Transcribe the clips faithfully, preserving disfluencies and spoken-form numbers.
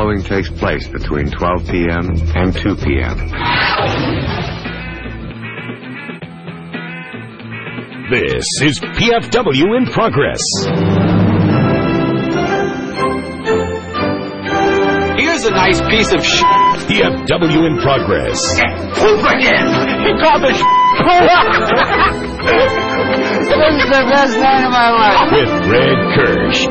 following takes place between twelve p.m. and two p.m. This is P F W in Progress. Here's a nice piece of sh**. P F W in Progress. Who's again? He called the sh**. This is the best night of my life. With Fred Kirsch.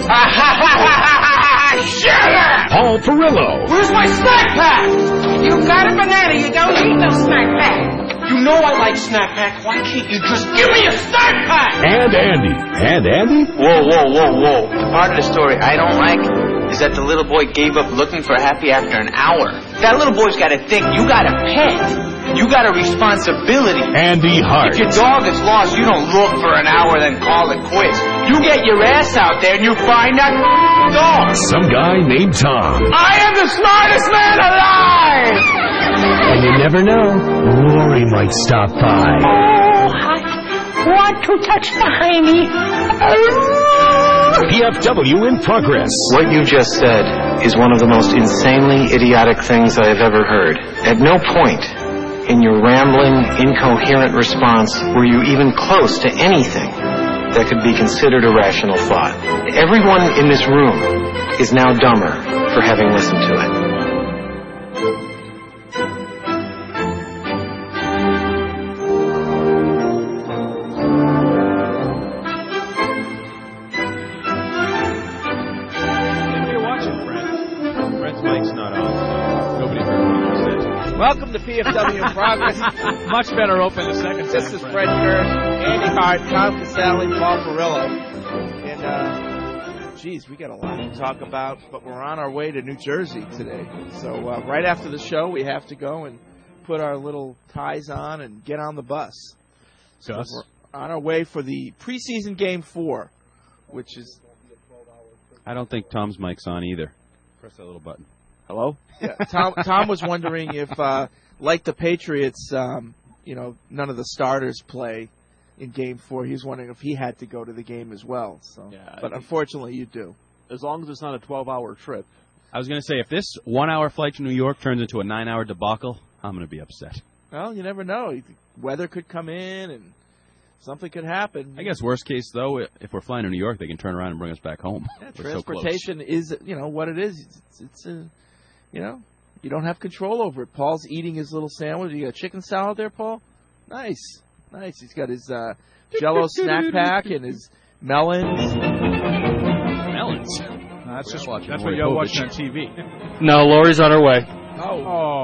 Shut up! Paul Perillo. Where's my snack pack? You got a banana. You don't need no snack pack. You know I like snack pack. Why can't you just give me a snack pack? And Andy. And Andy? Whoa, whoa, whoa, whoa. Part of the story I don't like is that the little boy gave up looking for Happy after an hour. That little boy's got to think. You got a pet. You got a responsibility. Andy Hart. If your dog is lost, you don't look for an hour then call it quits. You get your ass out there and you find that dog. Some guy named Tom. I am the smartest man alive! And you never know, Lori might stop by. Oh, I want to touch the hiney. P F W in Progress. What you just said is one of the most insanely idiotic things I have ever heard. At no point in your rambling, incoherent response were you even close to anything that could be considered a rational thought. Everyone in this room is now dumber for having listened to it. Welcome to P F W in Progress. Much better open the second. This is Fred Kirsch, Andy Hart, Tom Casale, Paul Perillo. And, uh, geez, we got a lot to talk about, but we're on our way to New Jersey today. So uh, right after the show, we have to go and put our little ties on and get on the bus. So Gus? we're on our way for the preseason game four, which is... I don't think Tom's mic's on either. Press that little button. Hello? Yeah, Tom Tom was wondering if, uh, like the Patriots, um, you know, none of the starters play in Game Four. He was wondering if he had to go to the game as well. So, yeah, but unfortunately, you do. As long as it's not a twelve-hour trip. I was going to say, if this one-hour flight to New York turns into a nine-hour debacle, I'm going to be upset. Well, you never know. Weather could come in and something could happen. I guess worst case, though, if we're flying to New York, they can turn around and bring us back home. Yeah, we're transportation so is, you know, what it is. It's, it's a... You know, you don't have control over it. Paul's eating his little sandwich. You got chicken salad there, Paul? Nice. Nice. He's got his uh, Jell-O snack pack and his melons. Melons? No, that's just watching that's what you're watching on T V. No, Lori's on her way. Oh.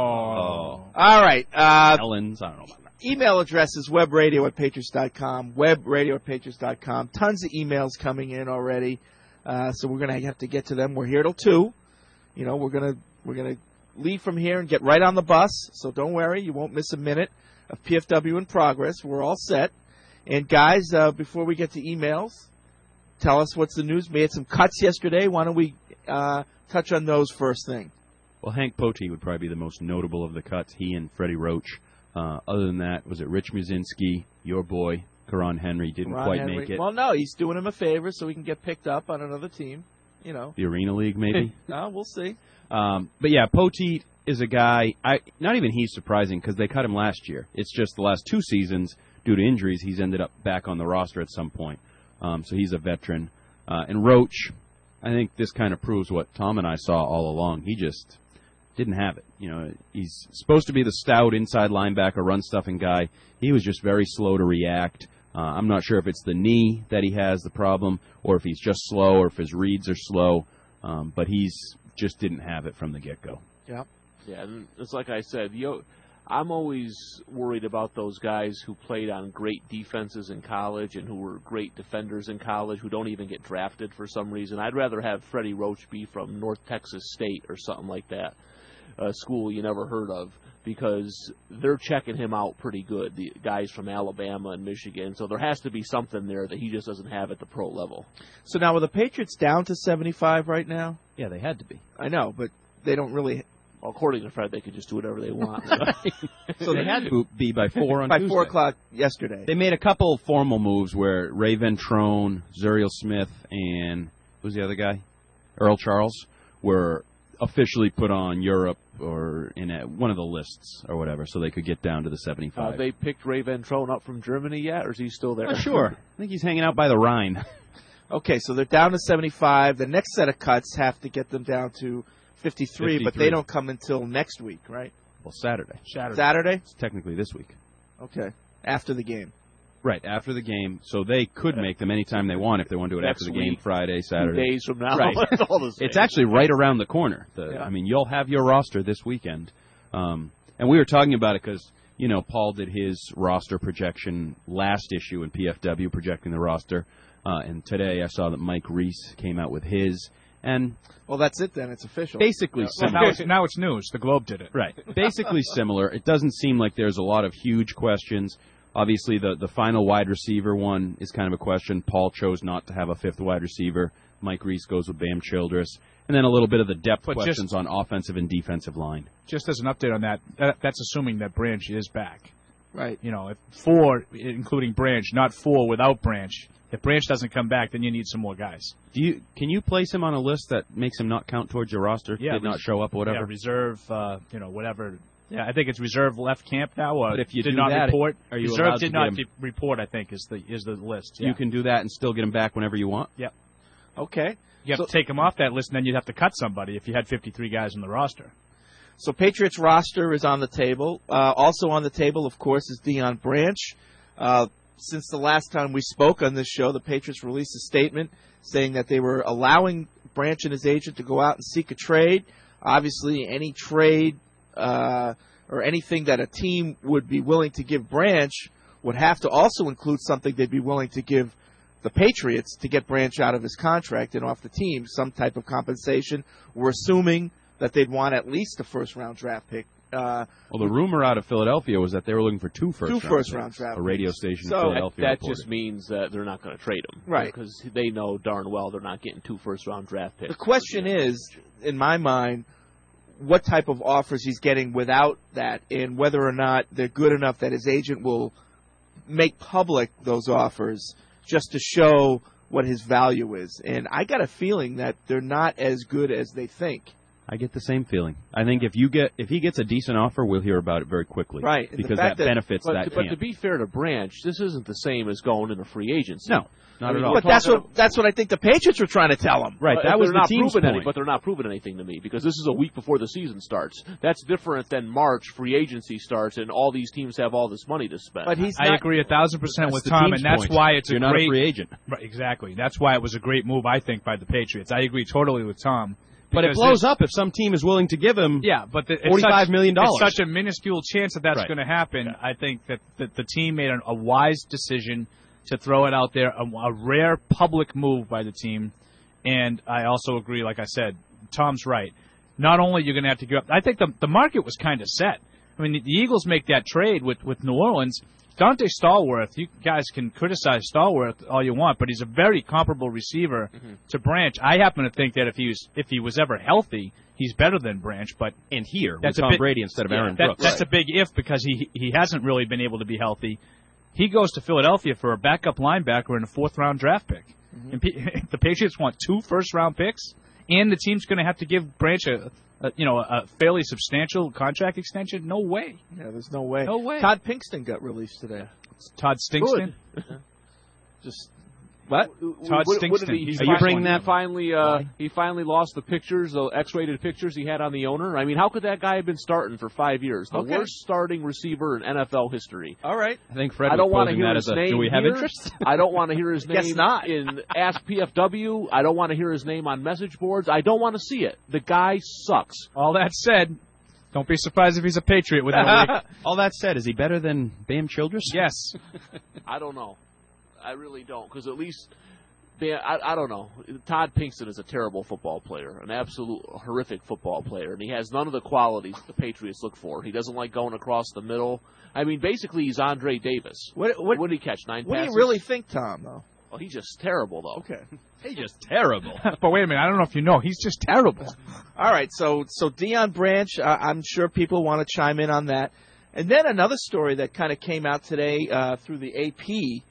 Oh. All right. Uh, melons, I don't know about that. Email address is webradio at patriots dot com, webradio at patriots dot com. Tons of emails coming in already, uh, so we're going to have to get to them. We're here till two. You know, we're going to We're going to leave from here and get right on the bus, so don't worry. You won't miss a minute of P F W in Progress. We're all set. And, guys, uh, before we get to emails, tell us what's the news. We had some cuts yesterday. Why don't we uh, touch on those first thing? Well, Hank Poteet would probably be the most notable of the cuts, he and Freddie Roach. Uh, other than that, was it Rich Muzinski, your boy, Karan Henry, didn't Karan quite Henry. make it. Well, no, he's doing him a favor so he can get picked up on another team. You know. The Arena League, maybe? No, we'll see. Um, but, yeah, Poteet is a guy, I not even he's surprising because they cut him last year. It's just the last two seasons, due to injuries, he's ended up back on the roster at some point. Um, so he's a veteran. Uh, and Roach, I think this kind of proves what Tom and I saw all along. He just didn't have it. You know, he's supposed to be the stout inside linebacker, run-stuffing guy. He was just very slow to react. Uh, I'm not sure if it's the knee that he has the problem or if he's just slow or if his reads are slow. Um, but he's just didn't have it from the get-go. Yeah. Yeah, and it's like I said, you know, I'm always worried about those guys who played on great defenses in college and who were great defenders in college who don't even get drafted for some reason. I'd rather have Freddie Roach be from North Texas State or something like that, a school you never heard of, because they're checking him out pretty good, the guys from Alabama and Michigan. So there has to be something there that he just doesn't have at the pro level. So now, are the Patriots down to seventy-five right now? Yeah, they had to be. I know, but they don't really... Well, according to Fred, they could just do whatever they want. So they had to be by four on by Tuesday. four o'clock yesterday. They made a couple formal moves where Ray Ventrone, Zuriel Smith, and who's the other guy? Earl Charles were officially put on Europe or in a, one of the lists or whatever, so they could get down to the seventy-five. Uh, they picked Ray Ventrone up from Germany yet, or is he still there? Not sure. I think he's hanging out by the Rhine. Okay, so they're down to seventy-five. The next set of cuts have to get them down to fifty-three, but they don't come until next week, right? Well, Saturday. Saturday. Saturday? It's technically this week. Okay, after the game. Right, after the game. So they could make them anytime they want if they want to do it Next after the game, week, Friday, Two Saturday. days from now. Right. That's all the same. It's actually right around the corner. The, Yeah. I mean, you'll have your roster this weekend. Um, and we were talking about it because, you know, Paul did his roster projection last issue in P F W, projecting the roster. Uh, and today I saw that Mike Reese came out with his. And well, that's it then. It's official. Basically Well, similar. now, it's, now it's news. The Globe did it. Right. Basically similar. It doesn't seem like there's a lot of huge questions. Obviously, the, the final wide receiver one is kind of a question. Paul chose not to have a fifth wide receiver. Mike Reese goes with Bam Childress. And then a little bit of the depth But questions just- on offensive and defensive line. Just as an update on that, that, that's assuming that Branch is back. Right. You know, if four, including Branch, not four without Branch. If Branch doesn't come back, then you need some more guys. Do you Can you place him on a list that makes him not count towards your roster? Yeah, Did not res- show up or whatever? Yeah, reserve, uh, you know, whatever. Yeah, I think it's reserve left camp now. Uh, But if you did do not that, report, are you reserve allowed did to not get him- de- report. I think is the is the list. Yeah. You can do that and still get him back whenever you want? Yep. Okay. You have So- to take him off that list, and then you'd have to cut somebody if you had fifty-three guys on the roster. So Patriots roster is on the table. Uh, also on the table, of course, is Deion Branch. Uh, since the last time we spoke on this show, the Patriots released a statement saying that they were allowing Branch and his agent to go out and seek a trade. Obviously, any trade uh, or anything that a team would be willing to give Branch would have to also include something they'd be willing to give the Patriots to get Branch out of his contract and off the team, some type of compensation. We're assuming that they'd want at least a first-round draft pick. Uh, Well, the rumor out of Philadelphia was that they were looking for two first Two round first-round picks. draft A radio picks. station So- in Philadelphia That reported. just means that they're not going to trade him. Right. Because they know darn well they're not getting two first-round draft picks. The question is, in my mind, what type of offers he's getting without that, and whether or not they're good enough that his agent will make public those offers just to show what his value is. And I got a feeling that they're not as good as they think. I get the same feeling. I think if you get if he gets a decent offer, we'll hear about it very quickly. Right. And the Because fact that that- benefits But, that to, but camp. to be fair to Branch, this isn't the same as going into free agency. No, not I mean, at all. But that's what that's what I think the Patriots were trying to tell him. Right, But that was they're the not team's proving point. Any, but they're not proving anything to me because this is a week before the season starts. That's different than March free agency starts and all these teams have all this money to spend. But he's I not. agree a thousand percent That's with the Tom, team's and that's point. why it's You're a not great a free agent. Right, exactly. That's why it was a great move, I think, by the Patriots. I agree totally with Tom. But it Because blows this- up if some team is willing to give him. Yeah, but the, it's forty-five such, million dollars. It's such a minuscule chance that that's Right. going to happen. I think that, that the team made a, a wise decision to throw it out there, a, a rare public move by the team. And I also agree, like I said, Tom's right. Not only you're going to have to give up, I think the the market was kind of set. I mean, the, the Eagles make that trade with, with New Orleans. Dante Stallworth, you guys can criticize Stallworth all you want, but he's a very comparable receiver Mm-hmm. to Branch. I happen to think that if he was if he was ever healthy, he's better than Branch. But And here, that's with a Tom bit- Brady instead of yeah, Aaron that- Brooks. That's a big if because he he hasn't really been able to be healthy. He goes to Philadelphia for a backup linebacker and a fourth round draft pick. Mm-hmm. And P- the Patriots want two first round picks, and the team's going to have to give Branch a, a you know a fairly substantial contract extension. No way. Yeah, there's no way. No way. Todd Pinkston got released today. Todd Stinkston. Just what? Todd What- what did Stinkston. he- He's he Are you fi- bringing he that- Finally, uh, he finally lost the pictures, the X-rated pictures he had on the owner. I mean, how could that guy have been starting for five years? The Okay. worst starting receiver in N F L history. All right. I think Fred I don't was want to posing hear that his as a, name do we have here. interest? I don't want to hear his name Guess not. in Ask P F W. I don't want to hear his name on message boards. I don't want to see it. The guy sucks. All that said, don't be surprised if he's a Patriot within a week. All that said, is he better than Bam Childress? Yes. I don't know. I really don't, because at least, man, I, I don't know. Todd Pinkston is a terrible football player, an absolute horrific football player, and he has none of the qualities the Patriots look for. He doesn't like going across the middle. I mean, basically, he's Andre Davis. What what, What did he catch? Nine what do passes? you really think, Tom? Though. Well, he's just terrible, though. Okay. He's just terrible. But wait a minute, I don't know if you know, he's just terrible. All right. So so Deion Branch, uh, I'm sure people want to chime in on that. And then another story that kind of came out today uh, through the A P.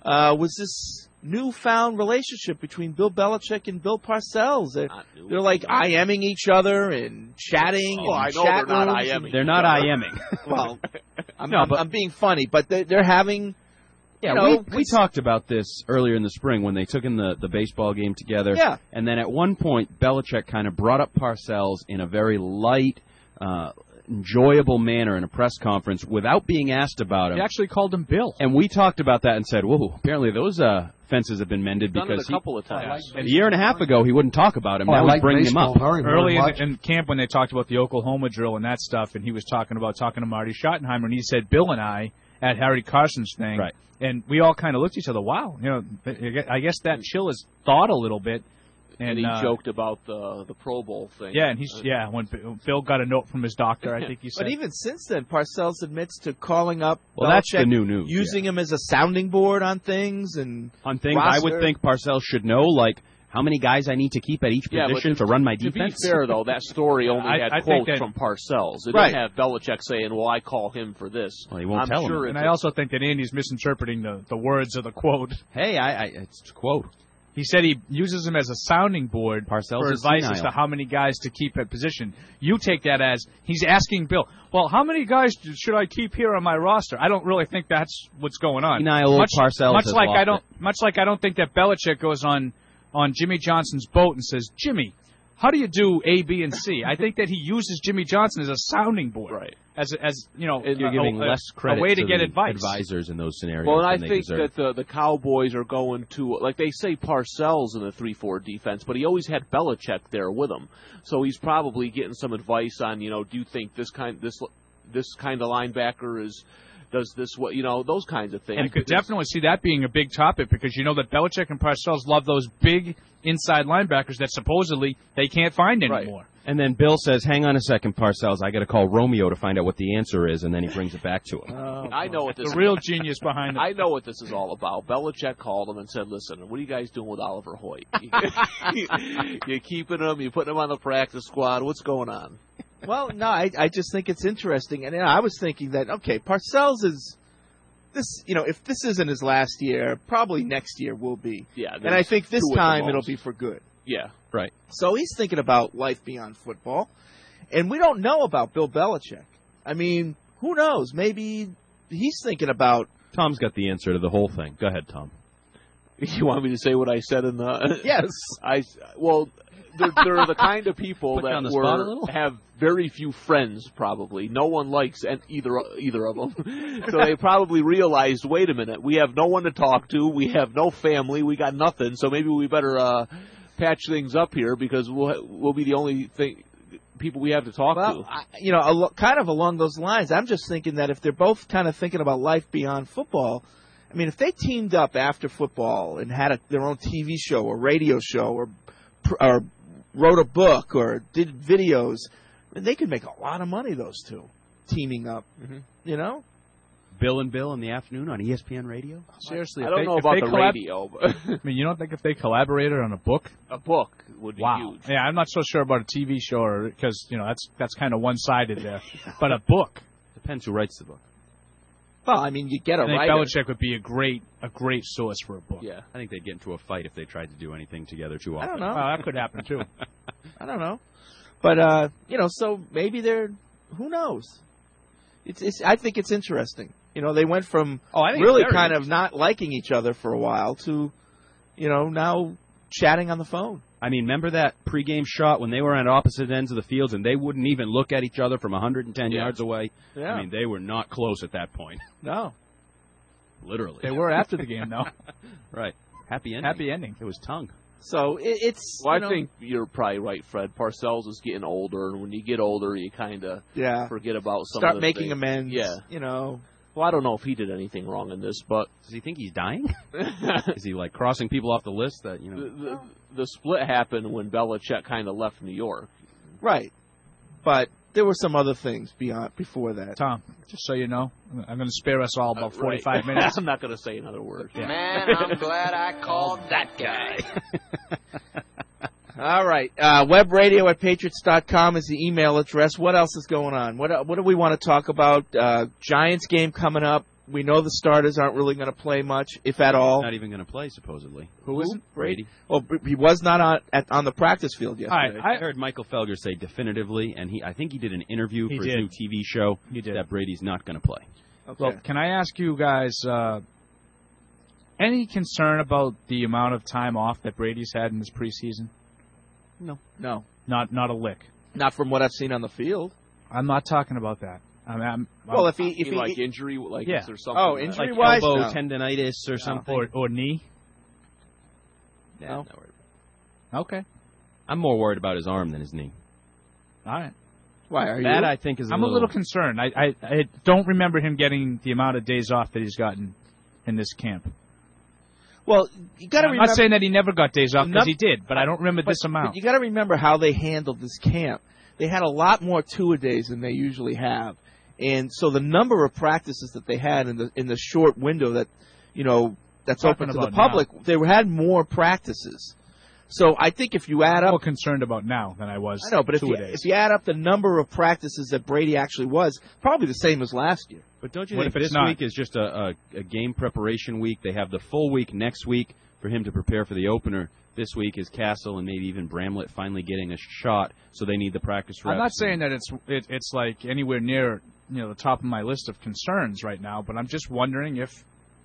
uh, was this newfound relationship between Bill Belichick and Bill Parcells. They're, they're like IMing each other and chatting. Oh, and I know chat they're not rooms IMing. and- They're not IMing. Well, I'm, No, I'm, but- I'm being funny, but they're, they're having. Yeah, you know, we, we talked about this earlier in the spring when they took in the, the baseball game together. Yeah. And then at one point, Belichick kind of brought up Parcells in a very light, uh, enjoyable manner in a press conference without being asked about him. He actually called him Bill. And we talked about that and said, whoa, apparently those uh, fences have been mended Done it because a couple of times. he, a year and a half ago he wouldn't talk about him. Oh, now I he's like bringing baseball him up. very, very Early in, much. the, in camp when they talked about the Oklahoma drill and that stuff, and he was talking about talking to Marty Schottenheimer, and he said Bill and I at Harry Carson's thing, Right. and we all kind of looked at each other. Wow, you know, I guess that chill has thawed a little bit. And, And he uh, joked about the the Pro Bowl thing. Yeah, and he's yeah. When Bill got a note from his doctor, I think he said. But even since then, Parcells admits to calling up. Well, that's Belichick, the new news, Using him as a sounding board on things and On things I would roster. think Parcells should know, like how many guys I need to keep at each Yeah, but position to- to run my To defense. be fair, though, that story only I- had I think quotes that- from Parcells. It Right. didn't have Belichick saying, well, I call him for this. Well, he won't I'm tell him. sure and it's I a- also think that Andy's misinterpreting the, the words of the quote. Hey, I, I it's a quote. He said he uses him as a sounding board Parcells for is advice as senile. to how many guys to keep at position. You take that as he's asking Bill, well, how many guys should I keep here on my roster? I don't really think that's what's going on. Senile old much, Parcells much has like lost I don't, it. much like I don't think that Belichick goes on on Jimmy Johnson's boat and says, Jimmy, how do you do A, B, and C? I think that he uses Jimmy Johnson as a sounding board, Right. As as you know, You're a, giving a, less credit a way to, to get the advice. advisors in those scenarios. Well, and I than they think deserve. that the the Cowboys are going to, like they say Parcells in the three four defense, but he always had Belichick there with him. So he's probably getting some advice on, you know, do you think this kind this this kind of linebacker is does this what you know those kinds of things. And you could definitely see that being a big topic because you know that Belichick and Parcells love those big inside linebackers that supposedly they can't find anymore. Right. And then Bill says, hang on a second, Parcells, I got to call Romeo to find out what the answer is, and then he brings it back to him. Oh, I know what this The is. real genius behind it. I know what this is all about. Belichick called him and said, listen, what are you guys doing with Oliver Hoyt? You're keeping him, you're putting him on the practice squad. What's going on? Well, no, I, I just think it's interesting, and you know, I was thinking that okay, Parcells is this. You know, if this isn't his last year, probably next year will be. Yeah, and I think this two at the time it'll most. be for good. Yeah. Right. So he's thinking about life beyond football, and we don't know about Bill Belichick. I mean, who knows? Maybe he's thinking about. Tom's got the answer to the whole thing. Go ahead, Tom. You want me to say what I said in the? Yes. I well, they're, they're the kind of people Put you that on the spot a were, little? have very few friends. Probably no one likes and either either of them. So they probably realized, wait a minute, we have no one to talk to. We have no family. We got nothing. So maybe we better uh, patch things up here because we'll we'll be the only thing people we have to talk Well, to. I, you know, al- kind of along those lines, I'm just thinking that if they're both kind of thinking about life beyond football, I mean, if they teamed up after football and had a, their own T V show or radio show or pr- or wrote a book or did videos, I mean, they could make a lot of money, those two, teaming up, Mm-hmm. you know? Bill and Bill in the afternoon on E S P N Radio? Seriously, I if don't they, know if about they the collab- radio, but I mean, you don't think if they collaborated on a book? a book would be Wow. huge. Yeah, I'm not so sure about a T V show because you know that's that's kind of one sided there. But a book, Depends who writes the book. Well, I mean, you get a I think writer. Belichick would be a great a great source for a book. Yeah. I think they'd get into a fight if they tried to do anything together too I often. don't know. Well, that could happen too. I don't know. But, uh, you know, so maybe they're, who knows? It's, it's, I think it's interesting. You know, they went from Oh, I think really it's very kind of not liking each other for a while to, you know, now chatting on the phone. I mean, remember that pregame shot when they were on opposite ends of the fields and they wouldn't even look at each other from one hundred ten Yeah. yards away? Yeah. I mean, they were not close at that point. No. Literally. They were after the game, though. Right. Happy ending. Happy ending. It was tongue. So it, it's. Well, you I know, think you're probably right, Fred. Parcells is getting older, and when you get older, you kind of yeah. forget about some Start of the making things. amends. Yeah. You know. Well, I don't know if he did anything wrong in this, but Does he think he's dying? Is he, like, crossing people off the list that, you know? the, the, the split happened when Belichick kind of left New York. Right. But there were some other things beyond before that. Tom, just so you know, I'm going to spare us all about Uh, forty-five right. minutes. I'm not going to say another word. Man, I'm glad I called that guy. All right. Uh, webradio at patriots dot com is the email address. What else is going on? What what do we want to talk about? Uh, Giants game coming up. we know the starters aren't really going to play much, if at all. Not even going to play, supposedly. Who isn't? Brady. Well, he was not on at, on the practice field yesterday. I, I heard Michael Felger say definitively, and he I think he did an interview He for did. his new T V show He did. that Brady's not going to play. Okay. Well, can I ask you guys uh, any concern about the amount of time off that Brady's had in this preseason? No. No. Not not a lick. Not from what I've seen on the field. I'm not talking about that. I'm, I'm, Well, if he if You he like injury, like Yeah. is there something? Oh, that- injury Like wise, elbow no. tendonitis or something. or or knee. Yeah, No. not worried. Okay. I'm more worried about his arm than his knee. All right. Why are That you? I think is. A I'm little, a little concerned. I, I I don't remember him getting the amount of days off that he's gotten in this camp. Well, you got to I'm remember. not saying that he never got days off because Num- he did, but I don't remember but, this amount. But you got to remember how they handled this camp. They had a lot more two-a-days than they usually have, and so the number of practices that they had in the in the short window that you know that's Talking open to the about public, now. they had more practices. So I think if you add I'm up, more concerned about now than I was. I know, but if you, two-a-days. if you add up the number of practices that Brady actually was, probably the same as last year. But don't you What think if it's this not? week is just a, a, a game preparation week? They have the full week next week for him to prepare for the opener. This week is Castle and maybe even Bramlett finally getting a shot, so they need the practice reps. I'm not saying that it's it, it's like anywhere near you know the top of my list of concerns right now, but I'm just wondering if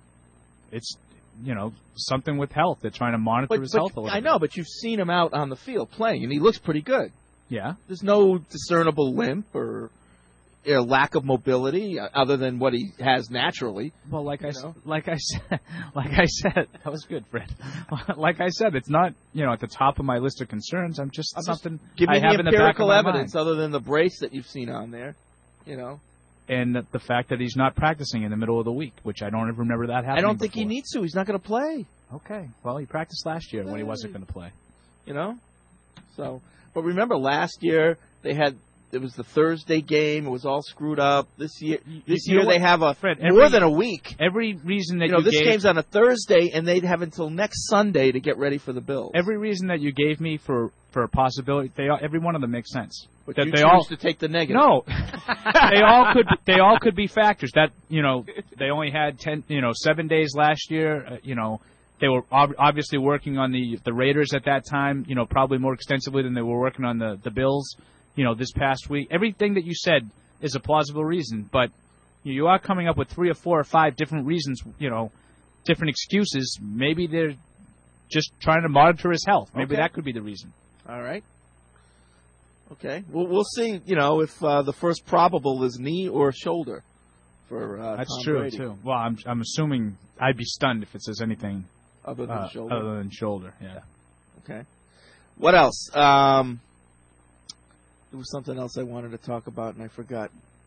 it's you know something with health. They're trying to monitor But, his but health a little I know, but you've seen him out on the field playing, and he looks pretty good. bit. Yeah. There's no discernible limp or you know, lack of mobility uh, other than what he has naturally. Well, like I You s- know? like I said, like I said, that was good, Fred. like I said, it's not you know at the top of my list of concerns. I'm just I'm just something Give me I have the in the back of empirical my evidence mind. other than the brace that you've seen on there. You know, And the, the fact that he's not practicing in the middle of the week, which I don't ever remember that happening. I don't think he before. needs to. He's not going to play. Okay. Well, he practiced last year when he wasn't going to play. You know, so but remember last year they had. It was the Thursday game. It was all screwed up. This year, this you know year they what, have a Fred, more every- than a week. Every reason that You know, you this gave, game's on a Thursday, and they'd have until next Sunday to get ready for the Bills. every reason that you gave me for, for a possibility, they all, every one of them makes sense. but that you they choose all to take the negative. no, they all could they all could be factors. That you know they only had ten you know seven days last year. Uh, you know they were ob- obviously working on the the Raiders at that time. You know probably more extensively than they were working on the the Bills. You know, this past week, everything that you said is a plausible reason, but you are coming up with three or four or five different reasons, you know, different excuses. Maybe they're just trying to monitor his health. Maybe Okay. that could be the reason. All right. Okay. We'll we'll see. You know, if uh, the first probable is knee or shoulder for uh, That's Tom true Brady, too. Well, I'm I'm assuming I'd be stunned if it says anything other than uh, shoulder. other than shoulder. Yeah. Okay. What else? Um, there was something else I wanted to talk about and I forgot.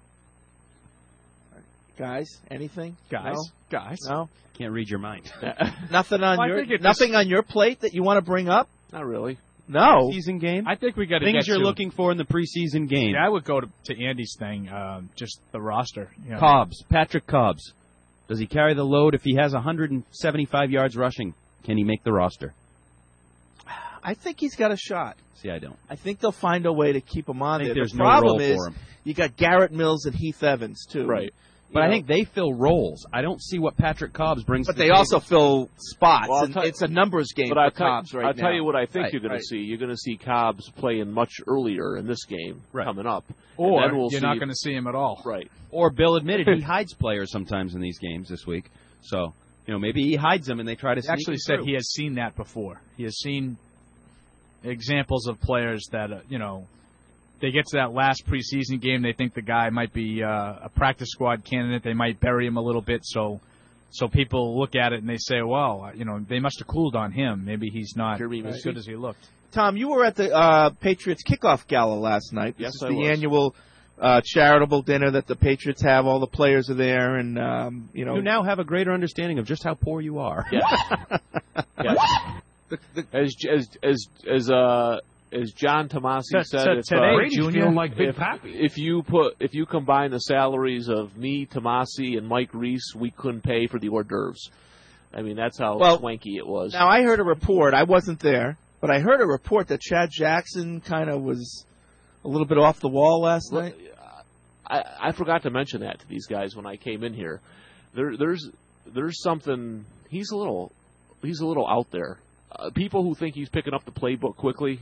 Guys, anything? Guys, No? guys. No. Can't read your mind. Nothing on Well, I your think it nothing just- on your plate that you want to bring up? Not really. No. Season game. I think we got to Things get you're to, looking for in the preseason game. Yeah, I would go to, to Andy's thing. Um, just the roster. You know. Cobbs, Patrick Cobbs. Does he carry the load if he has one hundred seventy-five yards rushing? Can he make the roster? I think he's got a shot. See, I don't. I think they'll find a way to keep him on I think there. there's the no problem role is for him. you got Garrett Mills and Heath Evans too. Right. But You I know, think they fill roles. I don't see what Patrick Cobbs brings. but to the they table. also fill spots. Well, I'll and tell- it's a numbers game But for I'll tell, Cobbs right I'll now. tell you what I think Right, you're going right. to see. You're going to see Cobbs playing much earlier in this game Right. coming up. Or and then we'll you're see, not going to see him at all. Right. Or Bill admitted he hides players sometimes in these games this week. So, you know, maybe he hides them and they try to He actually sneak said through. he has seen that before. He has seen examples of players that, uh, you know, they get to that last preseason game, they think the guy might be uh, a practice squad candidate. They might bury him a little bit, so so people look at it and they say, well, you know, they must have cooled on him. Maybe he's not Jeremy as Messi? good as he looked. Tom, you were at the uh, Patriots kickoff gala last night. This Yes, is I the was. annual uh, charitable dinner that the Patriots have. All the players are there, and um, you know. You now have a greater understanding of just how poor you are. Yes. yes. the, the, As as as as uh as John Tomasi So- said, so if, today, uh, Brady's Junior, feeling like Big if, Pappy. if you put if you combine the salaries of me, Tomasi, and Mike Reese, we couldn't pay for the hors d'oeuvres. I mean, that's how Well, swanky it was. now I heard a report. I wasn't there, but I heard a report that Chad Jackson kind of was a little bit off the wall last Well, night. I, I forgot to mention that to these guys when I came in here. there, there's there's something. He's a little he's a little out there. Uh, people who think he's picking up the playbook quickly,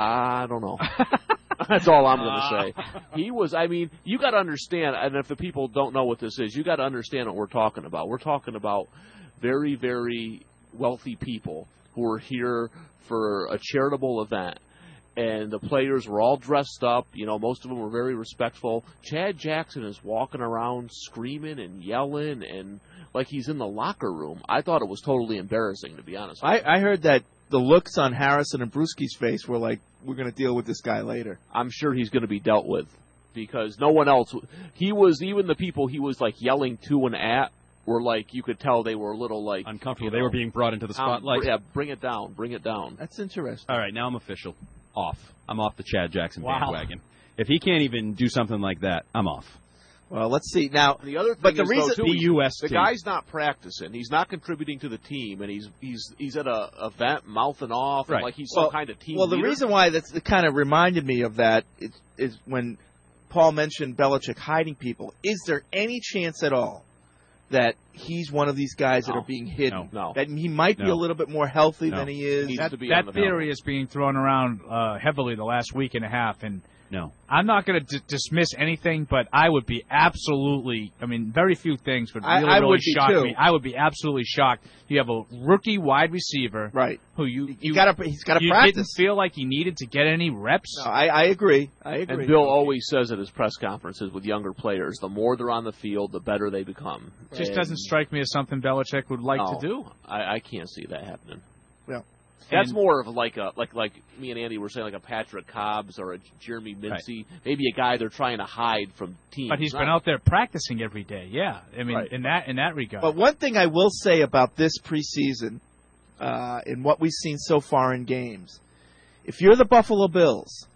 I don't know. That's all I'm going to say. He was, I mean, you got to understand, and if the people don't know what this is, you got to understand what we're talking about. We're talking about very, very wealthy people who are here for a charitable event. And the players were all dressed up. You know, most of them were very respectful. Chad Jackson is walking around screaming and yelling and like he's in the locker room. I thought it was totally embarrassing, to be honest with I, you. I heard that the looks on Harrison and Brewski's face were like, we're going to deal with this guy later. I'm sure he's going to be dealt with because no one else. He was, even the people he was like yelling to and at were like, you could tell they were a little like uncomfortable. You know, they were being brought into the spotlight. Um, yeah, bring it down, bring it down. That's interesting. All right, now I'm official. Off. I'm off the Chad Jackson Wow. bandwagon. If he can't even do something like that, I'm off. Well, let's see now. The other thing but the is, reason though, too, the U S the team. guy's not practicing. He's not contributing to the team, and he's he's he's at a event mouthing off, and Right. like he's well, some kind of team Well, the leader. reason why that's it kind of reminded me of that is, is when Paul mentioned Belichick hiding people. Is there any chance at all that he's one of these guys that No. are being hidden? No. That he might be No. a little bit more healthy No. than he is? Needs That, to be that on the theory is being thrown around uh, heavily the last week and a half, and No. I'm not going to d- dismiss anything, but I would be absolutely, I mean, very few things would I- really, I really would be shock too. me. I would be absolutely shocked. You have a rookie wide receiver Right. who you, You gotta, he's got to you practice. didn't feel like he needed to get any reps. No, I, I agree. I agree. And Bill always says at his press conferences with younger players, the more they're on the field, the better they become. It just And doesn't strike me as something Belichick would like no, to do. I, I can't see that happening. Yeah. That's And- more of like a like like me and Andy were saying, like a Patrick Cobbs or a Jeremy Mincy, maybe a guy they're trying to hide from teams. But he's Not- been out there practicing every day. Yeah, I mean, Right. in that in that regard. But one thing I will say about this preseason, uh, in what we've seen so far in games, if you're the Buffalo Bills,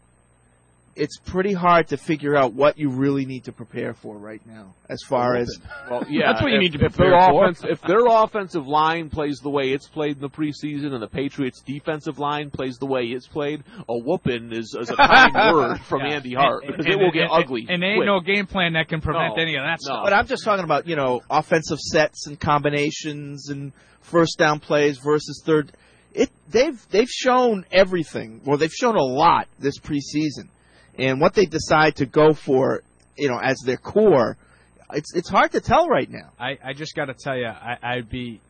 it's pretty hard to figure out what you really need to prepare for right now. As far as well, yeah, That's what you if, need to if their prepare for. offense, if their offensive line plays the way it's played in the preseason, and the Patriots' defensive line plays the way it's played, a whooping is, is a kind word from Yeah. Andy Hart And- because and- it will get and- ugly. And there ain't quick. no game plan that can prevent No. any of that No. stuff. But I'm just talking about, you know, offensive sets and combinations and first down plays versus third. It they've they've shown everything. Well, they've shown a lot this preseason, and what they decide to go for, you know, as their core, it's it's hard to tell right now. I, I just got to tell you, I, I'd be,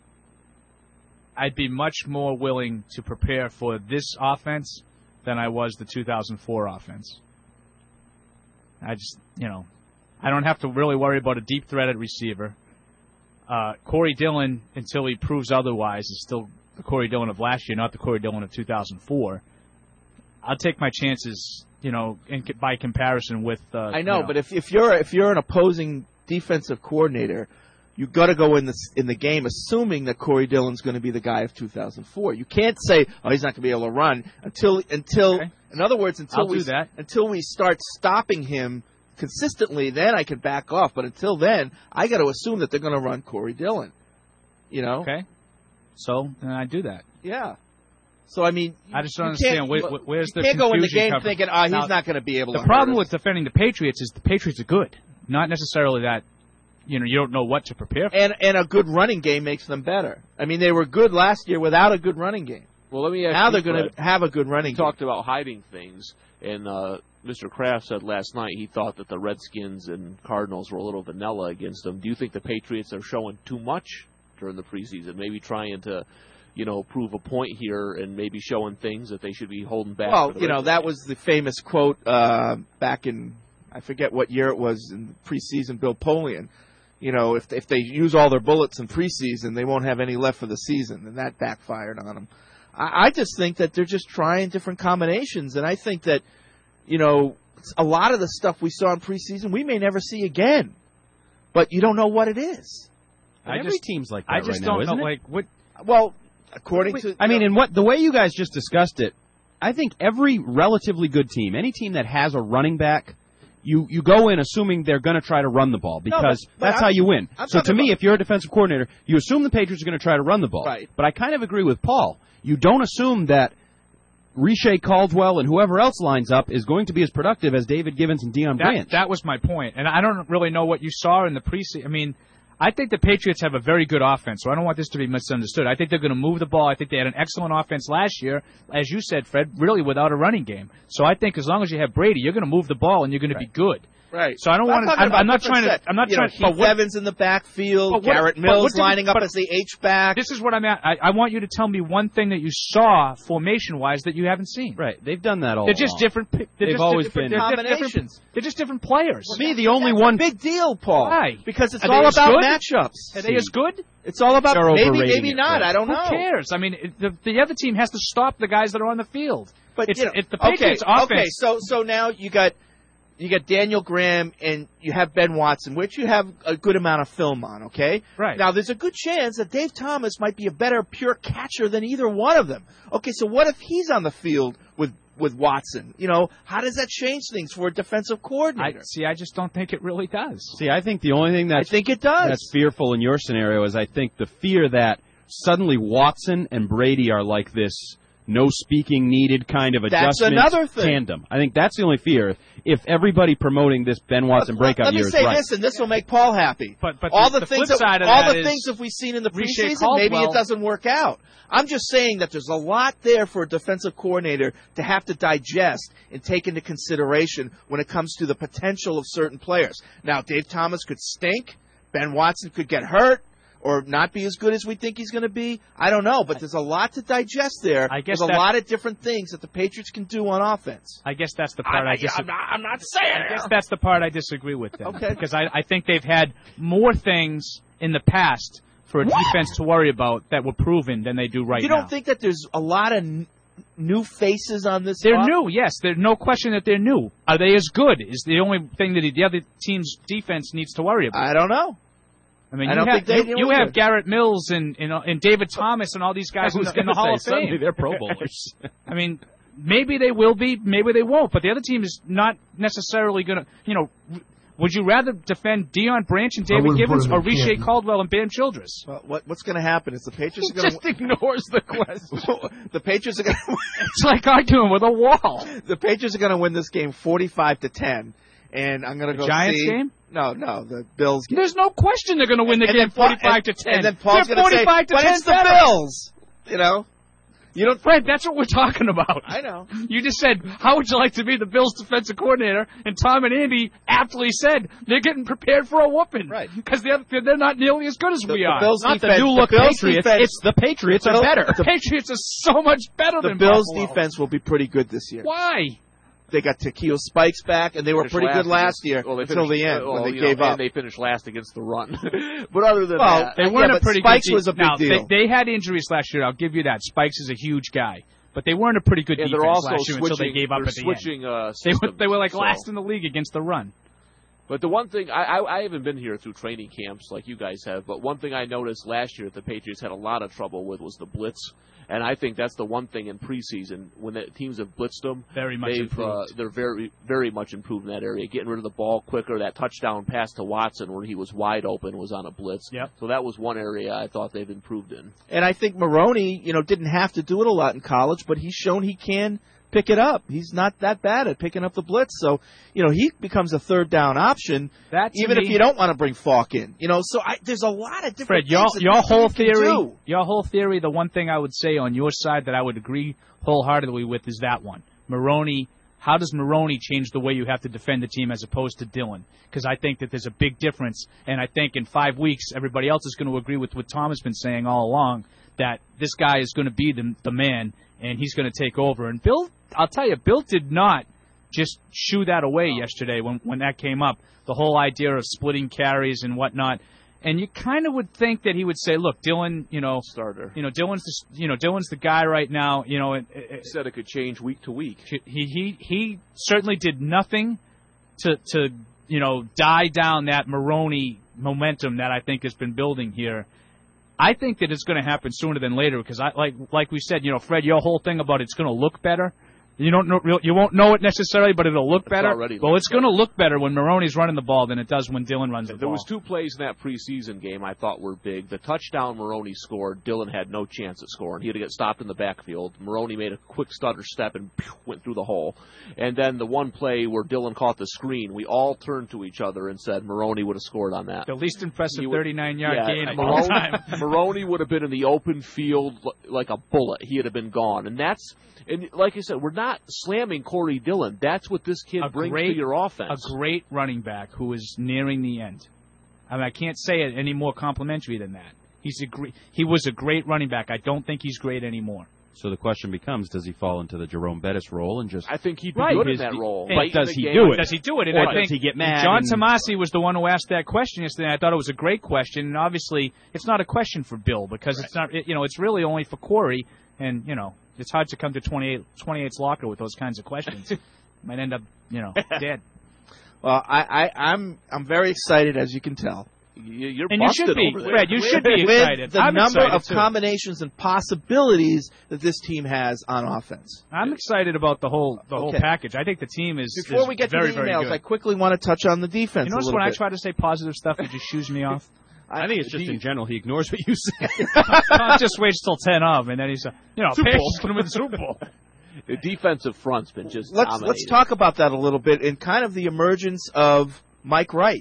I'd be much more willing to prepare for this offense than I was the two thousand four offense. I just, you know, I don't have to really worry about a deep threat at receiver. Uh, Corey Dillon, until he proves otherwise, is still the Corey Dillon of last year, not the Corey Dillon of two thousand four. I'll take my chances, you know, in, by comparison with. Uh, I know, you know, but if if you're if you're an opposing defensive coordinator, you got to go in the in the game assuming that Corey Dillon's going to be the guy of two thousand four. You can't say, "Oh, he's not going to be able to run," until until Okay. in other words, until I'll we do that. until we start stopping him consistently. Then I can back off. But until then, I got to assume that they're going to run Corey Dillon. You know? okay. So then I do that. Yeah. So I mean, I just don't you understand can't- where, you where's the can't go in the confusion game coming- thinking, "Oh, he's Now, not going to be able The to." problem hurt with us. defending the Patriots is the Patriots are good, not necessarily that you know you don't know what to prepare for. and and a good running game makes them better. I mean, they were good last year without a good running game. Well, let me ask Now you, they're going Fred. to have a good running We game. talked about hiding things, and uh, Mister Kraft said last night he thought that the Redskins and Cardinals were a little vanilla against them. Do you think the Patriots are showing too much during the preseason, maybe trying to, you know, prove a point here and maybe showing things that they should be holding back? Well, for the you know, rest that of the was the famous quote uh, back in, I forget what year it was, in preseason, Bill Polian. You know, if if they use all their bullets in preseason, they won't have any left for the season, and that backfired on them. I, I just think that they're just trying different combinations, and I think that, you know, a lot of the stuff we saw in preseason we may never see again, but you don't know what it is. I Every just- team's like that I just right don't now, know, isn't it? like what. Well, according to, I mean, in what the way you guys just discussed it, I think every relatively good team, any team that has a running back, you, you go in assuming they're going to try to run the ball because but that's I'm- how you win. I'm So to talking me, about- if you're a defensive coordinator, you assume the Patriots are going to try to run the ball. Right. But I kind of agree with Paul. You don't assume that Riche Caldwell and whoever else lines up is going to be as productive as David Givens and Deion That, Branch. that was my point, and I don't really know what you saw in the preseason. I mean, I think the Patriots have a very good offense, so I don't want this to be misunderstood. I think they're going to move the ball. I think they had an excellent offense last year, as you said, Fred, really without a running game. So I think as long as you have Brady, you're going to move the ball and you're going right. to be good. Right. So I don't want to. I'm, I'm not trying to. I'm not you trying. Know, Heath what, Evans in the backfield. what, Garrett Mills what lining we, up as the H back. This is what I'm at. I, I want you to tell me one thing that you saw formation wise that you haven't seen. Right. They've done that all. They're just along. different. They're They've just always different, been they're combinations. Different, they're just different players. For me, the only That's one a big deal, Paul. Why? Because it's Are all they as about good? matchups. Are they as good? It's all about They're maybe, overrating maybe it, not. Fred. I don't Who know. cares? I mean, it, the the other team has to stop the guys that are on the field. But it's, you know, it's the Patriots' okay, offense. okay. So so now you got you got Daniel Graham and you have Ben Watson, which you have a good amount of film on. Okay, right. Now there's a good chance that Dave Thomas might be a better pure catcher than either one of them. Okay, so what if he's on the field with with Watson? You know, how does that change things for a defensive coordinator? I, see, I just don't think it really does. See, I think the only thing that's I think it does. that's fearful in your scenario is I think the fear that suddenly Watson and Brady are like this no speaking needed kind of That's adjustment another thing. tandem. I think that's the only fear. If everybody promoting this Ben Watson Let- breakout Let me year say is right. this, and this will make Paul happy. But but all the, the, the things flip that, side of all that the is things that we've seen in the Riche preseason, maybe Caldwell- it doesn't work out. I'm just saying that there's a lot there for a defensive coordinator to have to digest and take into consideration when it comes to the potential of certain players. Now, Dave Thomas could stink. Ben Watson could get hurt or not be as good as we think he's going to be. I don't know, but there's a lot to digest there. I guess there's a that- lot of different things that the Patriots can do on offense. I guess that's the part I, I, disagree. I'm, not, I'm not saying I guess it. that's the part I disagree with them. Okay. Because I, I think they've had more things in the past for a defense to worry about that were proven than they do right You now. don't think that there's a lot of n- new faces on this? They're off- new, yes. There's no question that they're new. Are they as good? Is the only thing that the other team's defense needs to worry about. I don't know. I mean, I you don't have, think they you, do you have either. Garrett Mills and, and and David Thomas and all these guys in I was the, in the gonna Hall of say, suddenly Fame. they're Pro Bowlers. I mean, maybe they will be, maybe they won't. But the other team is not necessarily going to, you know. Would you rather defend Deion Branch and David wouldn't Gibbons put or him in Riche Canton. Caldwell and Bam Childress? Well, what, what's going to happen is the Patriots He are going just to ignores the question. the Patriots are going to It's like arguing with a wall. the Patriots are going to win this game forty-five to ten, and I'm going to The go Giants see, game? No, no, the Bills game. There's no question they're going to win the And game then Paul- forty-five to and- ten. And then Paul's They're going to say, forty-five to "But ten it's the better." Bills." You know, you don't. Fred, that's what we're talking about. I know. You just said, how would you like to be the Bills' defensive coordinator? And Tom and Andy aptly said they're getting prepared for a whooping. Right. Because they're, they're not nearly as good as The- we the are. Bills Not the defense- new look the Bills Patriots. defense- It's the Patriots the are Bills- better. the Patriots are so much better The than Bills' Buffalo. defense will be pretty good this year. Why? They got Takeo Spikes back, and they were Finished pretty good last last year against- well, they until finished- the end well, when they you know, gave up. And they finished last against the run. But other than Well, that, They Yeah, weren't but a pretty Spikes good team. was a big now, deal. They, they had injuries last year. I'll give you that. Spikes is a huge guy. But they weren't a pretty good and defense they're also last year switching, until they gave up they're at the switching, end. Uh, They were, systems, they were like so. last in the league against the run. But the one thing, I, I, I haven't been here through training camps like you guys have, but one thing I noticed last year that the Patriots had a lot of trouble with was the blitz. And I think that's the one thing in preseason, when the teams have blitzed them, Very much they've, improved. uh, they're very, very much improved in that area, getting rid of the ball quicker. That touchdown pass to Watson where he was wide open was on a blitz. Yep. So that was one area I thought they've improved in. And I think Maroney, you know, didn't have to do it a lot in college, but he's shown he can pick it up. He's not that bad at picking up the blitz. So, you know, he becomes a third down option, That, to even me- if you don't want to bring Falk in. You know, so I, there's a lot of different Fred, your things that your this team whole can theory, do. your whole theory. The one thing I would say on your side that I would agree wholeheartedly with is that one. Maroney. How does Maroney change the way you have to defend the team as opposed to Dillon? Because I think that there's a big difference, and I think in five weeks everybody else is going to agree with what Tom has been saying all along, that this guy is going to be the the man and he's going to take over. And Bill, I'll tell you, Bill did not just shoo that away yesterday when when that came up. The whole idea of splitting carries and whatnot. And you kind of would think that he would say, "Look, Dillon, you know, Starter. you know, Dillon's the, you know, Dillon's the guy right now. You know, it, it, He said it could change week to week. he he he certainly did nothing to to you know die down that Maroney momentum that I think has been building here. I think that it's going to happen sooner than later because I like like we said, you know, Fred, your whole thing about it's going to look better. You don't know, you won't know it necessarily, but it'll look It's better. already Well, looked it's going to look better when Maroney's running the ball than it does when Dillon runs the There ball. was two plays in that preseason game I thought were big. The touchdown Maroney scored, Dillon had no chance at scoring. He had to get stopped in the backfield. Maroney made a quick stutter step and pew, went through the hole. And then the one play where Dillon caught the screen, we all turned to each other and said Maroney would have scored on that. The least impressive He would- thirty-nine-yard yeah, gain of all Maroney, time. Maroney would have been in the open field li- like a bullet. He would have been gone. And that's, and like I said, we're not slamming Corey Dillon. That's what this kid A brings great- to your offense. A great running back who is nearing the end. I mean, I can't say it any more complimentary than that. He's a great, he was a great running back. I don't think he's great anymore. So the question becomes, does he fall into the Jerome Bettis role and just... I think he'd be Right. good his- in that role. Hey, Late in does the he game. do it? Does he do it? And Or I think does he get mad John and- Tomasi was the one who asked that question yesterday. I thought it was a great question, and obviously it's not a question for Bill because right. it's not. It, you know, it's really only for Corey, and you know, it's hard to come to twenty-eight, twenty-eight's locker with those kinds of questions. Might end up, you know, dead. Well, I, I, I'm I'm very excited, as you can tell. You're and you should be, over there. Fred. You should be with excited. the I'm number excited of too. combinations and possibilities that this team has on offense. I'm excited about the whole the whole Okay. package. I think the team is Before is we get very, to the very emails, good. I quickly want to touch on the defense. You a notice little when I bit. try to say positive stuff, it just shoos me off. I think it's just in general he ignores what you say. Tom just waits till ten of, and then he's, uh, you know, Super Pace Bowl. is put him in the Super Bowl. The defensive front's been just let's dominating. let's talk about that a little bit and kind of the emergence of Mike Wright.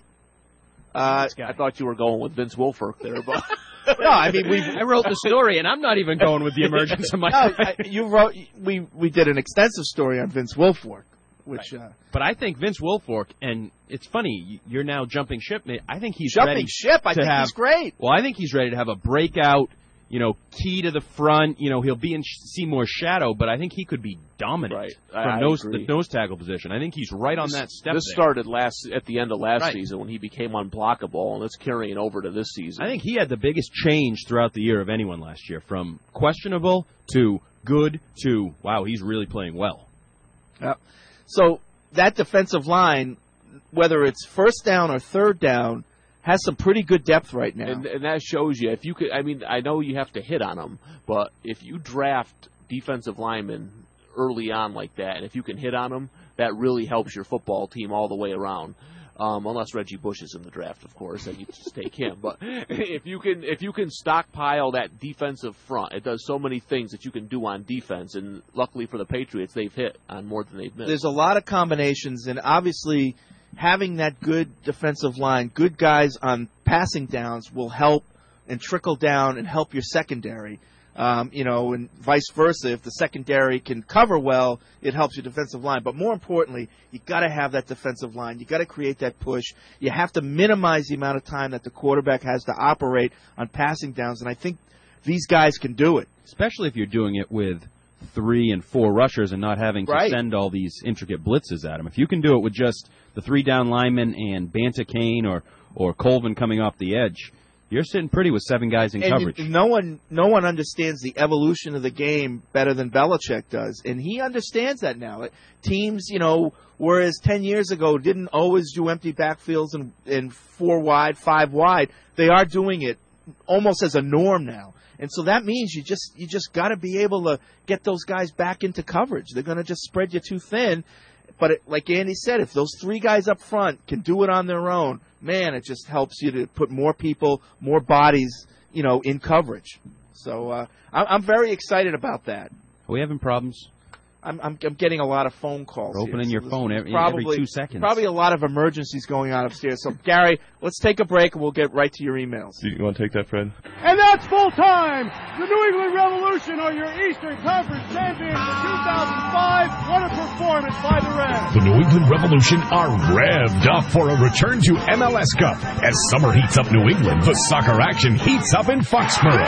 Uh, I thought you were going with Vince Wilfork there, but no, I mean we. I wrote the story, and I'm not even going with the emergence of my. No, I, you wrote. We we did an extensive story on Vince Wilfork, which. Right. Uh, but I think Vince Wilfork, and it's funny, you're now jumping ship. I think he's jumping ready ship. I to think have, he's great. Well, I think he's ready to have a breakout. You know, key to the front. You know, he'll be in Seymour's shadow, but I think he could be dominant Right. from I nose, agree. the nose tackle position. I think he's right on that step. This there. started last at the end of last Right. season when he became unblockable, and it's carrying over to this season. I think he had the biggest change throughout the year of anyone last year, from questionable to good to wow, he's really playing well. Yep. So that defensive line, whether it's first down or third down, has some pretty good depth right now. And, and that shows you if you could. I mean, I know you have to hit on them, but if you draft defensive linemen early on like that, and if you can hit on them, that really helps your football team all the way around. Um, unless Reggie Bush is in the draft, of course, then you just take him. But if you can, if you can stockpile that defensive front, it does so many things that you can do on defense. And luckily for the Patriots, they've hit on more than they've missed. There's a lot of combinations, and obviously having that good defensive line, good guys on passing downs will help and trickle down and help your secondary. Um, you know, and vice versa. If the secondary can cover well, it helps your defensive line. But more importantly, you got to have that defensive line. You got to create that push. You have to minimize the amount of time that the quarterback has to operate on passing downs. And I think these guys can do it, especially if you're doing it with three and four rushers and not having to right. send all these intricate blitzes at them. If you can do it with just the three down linemen and Banta Kane or or Colvin coming off the edge, you're sitting pretty with seven guys in and coverage. No one, no one understands the evolution of the game better than Belichick does, and he understands that now. Teams, you know, whereas ten years ago didn't always do empty backfields and, and four wide, five wide, they are doing it almost as a norm now. And so that means you just you just got to be able to get those guys back into coverage. They're going to just spread you too thin. But it, like Andy said, if those three guys up front can do it on their own, man, it just helps you to put more people, more bodies, you know, in coverage. So uh, I'm, I'm very excited about that. Are we having problems? I'm, I'm, I'm getting a lot of phone calls. We're opening here, your so phone every, probably, every two seconds. Probably a lot of emergencies going on upstairs. So, Gary, let's take a break and we'll get right to your emails. You want to take that, Fred? And that's full time. The New England Revolution are your Eastern Conference champions for two thousand five. What a performance by the Revs. The New England Revolution are revved up for a return to M L S Cup. As summer heats up New England, the soccer action heats up in Foxborough.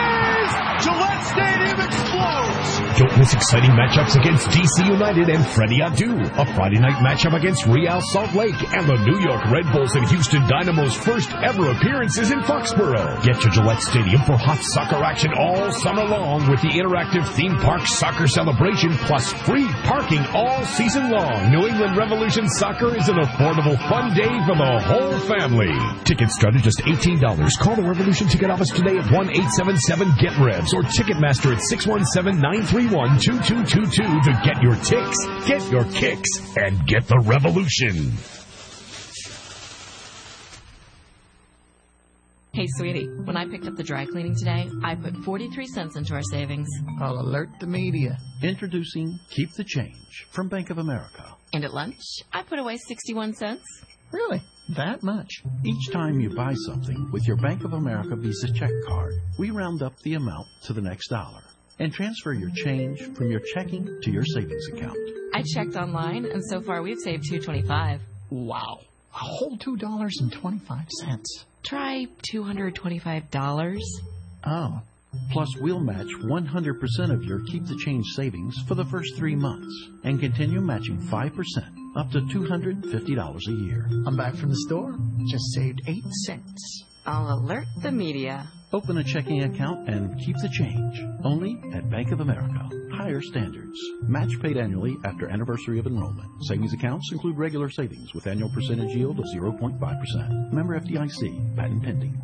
Gillette Stadium explodes. Don't miss exciting matchups against D C United and Freddie Adu, a Friday night matchup against Real Salt Lake, and the New York Red Bulls and Houston Dynamo's first ever appearances in Foxborough. Get to Gillette Stadium for hot soccer action all summer long with the interactive theme park soccer celebration plus free parking all season long. New England Revolution Soccer is an affordable, fun day for the whole family. Tickets start at just eighteen dollars. Call the Revolution Ticket Office today at one eight seven seven get revs or Ticketmaster at six one seven nine three one, two two two two to get your ticks, get your kicks, and get the revolution. Hey, sweetie, when I picked up the dry cleaning today, I put forty-three cents into our savings. I'll alert the media. Introducing Keep the Change from Bank of America. And at lunch, I put away sixty-one cents. Really? That much? Each time you buy something with your Bank of America Visa check card, we round up the amount to the next dollar and transfer your change from your checking to your savings account. I checked online, and so far we've saved two dollars and twenty-five cents. Wow. A whole two dollars and twenty-five cents. Try two hundred twenty-five dollars. Oh. Plus, we'll match one hundred percent of your Keep the Change savings for the first three months and continue matching five percent up to two hundred fifty dollars a year. I'm back from the store. Just saved eight cents. I'll alert the media. Open a checking account and keep the change. Only at Bank of America. Higher standards. Match paid annually after anniversary of enrollment. Savings accounts include regular savings with annual percentage yield of zero point five percent. Member F D I C. Patent pending.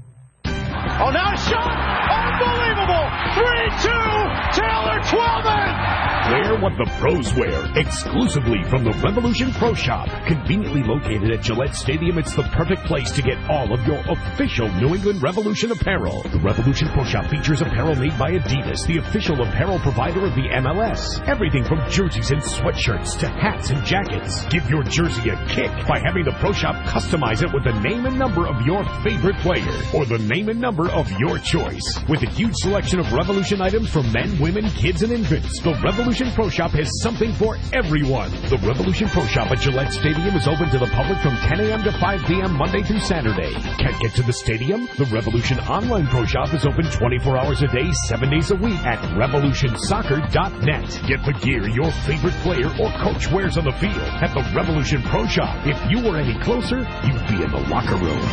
Oh, now a shot! Unbelievable! three two, Taylor Twellman! Wear what the pros wear, exclusively from the Revolution Pro Shop. Conveniently located at Gillette Stadium, it's the perfect place to get all of your official New England Revolution apparel. The Revolution Pro Shop features apparel made by Adidas, the official apparel provider of the M L S. Everything from jerseys and sweatshirts to hats and jackets. Give your jersey a kick by having the Pro Shop customize it with the name and number of your favorite player or the name and number of your choice. With a huge selection of Revolution items for men, women, kids, and infants, the Revolution Pro Shop has something for everyone. The Revolution Pro Shop at Gillette Stadium is open to the public from ten a.m. to five p.m. Monday through Saturday. Can't get to the stadium? The Revolution Online Pro Shop is open twenty-four hours a day, seven days a week at revolution soccer dot net. Get the gear your favorite player or coach wears on the field at the Revolution Pro Shop. If you were any closer, you'd be in the locker room.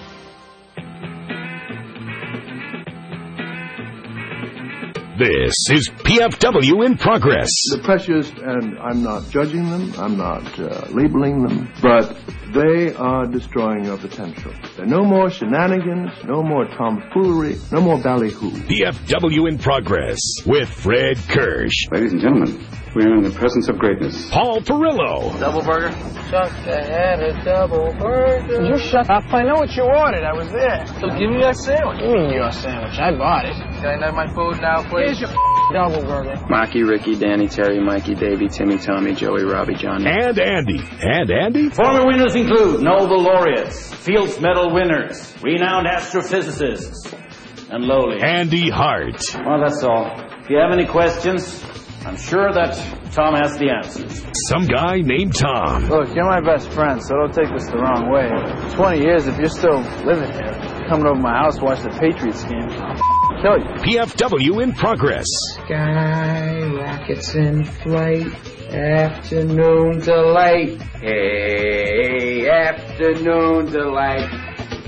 This is P F W in progress. The pressures, and I'm not judging them, I'm not uh, labeling them, but they are destroying your potential. There are no more shenanigans, no more tomfoolery, no more ballyhoo. P F W in progress with Fred Kirsch. Ladies and gentlemen, we are in the presence of greatness. Paul Perillo. Double burger? Chuck had a double burger. You shut up. I know what you ordered. I was there. So give me your sandwich. You mean your sandwich? I bought it. Can I have my food now, please? Here's your double burger. Marky, Ricky, Danny, Terry, Mikey, Davey, Timmy, Tommy, Joey, Robbie, Johnny. And Andy. And Andy? Former winners include Nobel laureates, Fields Medal winners, renowned astrophysicists, and lowly. Andy Hart. Well, that's all. If you have any questions, I'm sure that Tom has the answers. Some guy named Tom. Look, you're my best friend, so don't take this the wrong way. twenty years, if you're still living here, coming over my house to watch the Patriots game, I'll kill you. P F W in progress. Sky rockets in flight, afternoon delight. Hey, afternoon delight.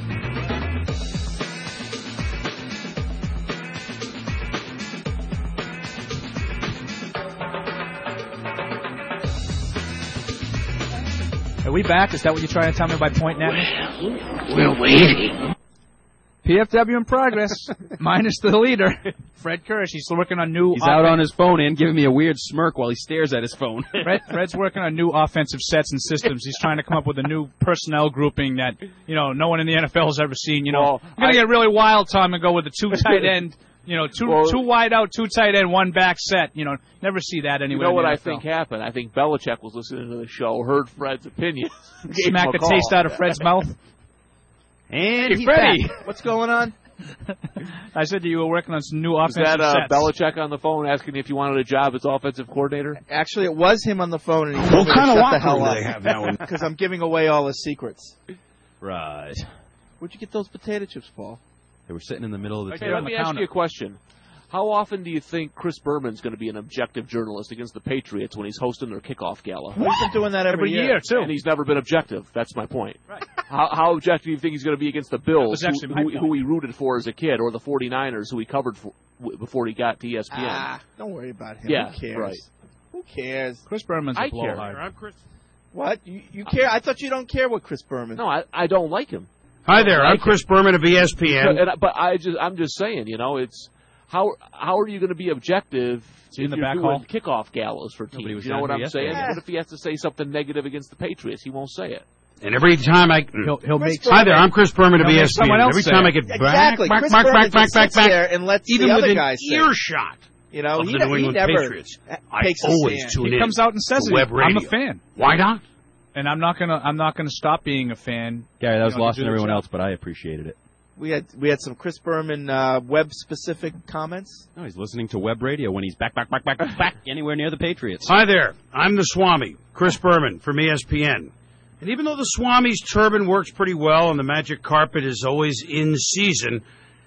Are we back? Is that what you're trying to tell me by pointing at me? We're waiting. P F W in progress, minus the leader, Fred Kirsch. He's working on new... He's offen- out on his phone and giving me a weird smirk while he stares at his phone. Fred, Fred's working on new offensive sets and systems. He's trying to come up with a new personnel grouping that, you know, no one in the N F L has ever seen. You know, Well, I'm going to get really wild, Tom, and go with a two tight end. You know, two Well, two wide out, two tight end, one back set. You know, never see that anywhere. You know what in the I N F L. think happened? I think Belichick was listening to the show, heard Fred's opinion, smack the taste out of Fred's mouth. And Hey, he's Freddie. back. What's going on? I said that you were working on some new Was offensive that uh, sets. Belichick on the phone asking if you wanted a job as offensive coordinator? Actually, it was him on the phone, and he What told me kind to of shut locker the hell room do up they have now? because I'm giving away all the secrets. Right. Where'd you get those potato chips, Paul? They were sitting in the middle of the Okay, table. let me ask you a question. How often do you think Chris Berman's going to be an objective journalist against the Patriots when he's hosting their kickoff gala? He's been doing that every, Every year, too. And he's never been objective. That's my point. Right. How, how objective do you think he's going to be against the Bills, That was actually who, my who, point. who he rooted for as a kid, or the forty-niners, who he covered for, w- before he got to E S P N? Ah, don't worry about him. Yeah, Who cares? right. Who cares? Chris Berman's a I care. blowhard. I'm Chris. What? You, you care? I thought you don't care what Chris Berman. No, I, I don't like him. Hi there, I I'm like Chris him. Berman of E S P N. But, and, I- but I just, I'm just saying, you know, it's how how are you going to be objective See, in if the you're back doing hall? kickoff galas for teams? was You know down what here I'm yesterday. saying? Yeah. What if he has to say something negative against the Patriots? He won't say it. And every time I... He'll, he'll make Hi there, I'm Chris Berman of He'll E make S P N. someone else Every say time it. I get back, Exactly. back, Chris back, Berman back, back, just back, sits back, there and lets even the other within guys say it. earshot You know, of he, the New he England never Patriots, I takes a always stand. tune He in comes out and says to it. web radio. I'm a fan. Why not? And I'm not gonna. I'm not gonna stop being a fan. Gary, that was You know, lost to on do the everyone job. else, but I appreciated it. We had we had some Chris Berman uh, web specific comments. No, he's listening to web radio when he's back, back, back, back, back, anywhere near the Patriots. Hi there, I'm the Swami, Chris Berman from E S P N. And even though the Swami's turban works pretty well and the magic carpet is always in season,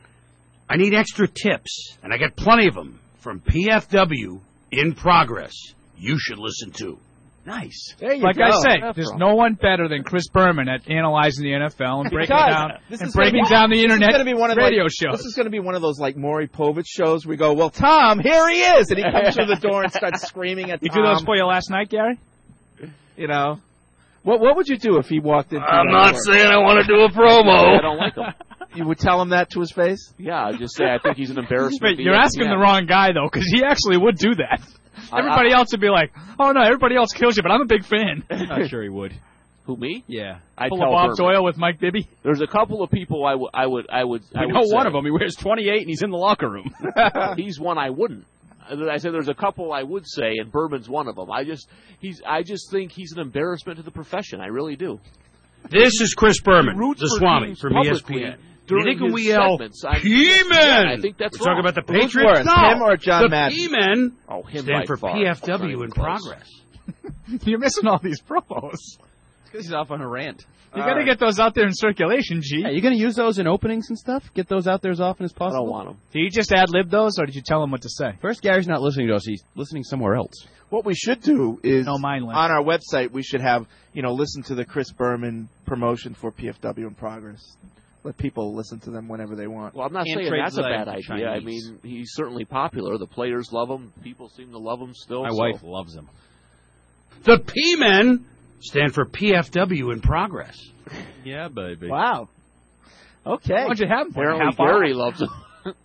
I need extra tips, and I get plenty of them from P F W in progress. You should listen to. Nice. There you Like go. I say, That's there's all. no one better than Chris Berman at analyzing the N F L and breaking Because down this and is gonna breaking be- down the this internet is gonna be one of radio like, shows. This is going to be one of those like Maury Povich shows. We go, well, Tom, here he is, and he comes through the door and starts screaming at You Tom. do those for you last night, Gary? You know, what what would you do if he walked into? I'm that not door? saying I want to do a promo. I don't like him. You would tell him that to his face? Yeah, I'd just say I think he's an embarrassment. But to you're E S P asking N. the wrong guy, though, because he actually would do that. I- Everybody I- else would be like, oh, no, everybody else kills you, but I'm a big fan. I'm not sure he would. Who, me? Yeah. I'd Pull tell a Bob Berman. Doyle with Mike Bibby. There's a couple of people I would, I would, I would, I I would know say. one of them. He wears twenty-eight and he's in the locker room. He's one I wouldn't. I said there's a couple I would say, and Berman's one of them. I just, he's, I just think he's an embarrassment to the profession. I really do. This is Chris Berman, He roots the for Swami teams from E S publicly P N. during You think when his we yell, segments. I- P-Men! Yeah, I think that's We're talking wrong. about the Who's Patriots? worse, No. him or John the Madden? P-Men Oh, him stand by for far. P F W Not in even close. progress. You're missing all these promos. Because he's off on a rant. You All got to right. get those out there in circulation, G. Yeah, you going to use those in openings and stuff? Get those out there as often as I possible? don't want him. Did you just ad-lib those, or did you tell him what to say? First, Gary's not listening to us. He's listening somewhere else. What we should do is No, mine link. on our website we should have you know listen to the Chris Berman promotion for P F W in progress. Let people listen to them whenever they want. Well, I'm not And saying trade that's a bad like idea. I Chinese. mean, he's certainly popular. The players love him. People seem to love him still. My so. wife loves him. The P-Men stand for P F W in progress. Yeah, baby. Wow. Okay. Why don't you have him for Apparently half Gary hour? loves him.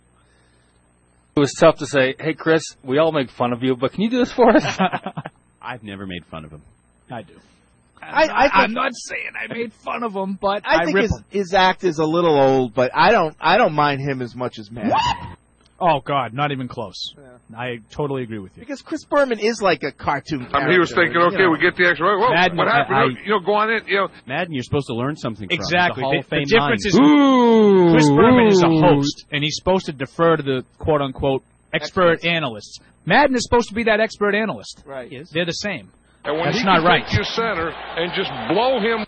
It was tough to say, hey, Chris, we all make fun of you, but can you do this for us? I've never made fun of him. I do. I, I think, I'm not saying I made fun of him, but I, I think rip his, him. his act is a little old, but I don't I don't mind him as much as Madden. Oh, God, not even close. I totally agree with you. Because Chris Berman is like a cartoon character. I mean, he was thinking, you okay, know. we get the extra. Whoa, Madden, what happened? I- you know, go on in. You know, Madden, you're supposed to learn something from. Exactly. The Hall The, of the Fame difference mind. is Ooh, Chris Berman is a ooh. host, and he's supposed to defer to the quote-unquote expert Experts. analysts. Madden is supposed to be that expert analyst. Right. They're the same. and when That's he not can right. take your center and just blow him.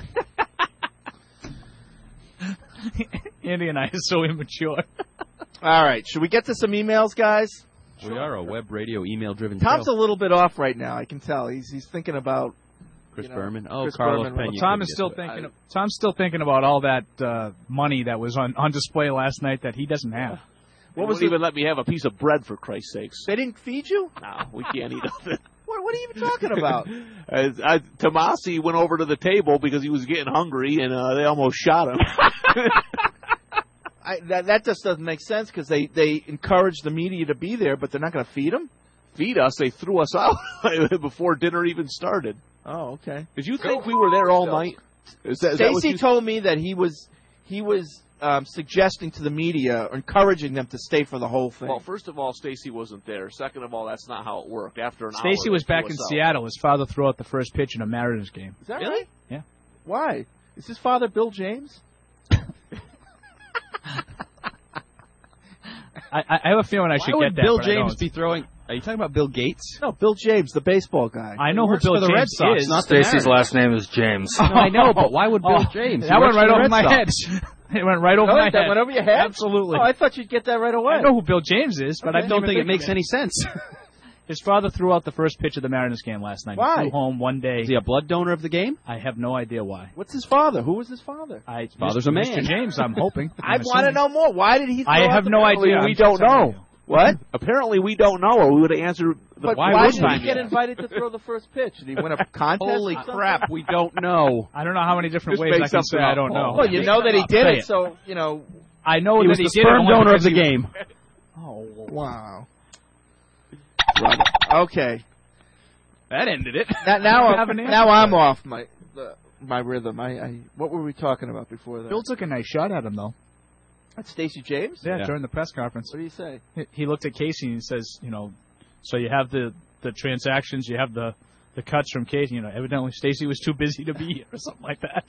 Andy and I are so immature. All right, should we get to some emails, guys? We are a web radio email-driven Tom's show. a little bit off right now. I can tell. He's he's thinking about Chris you know, Berman. Oh, Chris Carlos Berman. Pena. Well, Tom is still thinking. Of, Tom's still thinking about all that uh, money that was on, on display last night that he doesn't have. What was was the- even let me have a piece of bread for Christ's sakes? They didn't feed you? No, we can't eat it. What, what are you even talking about? As, I, Tomasi went over to the table because he was getting hungry, and uh, they almost shot him. I, that that just doesn't make sense because they they encourage the media to be there, but they're not going to feed them. Feed us. They threw us out before dinner even started. Oh, okay. Did you think we were there all night? Is that, is that what Stacy you- told me that he was he was um, suggesting to the media, encouraging them to stay for the whole thing. Well, first of all, Stacy wasn't there. Second of all, that's not how it worked. After an hour, Stacy was they back threw in us out. Seattle. His father threw out the first pitch in a Mariners game. Is that Really? right? Yeah. Why? Is his father Bill James? I, I have a feeling I Why should would get that. Bill but I James don't. be throwing? Are you talking about Bill Gates? No, Bill James, the baseball guy. I know He who works Bill for the James Red Sox, is. not the Stacy's Mariners. last name is James. No, I know, but why would Bill Oh, James? He That went works right for the over Red my Sox. head. It went right over Oh, my that head. went over your head? Absolutely. Oh, I thought you'd get that right away. I know who Bill James is, but Okay. I I don't think it even makes of any sense. His father threw out the first pitch of the Mariners game last night. Why? He flew home one day. Is he a blood donor of the game? I have no idea why. What's his father? Who was his father? I, father's a man. Mister James, I'm hoping. I I'm want to assuming. know more. Why did he? Throw I out have the no penalty? idea. We I'm don't just telling know. you. What? Apparently, we don't know, or we would have answered. The But why why, would did we? he get invited to throw the first pitch? Did he win a contest? Holy or something? crap, we don't know. I don't know how many different Just ways make I can say something I up, don't know. Paul. Well, you know that he did Say it, it. so you know. I know He that was he the did sperm it only donor of because the he- game. Oh, wow. Okay. That ended it. Now, now, Have an I'm, answer. now I'm off my uh, my rhythm. I, I what were we talking about before that? Bill took a nice shot at him, though. That's Stacey James? Yeah, during the press conference. What do you say? He- He looked at Casey and he says, you know, so you have the, the transactions, you have the, the cuts from Casey. You know, evidently Stacey was too busy to be here or something like that.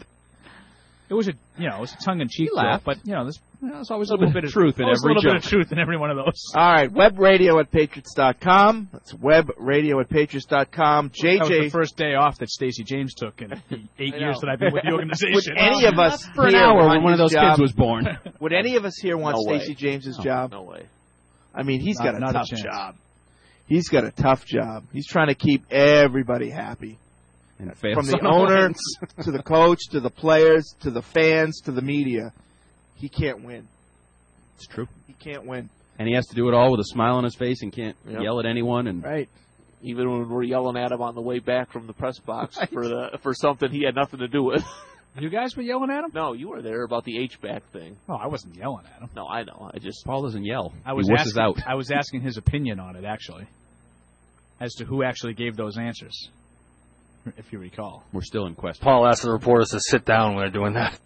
It was a, you know, it was a tongue-in-cheek He joke, laughed. but, you know, there's, you know, there's always a little bit of truth in always every a little joke. bit of truth in every one of those. All right, web radio at patriots dot com. That's web radio at patriots dot com. J J. That was the first day off that Stacey James took in the eight I years know. that I've been with the organization. Would any of us for an here hour want when one of his those job? kids was born. Would any of us here want No way. Stacey James's No, job? no way. I mean, he's Not- got a not a tough chance. job. He's got a tough job. He's trying to keep everybody happy. And fails From the on owner offense. to the coach to the players to the fans to the media. He can't win. It's true. He can't win. And he has to do it all with a smile on his face and can't Yep. yell at anyone. And Right. Even when we're yelling at him on the way back from the press box for the for something he had nothing to do with. You guys were yelling at him? No, you were there about the H-back thing. Oh, I wasn't yelling at him. No, I know. I just Paul doesn't yell. I was he wusses asking, out. I was asking his opinion on it, actually, as to who actually gave those answers, if you recall. We're still in question. Paul asked the reporters to sit down when they're doing that.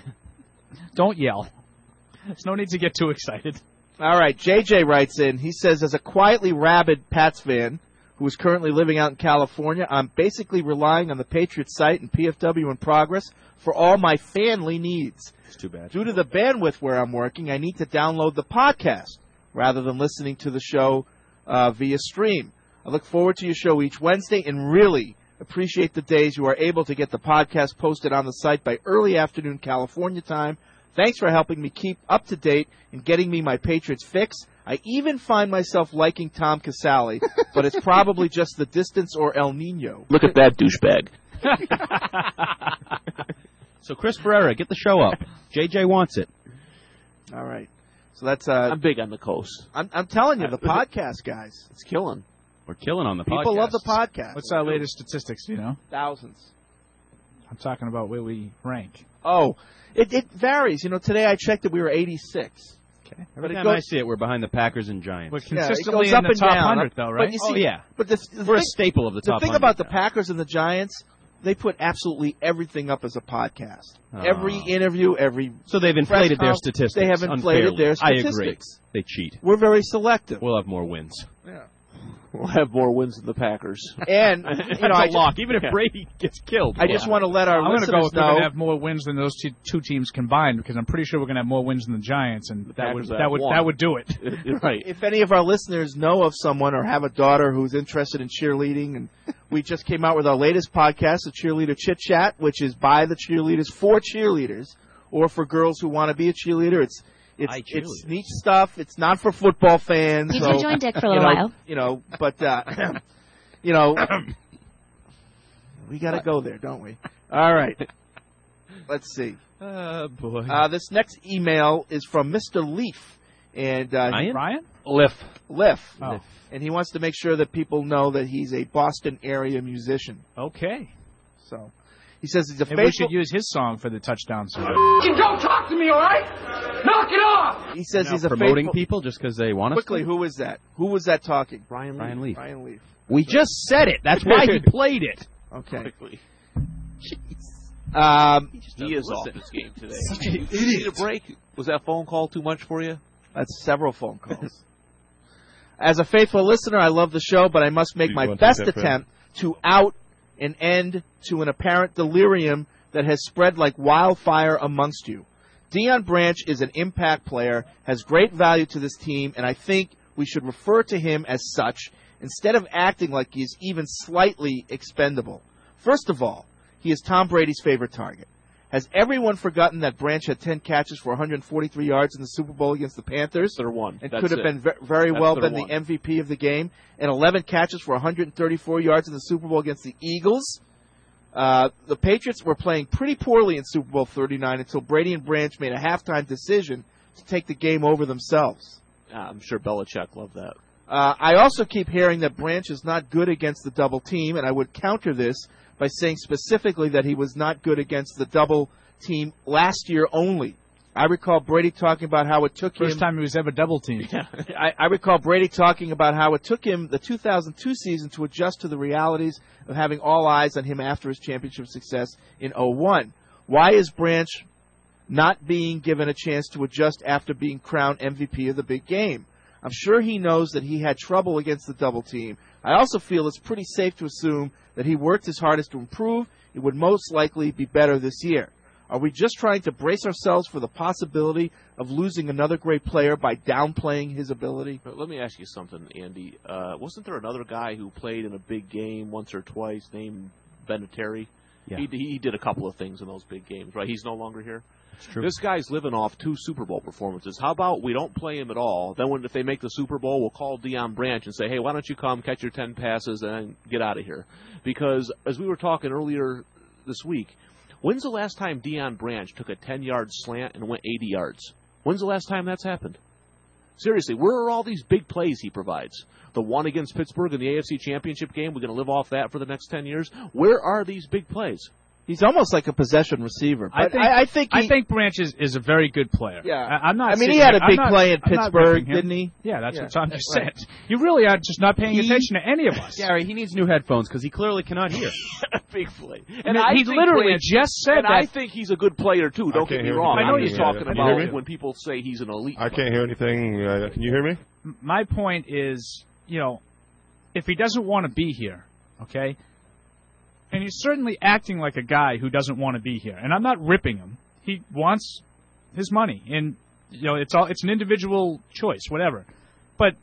Don't yell. There's no need to get too excited. All right, J J writes in. He says, as a quietly rabid Pats fan who is currently living out in California, I'm basically relying on the Patriots site and P F W in progress for all my family needs. It's too bad. Due to the bandwidth where I'm working, I need to download the podcast rather than listening to the show uh, via stream. I look forward to your show each Wednesday and really appreciate the days you are able to get the podcast posted on the site by early afternoon California time. Thanks for helping me keep up to date and getting me my Patriots fix. I even find myself liking Tom Casale, but it's probably just the distance or El Nino. look at that douchebag. So Chris Ferreira, get the show up. J J wants it. All right. So that's uh I'm big on the coast. I'm I'm telling you, the podcast guys. It's killing. We're killing on the podcast. People love the podcast. What's our latest statistics, do you know? Thousands. I'm talking about where we rank. Oh, it it varies. You know, today I checked that we were eighty-six. Okay. Every But it time goes- I see it, we're behind the Packers and Giants. We're Yeah, it consistently goes in up the and top down. one hundred, though, right? But you Oh, see, yeah. But the, the We're a thing- staple of the The top thing one hundred about the now. Packers and the Giants, they put absolutely everything up as a podcast. Oh. Every interview, every So they've inflated their conference, statistics. they have inflated unfairly. their I statistics. agree. They cheat. We're very selective. We'll have more wins. Yeah. We'll have more wins than the Packers. And you That's know, a I just, lock. Even if Brady gets killed. I just want to let our I'm going to go listeners with we're going know. to have more wins than those two, two teams combined because I'm pretty sure we're going to have more wins than the Giants, and that would Packers that have would one. that would do it. You're right. If any of our listeners know of someone or have a daughter who's interested in cheerleading, and we just came out with our latest podcast, the Cheerleader Chit Chat, which is by the cheerleaders for cheerleaders, or for girls who want to be a cheerleader. It's it's I it's neat stuff. It's not for football fans. Did so, you join Dick for a you little know, while? You know, but uh, you know, we got to go there, don't we? All right. Let's see. Oh, boy. Uh, this next email is from Mister Leaf, and uh, Ryan? Ryan? Liff. Liff. Oh. And he wants to make sure that people know that he's a Boston area musician. Okay. So he says he's a Maybe we faithful. should use his song for the touchdown song. You don't talk to me, all right? Knock it off! He says Now he's a promoting faithful. people just because they want us Quickly, to? who is that? Who was that talking? Brian Lee. Ryan Leaf. Ryan Leaf. We just said it. That's why he played it. Okay. Quickly. Um, He is off his game today. Did you need a break? Was that phone call too much for you? that's several phone calls. As a faithful listener, I love the show, but I must make You my want to best take that, Fred? attempt to out an end to an apparent delirium that has spread like wildfire amongst you. Deion Branch is an impact player, has great value to this team, and I think we should refer to him as such instead of acting like he's even slightly expendable. First of all, he is Tom Brady's favorite target. Has everyone forgotten that Branch had ten catches for one hundred forty-three yards in the Super Bowl against the Panthers? They're one. And That's could have it. been ve- very That's well their been one. the M V P of the game, and eleven catches for one hundred thirty-four yards in the Super Bowl against the Eagles. Uh, the Patriots were playing pretty poorly in Super Bowl thirty-nine until Brady and Branch made a halftime decision to take the game over themselves. Ah, I'm sure Belichick loved that. Uh, I also keep hearing that Branch is not good against the double team, and I would counter this by saying specifically that he was not good against the double team last year only. I recall Brady talking about how it took First him. First time he was ever double teamed. Yeah. I, I recall Brady talking about how it took him the two thousand two season to adjust to the realities of having all eyes on him after his championship success in oh one. Why is Branch not being given a chance to adjust after being crowned M V P of the big game? I'm sure he knows that he had trouble against the double team. I also feel it's pretty safe to assume that he worked his hardest to improve. It would most likely be better this year. Are we just trying to brace ourselves for the possibility of losing another great player by downplaying his ability? But let me ask you something, Andy. Uh, wasn't there another guy who played in a big game once or twice named Vinatieri? Yeah. He, he did a couple of things in those big games, right? He's no longer here. That's true. This guy's living off two Super Bowl performances. How about we don't play him at all? Then when if they make the Super Bowl, we'll call Deion Branch and say, hey, why don't you come, catch your ten passes, and get out of here? Because as we were talking earlier this week, when's the last time Deion Branch took a ten-yard slant and went eighty yards? When's the last time that's happened? Seriously, where are all these big plays he provides? The one against Pittsburgh in the A F C Championship game, we're going to live off that for the next ten years? Where are these big plays? He's almost like a possession receiver. But I think I, I think he, I think Branch is, is a very good player. Yeah, I, I'm not. I mean, sitting he had here, a big I'm not, play in I'm not Pittsburgh, ripping him. didn't he? Yeah, that's Yeah, what Tom just right. said. You really are just not paying He- attention to any of us. Gary, he needs new headphones because he clearly cannot hear. Big play. And he think literally Branch- just said and that. I think he's a good player, too. Don't get can't me hear wrong. anything. I know I'm he's just talking talking Can you hear about me? when people say he's an elite I player. can't hear anything. Uh, can you hear me? My point is, you know, if he doesn't want to be here, okay, and he's certainly acting like a guy who doesn't want to be here, and I'm not ripping him. He wants his money, and you know, it's all it's an individual choice, whatever. But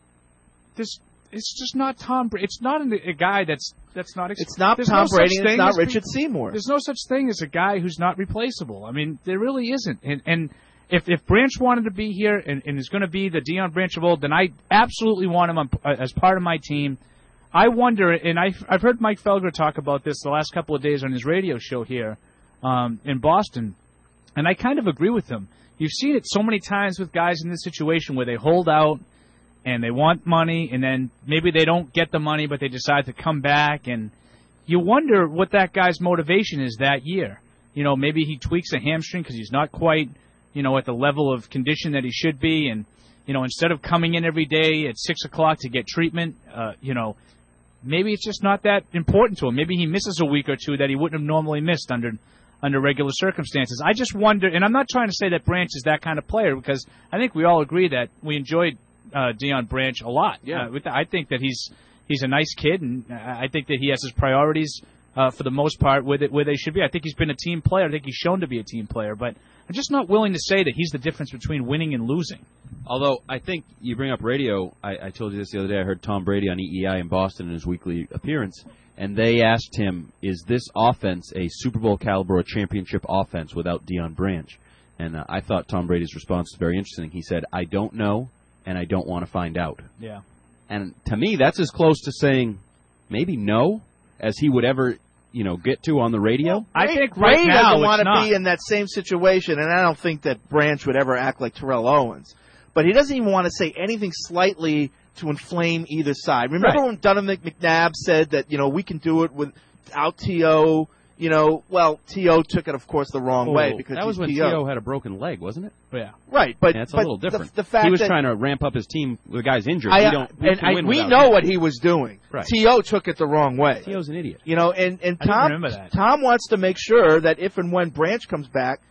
this, it's just not Tom. Brady. It's not an, a guy that's that's not. Ex- It's not there's Tom no Brady, such and it's thing not as pe- Richard Seymour. There's no such thing as a guy who's not replaceable. I mean, there really isn't. And and if if Branch wanted to be here and, and is going to be the Deion Branch of old, then I absolutely want him on, uh, as part of my team. I wonder, and I've, I've heard Mike Felger talk about this the last couple of days on his radio show here um, in Boston, and I kind of agree with him. You've seen it so many times with guys in this situation where they hold out and they want money, and then maybe they don't get the money, but they decide to come back, and you wonder what that guy's motivation is that year. You know, maybe he tweaks a hamstring because he's not quite, you know, at the level of condition that he should be, and, you know, instead of coming in every day at six o'clock to get treatment, uh, you know, maybe it's just not that important to him. Maybe he misses a week or two that he wouldn't have normally missed under under regular circumstances. I just wonder, and I'm not trying to say that Branch is that kind of player, because I think we all agree that we enjoyed uh, Deion Branch a lot. Yeah. Uh, with the, I think that he's he's a nice kid, and I think that he has his priorities uh, for the most part where they, where they should be. I think he's been a team player. I think he's shown to be a team player, but I'm just not willing to say that he's the difference between winning and losing. Although I think you bring up radio, I, I told you this the other day. I heard Tom Brady on E E I in Boston in his weekly appearance, and they asked him, "Is this offense a Super Bowl caliber or championship offense without Deion Branch?" And uh, I thought Tom Brady's response was very interesting. He said, "I don't know, and I don't want to find out." Yeah. And to me, that's as close to saying maybe no as he would ever, you know, get to on the radio. I think right Ray now doesn't want it's to not. be in that same situation, and I don't think that Branch would ever act like Terrell Owens. But he doesn't even want to say anything slightly to inflame either side. Remember Right. when Donovan McNabb said that, you know, we can do it without T O, you know, well, T O took it, of course, the wrong Oh, way because that was he's when T O. had a broken leg, wasn't it? Yeah. Right, but, Yeah, it's a but little the- different. The, fact he was that trying to ramp up his team. The guy's injured. I, we don't. We and can I, win we without know him. what he was doing. Right. T O took it the wrong way. T O's an idiot. You know, and, and I didn't Tom remember that. Tom wants to make sure that if and when Branch comes back,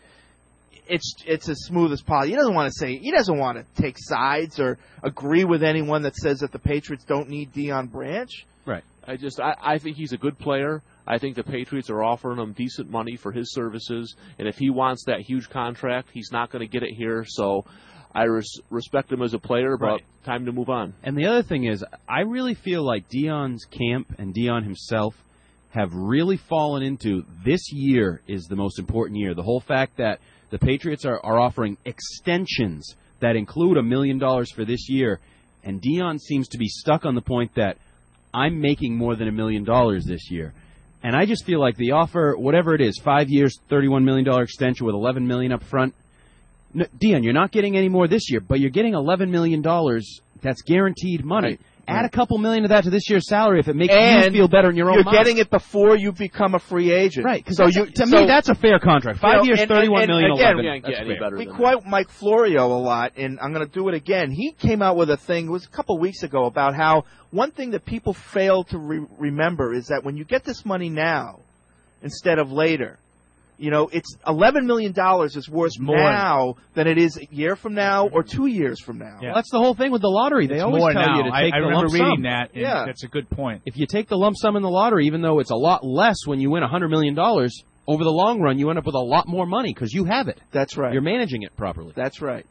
it's it's as smooth as possible. He doesn't want to say he doesn't want to take sides or agree with anyone that says that the Patriots don't need Deion Branch. Right. I just I, I think he's a good player. I think the Patriots are offering him decent money for his services, and if he wants that huge contract, he's not going to get it here. So I res- respect him as a player, but Right. time to move on. And the other thing is, I really feel like Deion's camp and Deion himself have really fallen into this year is the most important year. The whole fact that the Patriots are, are offering extensions that include a million dollars for this year, and Deion seems to be stuck on the point that I'm making more than a million dollars this year. And I just feel like the offer, whatever it is, five years, thirty-one million dollars extension with eleven million dollars up front, no, Deion, you're not getting any more this year, but you're getting eleven million dollars that's guaranteed money. Right. Add a couple million of that to this year's salary if it makes and you feel better in your own you're mind. getting it before you become a free agent. Right, because so you, to so, me, that's a fair contract. Five you know, years, and, thirty-one and, million, and again, eleven. That's any fair. better we than quote Mike Florio a lot, and I'm going to do it again. He came out with a thing, it was a couple weeks ago, about how one thing that people fail to re- remember is that when you get this money now instead of later, you know, it's eleven million dollars is worth more now than it is a year from now or two years from now. Well, that's the whole thing with the lottery. They It's always more tell now. you to I- take I the remember lump reading sum. that, and Yeah. that's a good point. If you take the lump sum in the lottery, even though it's a lot less when you win one hundred million dollars, over the long run, you end up with a lot more money because you have it. That's right. You're managing it properly. That's right.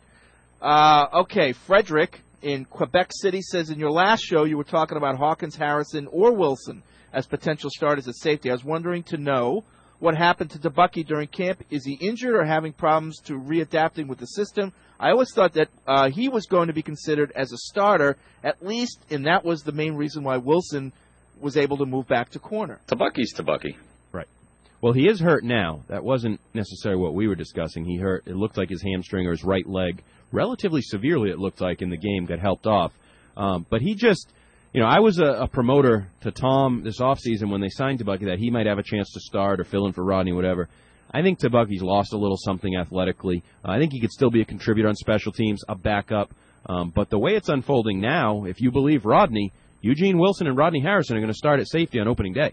Uh, okay, Frederick in Quebec City says, in your last show you were talking about Hawkins, Harrison, or Wilson as potential starters at safety. I was wondering to know what happened to DeBucky during camp. Is he injured or having problems to readapting with the system? I always thought that uh, he was going to be considered as a starter, at least, and that was the main reason why Wilson was able to move back to corner. DeBucky's DeBucky. Right. Well, he is hurt now. That wasn't necessarily what we were discussing. He hurt, it looked like his hamstring or his right leg, relatively severely it looked like in the game, got helped off. Um, but he just, you know, I was a, a promoter to Tom this offseason when they signed DeBucky that he might have a chance to start or fill in for Rodney, whatever. I think DeBucky's lost a little something athletically. Uh, I think he could still be a contributor on special teams, a backup. Um, but the way it's unfolding now, if you believe Rodney, Eugene Wilson and Rodney Harrison are going to start at safety on opening day.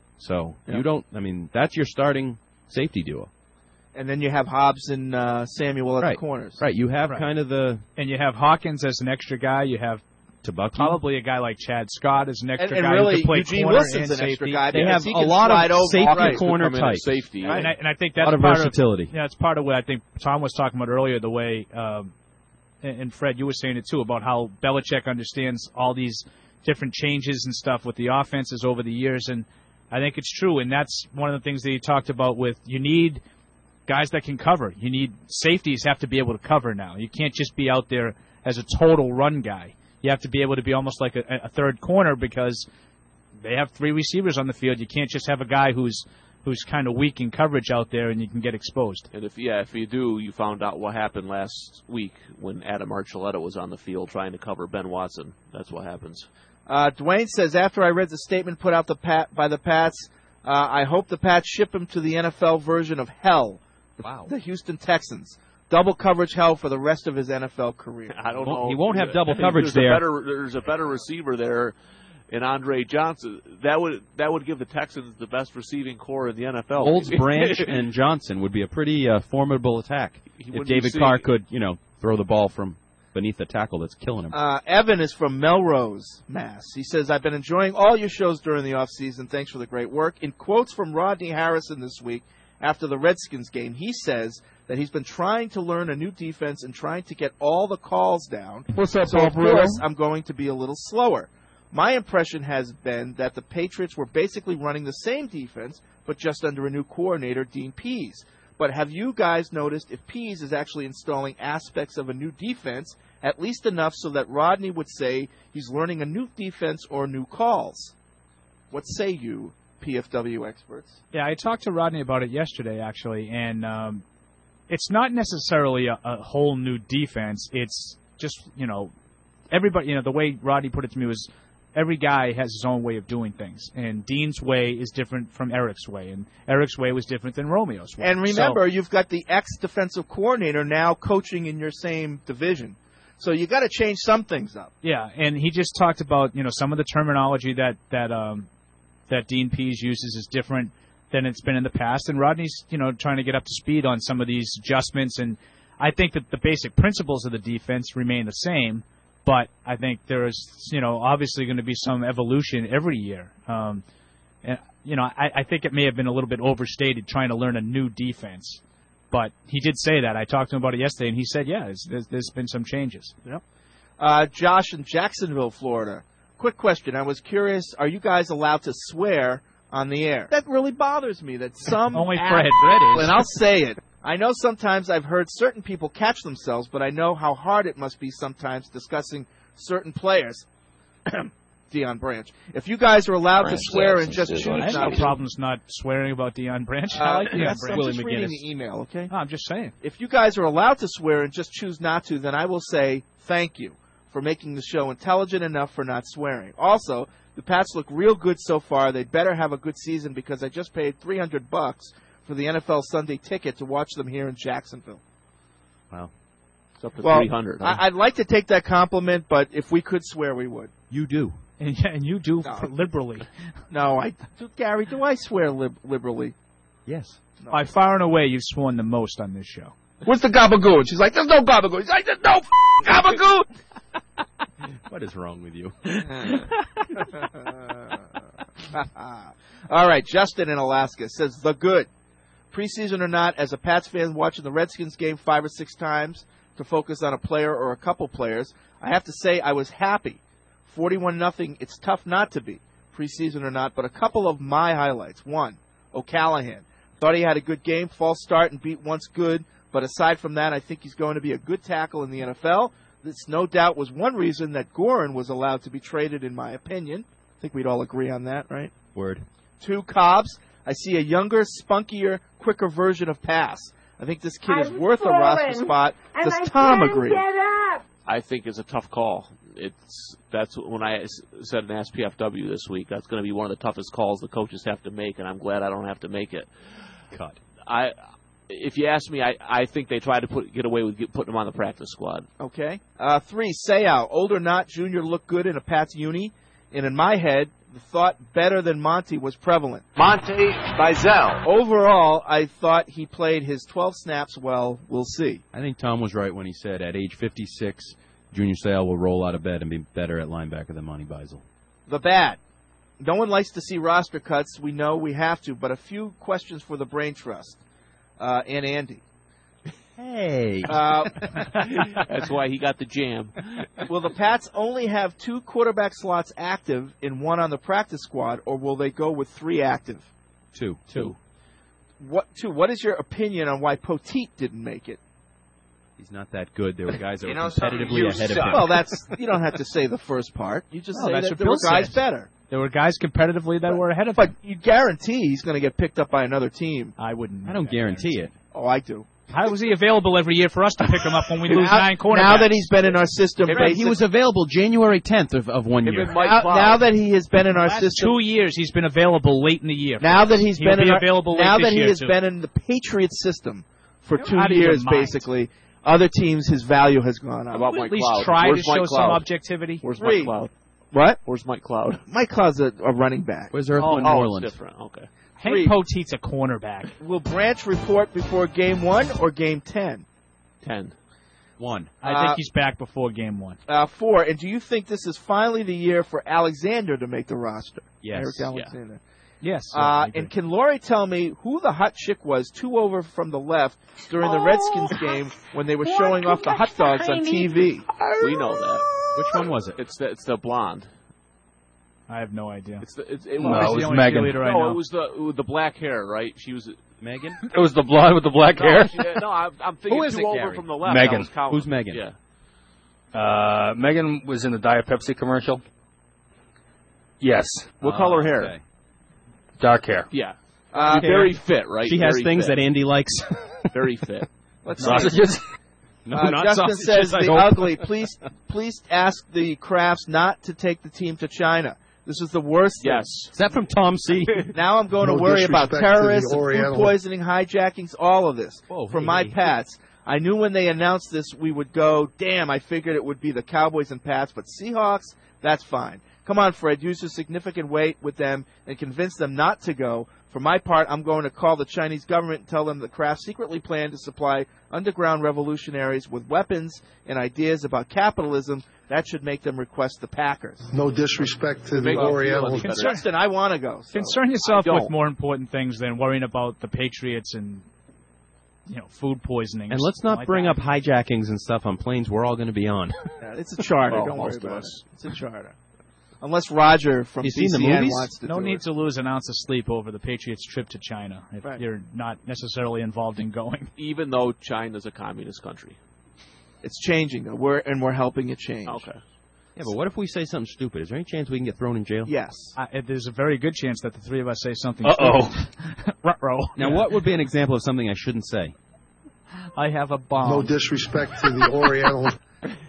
So Yeah. you don't, I mean, that's your starting safety duo. And then you have Hobbs and uh, Samuel at Right. the corners. Right, you have Right. kind of the... And you have Hawkins as an extra guy. You have DeBucky. probably a guy like Chad Scott as an extra And, and guy really, who could play Eugene corner Wilson's and an extra safety. guy. They because have he a can lot of slide over safety right. corner Come in at types. safety. And I, and I think A that's lot of part versatility. Of, yeah, it's part of what I think Tom was talking about earlier. The way, um, and, and Fred, you were saying it too about how Belichick understands all these different changes and stuff with the offenses over the years, and I think it's true. And that's one of the things that he talked about. With you need guys that can cover. You need safeties have to be able to cover now. You can't just be out there as a total run guy. You have to be able to be almost like a, a third corner because they have three receivers on the field. You can't just have a guy who's who's kind of weak in coverage out there and you can get exposed. And if yeah, if you do, you found out what happened last week when Adam Archuleta was on the field trying to cover Ben Watson. That's what happens. Uh, Dwayne says, after I read the statement put out the Pat, by the Pats, uh, I hope the Pats ship him to the N F L version of hell. Wow. The Houston Texans. Double coverage hell for the rest of his N F L career. I don't Won't- know. he won't have double coverage there's there. A better, there's a better receiver there in Andre Johnson. That would that would give the Texans the best receiving core in the N F L. Olds, Branch, and Johnson would be a pretty uh, formidable attack if wouldn't David be Carr seeing- could, you know, throw the ball from beneath the tackle that's killing him. Uh, Evan is from Melrose, Mass. He says, I've been enjoying all your shows during the offseason. Thanks for the great work. In quotes from Rodney Harrison this week after the Redskins game, he says that he's been trying to learn a new defense and trying to get all the calls down. What's up, So, Paul of Perillo? course, I'm going to be a little slower. My impression has been that the Patriots were basically running the same defense, but just under a new coordinator, Dean Pease. But have you guys noticed if Pease is actually installing aspects of a new defense, at least enough so that Rodney would say he's learning a new defense or new calls? What say you, P F W experts? Yeah, I talked to Rodney about it yesterday, actually, and um, it's not necessarily a, a whole new defense. It's just, you know, everybody, you know, the way Rodney put it to me was every guy has his own way of doing things, and Dean's way is different from Eric's way, and Eric's way was different than Romeo's way. And remember, So, you've got the ex-defensive coordinator now coaching in your same division. So you got to change some things up. yeah, and he just talked about, you know, some of the terminology that that um, that Dean Pease uses is different than it's been in the past, and Rodney's, you know, trying to get up to speed on some of these adjustments, and I think that the basic principles of the defense remain the same, but I think there is, you know, obviously going to be some evolution every year. Um, and, you know, I, I think it may have been a little bit overstated trying to learn a new defense. But he did say that. I talked to him about it yesterday, and he said, yeah, there's, there's, there's been some changes. Yep. Uh, Josh in Jacksonville, Florida. Quick question. I was curious, are you guys allowed to swear on the air? That really bothers me that some... Only act- Fred. Fred is. And I'll say it. I know sometimes I've heard certain people catch themselves, but I know how hard it must be sometimes discussing certain players. Deion Branch. If you guys are allowed Branch to swear and Jackson just says, choose I have not no to... problems not swearing about Deion Branch. Uh, I like Deion yes, Branch. I'm Willie just reading McGinnis. the email, okay? No, I'm just saying. If you guys are allowed to swear and just choose not to, then I will say thank you. for making the show intelligent enough for not swearing. Also, the Pats look real good so far. They'd better have a good season because I just paid three hundred bucks for the N F L Sunday ticket to watch them here in Jacksonville. Wow. It's up to Well, three hundred. Huh? I- I'd like to take that compliment, but if we could swear, we would. You do. And, and you do no. liberally. No, I do, Gary, do I swear lib- liberally? Yes. No. By far and away, you've sworn the most on this show. Where's the gabagool? She's like, there's no gabagool. He's like, there's no f- gabagool. What is wrong with you? All right, Justin in Alaska says, the good. Preseason or not, as a Pats fan watching the Redskins game five or six times to focus on a player or a couple players, I have to say I was happy. forty-one nothing, it's tough not to be, preseason or not, but a couple of my highlights. One, O'Callahan. Thought he had a good game, false start, and beat once good, but aside from that, I think he's going to be a good tackle in the N F L. This no doubt was one reason that Gorin was allowed to be traded, in my opinion. I think we'd all agree on that, right? Word. Two, Cobbs. I see a younger, spunkier, quicker version of Pass. I think this kid is I'm worth falling, a roster spot. and Does I Tom can't agree? Get up. I think it's a tough call. It's that's when I said in S P F W this week. That's going to be one of the toughest calls the coaches have to make, and I'm glad I don't have to make it. Cut. I, if you ask me, I, I think they tried to put get away with get, putting him on the practice squad. Okay. Uh, three, Seau. Old or not, Junior looked good in a Pats uni, and in my head, the thought better than Monty was prevalent. Monty Bizel. Overall, I thought he played his twelve snaps well. We'll see. I think Tom was right when he said at age fifty-six, Junior Seau will roll out of bed and be better at linebacker than Monty Bizel. The bad. No one likes to see roster cuts. We know we have to, but a few questions for the Brain Trust uh, and Andy. Hey. Uh, That's why he got the jam. Will the Pats only have two quarterback slots active and one on the practice squad, or will they go with three active? Two. Two. What? Two. What is your opinion on why Poteet didn't make it? He's not that good. There were guys that You were know something? competitively You ahead suck. of him. Well, that's you don't have to say the first part. You just No, say that's that what there were Bill guys said. better. There were guys competitively that were ahead of But him. you guarantee he's going to get picked up by another team. I wouldn't. I don't guarantee it. Oh, I do. How was he available every year for us to pick him up when we lose now, nine cornerbacks? now that he's been in our system, Right, basic- he was available January tenth of, of one Him year. and Mike now, Cloud. now that he has been in our Last system, two years he's been available late in the year. now that he's He'll been be in our, available late now this that he year, has too. been in the Patriots system for You're two out of your years, mind. basically, other teams his value has gone How up. about At Mike least Cloud? try Where's to show Mike some Cloud? objectivity. Where's Three. Mike Cloud? What? Where's Mike Cloud? Mike Cloud's a, a running back. Where's Earth Oh, New oh, Orleans? it's different. Okay. Three. Hank Poteet's a cornerback. Will Branch report before game one or game ten? Ten. One. I Uh, think he's back before game one. Uh, four. And do you think this is finally the year for Alexander to make the roster? Yes. Eric Yeah. Alexander. Yes. Uh, I agree. and can Laurie tell me who the hot chick was two over from the left during the Redskins game when they were showing off the hot dogs on T V? We know that. Which one was it? It's the it's the blonde. I have no idea. It's the it, it Well, No, he's it the was only Megan. cheerleader I no, know. it was the with the black hair, right? She was Megan? It was the blonde with the black no, hair. she, no I'm, I'm thinking Who is two it, over Gary? from the left. Megan. That was Colin. Who's Megan? Yeah. Uh, Megan was in the Diet Pepsi commercial. Yes, What Uh, color hair? okay. dark hair. Yeah. Uh, Very fit, right? She has Very things fit. that Andy likes. Very fit. Let's see. Sausages. No, Uh, not Justin sausages, says I the hope. ugly. Please, please ask the Crafts not to take the team to China. This is the worst thing. Yes. Is that from Tom C? Now I'm going No to worry about disrespect to the terrorists, and food Oriental. poisoning, hijackings, all of this. Whoa, From hey, my hey. Pats, I knew when they announced this we would go, damn, I figured it would be the Cowboys and Pats, but Seahawks, that's fine. Come on, Fred, use your significant weight with them and convince them not to go. For my part, I'm going to call the Chinese government and tell them the Kraft secretly planned to supply underground revolutionaries with weapons and ideas about capitalism. That should make them request the Packers. No disrespect to the Make me feel Oriental. any better. Justin, I want to go. So. Concern yourself I don't. with more important things than worrying about the Patriots and you know food poisoning. And let's not like bring that. up hijackings and stuff on planes we're all going to be on. Yeah, it's a charter. Well, Don't worry most of about us. it. It's a charter. Unless Roger from You B seen the C N movies? wants to No do need it. to lose an ounce of sleep over the Patriots' trip to China if Right. you're not necessarily involved in going. Even though China's a communist country. It's changing, though. We're, and we're helping it change. Okay. Yeah, but what if we say something stupid? Is there any chance we can get thrown in jail? Yes. Uh, there's a very good chance that the three of us say something. Uh-oh. stupid. Ruh-roh. Now, what would be an example of something I shouldn't say? I have a bomb. No disrespect to the Oriental.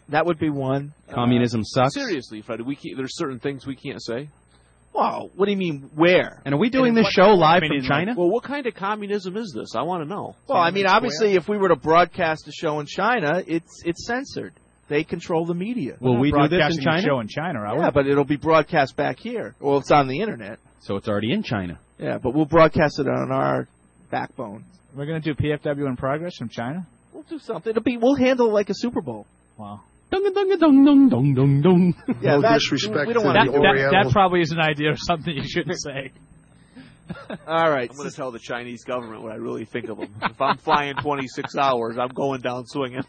That would be one. Communism sucks. Seriously, Freddie, we can't, there's certain things we can't say. Well, what do you mean, where? And are we doing And this what- show live I mean, from in, China? Well, what kind of communism is this? I want to know. Well, I mean, obviously, if we were to broadcast a show in China, it's it's censored. They control the media. Will we do this in Broadcasting the China? show in China, are we? Yeah, but it'll be broadcast back here. Well, it's on the internet. So it's already in China. Yeah, but we'll broadcast it on our backbone. We're going to do P F W in progress from China? We'll do something. It'll be. We'll handle it like a Super Bowl. Wow. Dung dung dung dung dung dung dung. Yeah, No that, disrespect we don't to want That, the to. that, Oriental. that probably is an idea of something you shouldn't say. All right. I'm going to tell the Chinese government what I really think of them. If I'm flying twenty-six hours, I'm going down swinging.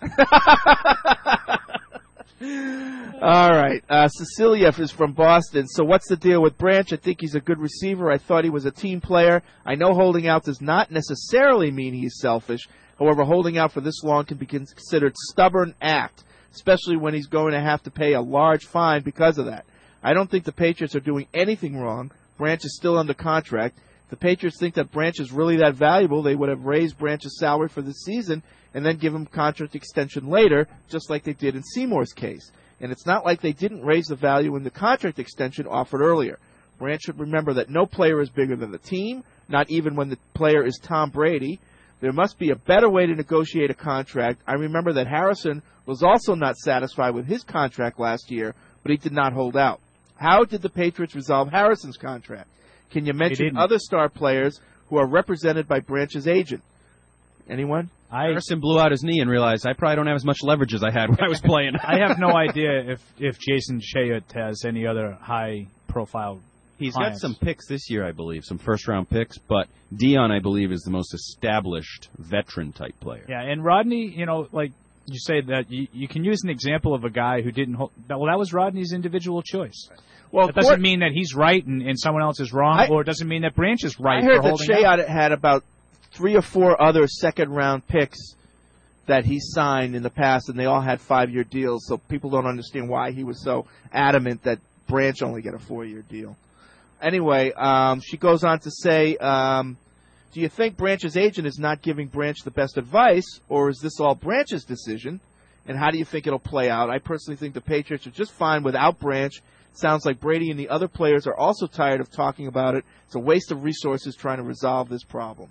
All right. Uh, Cecilia is from Boston. So what's the deal with Branch? I think he's a good receiver. I thought he was a team player. I know holding out does not necessarily mean he's selfish. However, holding out for this long can be considered stubborn act, especially when he's going to have to pay a large fine because of that. I don't think the Patriots are doing anything wrong. Branch is still under contract. If the Patriots think that Branch is really that valuable, they would have raised Branch's salary for this season and then give him contract extension later, just like they did in Seymour's case. And it's not like they didn't raise the value in the contract extension offered earlier. Branch should remember that no player is bigger than the team, not even when the player is Tom Brady. There must be a better way to negotiate a contract. I remember that Harrison was also not satisfied with his contract last year, but he did not hold out. How did the Patriots resolve Harrison's contract? Can you mention didn't. other star players who are represented by Branch's agent? Anyone? I Harrison blew out his knee and realized I probably don't have as much leverage as I had when I was playing. I have no idea if, if Jason Chayot has any other high-profile He's clients. got some picks this year, I believe, some first-round picks, but Dion, I believe, is the most established veteran-type player. Yeah, and Rodney, you know, like you say that you, you can use an example of a guy who didn't hold. Well, that was Rodney's individual choice. Well, that doesn't Court- mean that he's right and, and someone else is wrong, I- or it doesn't mean that Branch is right I heard for that holding out. Chayot had about three or four other second-round picks that he signed in the past, and they all had five-year deals, so people don't understand why he was so adamant that Branch only get a four-year deal. Anyway, um, she goes on to say, um, do you think Branch's agent is not giving Branch the best advice, or is this all Branch's decision? And how do you think it'll play out? I personally think the Patriots are just fine without Branch. Sounds like Brady and the other players are also tired of talking about it. It's a waste of resources trying to resolve this problem.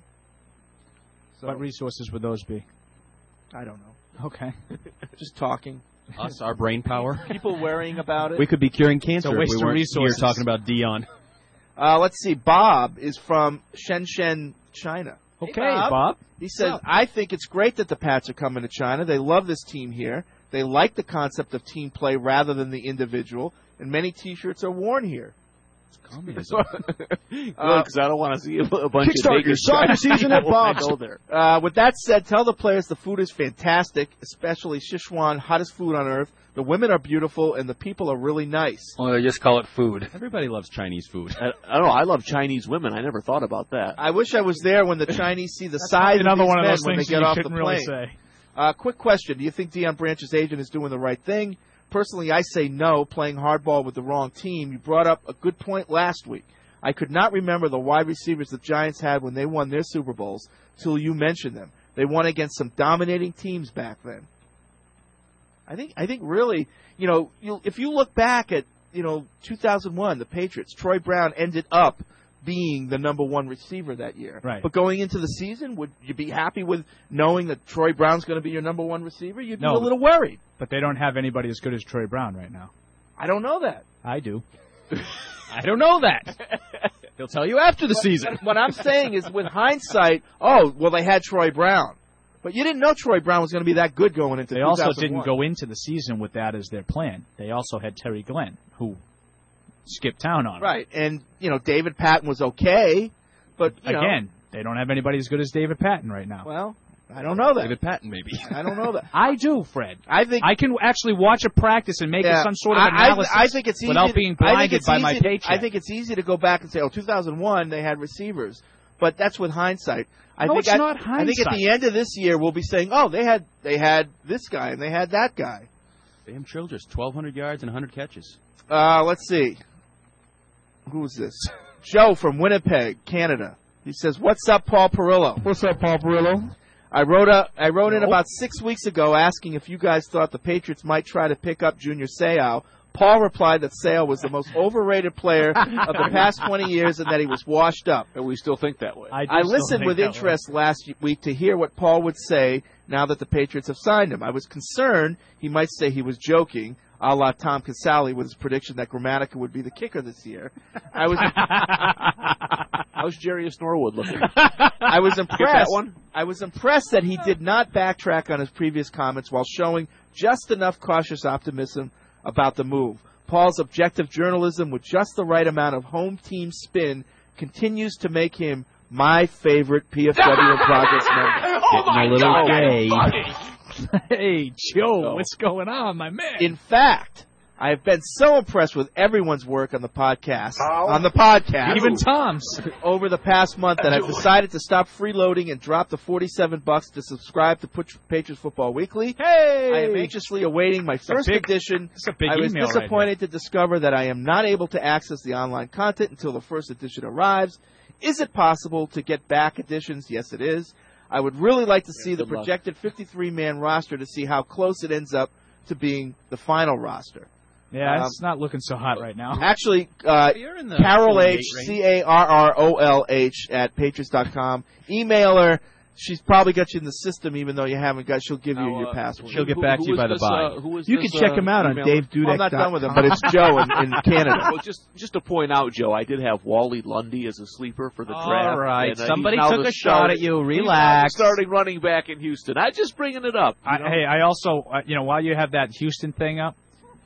So, What resources would those be? I don't know. Okay. Just talking. Us, our brain power. People worrying about it. We could be curing cancer It's a waste if we of weren't resources. here talking about Dion. Uh, let's see. Bob is from Shenzhen, China. Okay, Hey, Bob. Bob. He says, I think it's great that the Pats are coming to China. They love this team here. They like the concept of team play rather than the individual, and many T-shirts are worn here. Communism. Good, because I don't want to see a a bunch Kickstart of naked your soccer guys season at when I Bob's. go there. Uh, with that said, tell the players the food is fantastic, especially Sichuan, hottest food on earth. The women are beautiful, and the people are really nice. Well, they just call it food. Everybody loves Chinese food. I, I don't know. I love Chinese women. I never thought about that. I wish I was there when the Chinese see the size of Another these one of men those when they things get you off the shouldn't really plane. say. Uh, quick question. Do you think Deion Branch's agent is doing the right thing? Personally, I say no, playing hardball with the wrong team. You brought up a good point last week. I could not remember the wide receivers the Giants had when they won their Super Bowls till you mentioned them. They won against some dominating teams back then. I think I think really, you know, you, if you look back at, you know, two thousand one, the Patriots, Troy Brown ended up being the number one receiver that year. Right. But going into the season, would you be happy with knowing that Troy Brown's going to be your number one receiver? You'd be No. a little worried. But they don't have anybody as good as Troy Brown right now. I don't know that. I do. I don't know that. He'll tell you after the season. What I'm saying is, with hindsight, oh, well, they had Troy Brown. But you didn't know Troy Brown was going to be that good going into They also two thousand one. didn't go into the season with that as their plan. They also had Terry Glenn, who skipped town on him. Right, and, you know, David Patton was okay, but, you know, Again, they don't have anybody as good as David Patton right now. well, I don't know that. David Patton, maybe. I don't know that. I do, Fred. I think I can actually watch a practice and make yeah, some sort of I- I- analysis I, think it's easy without to- being I think blinded it's by my easy to- paycheck. I think it's easy to go back and say, oh, two thousand one, they had receivers. But that's with hindsight. I No, think it's at, not I think at hindsight. the end of this year, we'll be saying, oh, they had they had this guy and they had that guy. Sam Childress, twelve hundred yards and one hundred catches. Uh, let's see. Who's this? Joe from Winnipeg, Canada. He says, what's up, Paul Perillo? What's up, Paul Perillo? I wrote up. I wrote in No. about six weeks ago asking if you guys thought the Patriots might try to pick up Junior Seau. Paul replied that Seau was the most overrated player of the past twenty years and that he was washed up. And we still think that way. I, do I still listened think with that interest last week to hear what Paul would say now that the Patriots have signed him. I was concerned he might say he was joking, a la Tom Casale with his prediction that Grammatica would be the kicker this year. I was How's Jarius Norwood looking? I was Get that impressed. one? I was impressed that he did not backtrack on his previous comments while showing just enough cautious optimism about the move. Paul's objective journalism with just the right amount of home team spin continues to make him my favorite P F W in Progress member. Oh my a little God, gay. buddy. Hey, Joe, what's going on, my man? In fact, I have been so impressed with everyone's work on the podcast, on the podcast, Even Tom's. over the past month that I've decided to stop freeloading and drop the forty-seven bucks to subscribe to Put- Patriots Football Weekly. Hey! I am anxiously awaiting my first big- edition. It's a big I was email right disappointed to discover that I am not able to access the online content until the first edition arrives. Is it possible to get back editions? Yes, it is. I would really like to see the good luck. projected fifty-three man roster to see how close it ends up to being the final roster. Yeah, Um, it's not looking so hot right now. Actually, uh, You're in the Carol H, forty-eight range. C A R R O L H at Patriots dot com. Email her. She's probably got you in the system, even though you haven't got. She'll give you Now, your uh, password. She'll get Who- back who to you is by the this, bye. uh, who is You this, can check uh, him out on emailer? Dave Dudek. I'm not done with him, but it's Joe in, in Canada. Well, just just to point out, Joe, I did have Wally Lundy as a sleeper for the All draft. right, and, uh, somebody he's now took the a shot at starting- you. he's now the Relax. starting running back in Houston. I'm just bringing it up. you I, know? hey, I also, uh, you know, while you have that Houston thing up,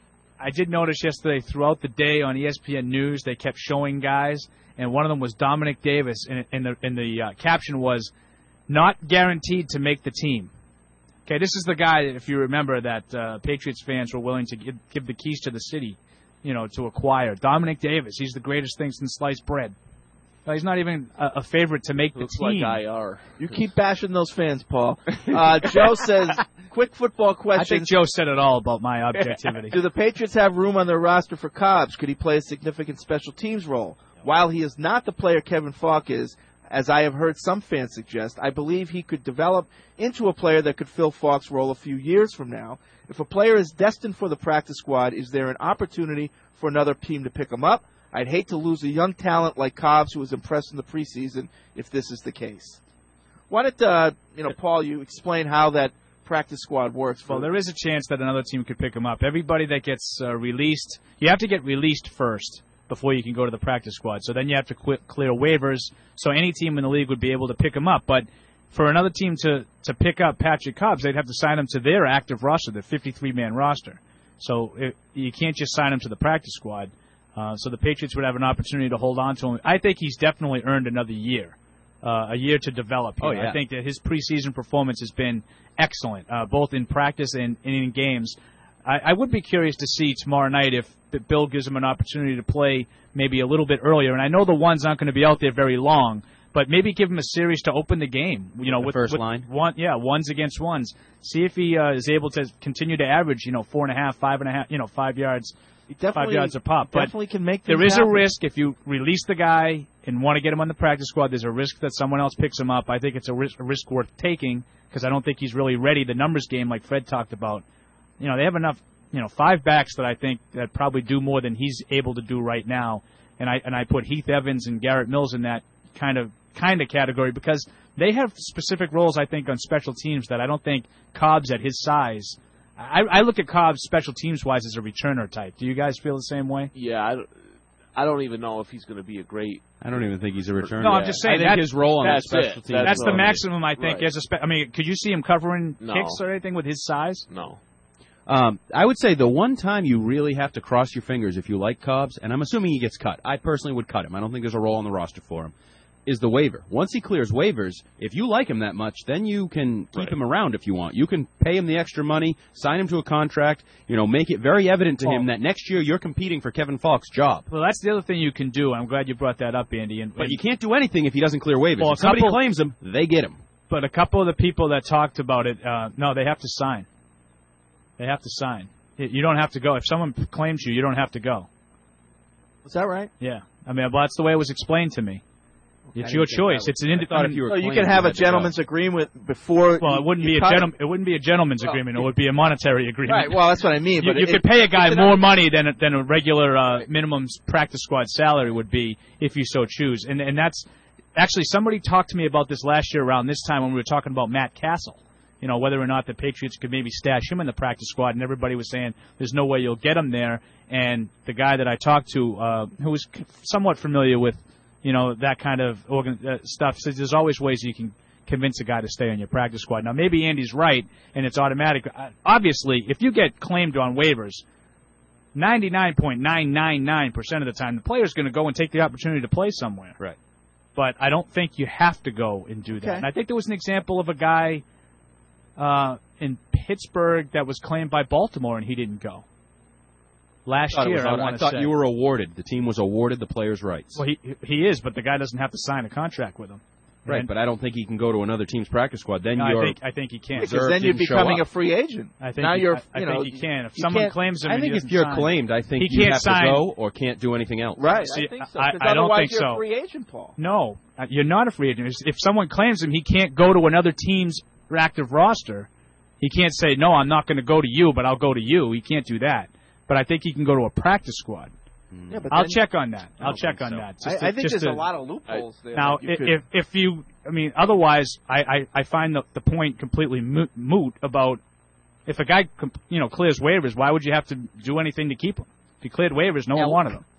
I did notice yesterday throughout the day on E S P N News they kept showing guys, and one of them was Dominic Davis, and, and the and the uh, caption was, "Not guaranteed to make the team." Okay, this is the guy, if you remember, that uh, Patriots fans were willing to give, give the keys to the city, you know, to acquire. Dominic Davis, he's the greatest thing since sliced bread. Uh, he's not even a, a favorite to make the Looks team. like I R. You keep bashing those fans, Paul. Uh, Joe says, quick football I question. think Joe said it all about my objectivity. Do the Patriots have room on their roster for Cobbs? Could he play a significant special teams role? While he is not the player Kevin Falk is, as I have heard some fans suggest, I believe he could develop into a player that could fill Falk's role a few years from now. If a player is destined for the practice squad, is there an opportunity for another team to pick him up? I'd hate to lose a young talent like Cobbs who was impressed in the preseason if this is the case. Why don't, uh, you know, Paul, you explain how that practice squad works? For Well, there is a chance that another team could pick him up. Everybody that gets uh, released, you have to get released first before you can go to the practice squad. So then you have to qu- clear waivers. So any team in the league would be able to pick him up. But for another team to, to pick up Patrick Cobbs, they'd have to sign him to their active roster, the fifty-three man roster. So it, you can't just sign him to the practice squad. Uh, so the Patriots would have an opportunity to hold on to him. I think he's definitely earned another year, uh, a year to develop. Oh, here. yeah. I think that his preseason performance has been excellent, uh, both in practice and, and in games. I, I would be curious to see tomorrow night if Bill gives him an opportunity to play maybe a little bit earlier. And I know the one's not going to be out there very long, but maybe give him a series to open the game. You know, The with first with line? one, yeah, ones against ones. See if he uh, is able to continue to average, you know, four and a half, five and a half, you know, five yards. Five definitely- yards a pop. But definitely can make there things is a happen. risk if you release the guy and want to get him on the practice squad. There's a risk that someone else picks him up. I think it's a risk, a risk worth taking because I don't think he's really ready. The numbers game, like Fred talked about, you know, they have enough, you know, five backs that I think that probably do more than he's able to do right now. And I and I put Heath Evans and Garrett Mills in that kind of kind of category because they have specific roles, I think, on special teams that I don't think Cobbs at his size. I, I look at Cobbs special teams wise as a returner type. Do you guys feel the same way? Yeah, I don't, I don't even know if he's going to be a great. I don't even think he's a returner. No, I'm just saying I think that- his role on the that's special it. team. That's, the what I mean. maximum I think. Right. As a spe- I mean, could you see him covering No. kicks or anything with his size? No. Um, I would say the one time you really have to cross your fingers if you like Cobbs, and I'm assuming he gets cut. I personally would cut him. I don't think there's a role on the roster for him. Is the waiver. Once he clears waivers, if you like him that much, then you can keep Right. him around if you want. You can pay him the extra money, sign him to a contract, you know, make it very evident to him that next year you're competing for Kevin Falk's job. Well, that's the other thing you can do. I'm glad you brought that up, Andy. And, But you can't do anything if he doesn't clear waivers. Well, a if somebody couple- claims him, they get him. But a couple of the people that talked about it, uh, no, they have to sign. They have to sign. You don't have to go. If someone claims you, you don't have to go. Was that right? Yeah. I mean, well, that's the way it was explained to me. It's your choice. It's an independent. So you can have a gentleman's agreement before. Well, you, it wouldn't you be a cut gentleman. It wouldn't be a gentleman's Well, agreement. It would be a monetary agreement. Right. Well, that's what I mean. You, but you it, could pay a guy it's an- more money than a, than a regular uh, minimum practice squad salary would be if you so choose. And and that's actually somebody talked to me about this last year around this time when we were talking about Matt Castle. You know, whether or not the Patriots could maybe stash him in the practice squad, and everybody was saying there's no way you'll get him there. And the guy that I talked to, uh, who was somewhat familiar with, you know, that kind of organ- uh, stuff, says there's always ways you can convince a guy to stay on your practice squad. Now, maybe Andy's right, and it's automatic. Uh, obviously, if you get claimed on waivers, ninety-nine point nine nine nine percent of the time, the player's going to go and take the opportunity to play somewhere. Right. But I don't think you have to go and do that. Okay. And I think there was an example of a guy uh, in Pittsburgh that was claimed by Baltimore, and he didn't go. Last I thought, it year, was, I I want to thought say. you were awarded. The team was awarded the player's rights. Well, he he is, but the guy doesn't have to sign a contract with him. Right, And- but I don't think he can go to another team's practice squad. Then No, you're I think I think he can. Because then you're becoming a free agent. I think now he, you're. I, I you think know, he can. If you someone can't- claims him, I and think he if doesn't you're sign, claimed, I think he you can't have sign. to go or can't do anything else. Right, See, I think so. I- 'cause I don't otherwise think you're so. a free agent, Paul. No, uh, you're not a free agent. If someone claims him, he can't go to another team's active roster. He can't say, no, I'm not going to go to you, but I'll go to you. He can't do that. But I think he can go to a practice squad. Yeah, but I'll then- check on that. I I'll don't check think on so. that. I- Just I to- think just there's to- a lot of loopholes there Now, that you if, could- if if you, I mean, otherwise, I, I, I find the, the point completely moot, moot about if a guy, com- you know, clears waivers, why would you have to do anything to keep him? If he cleared waivers, no one wanted him.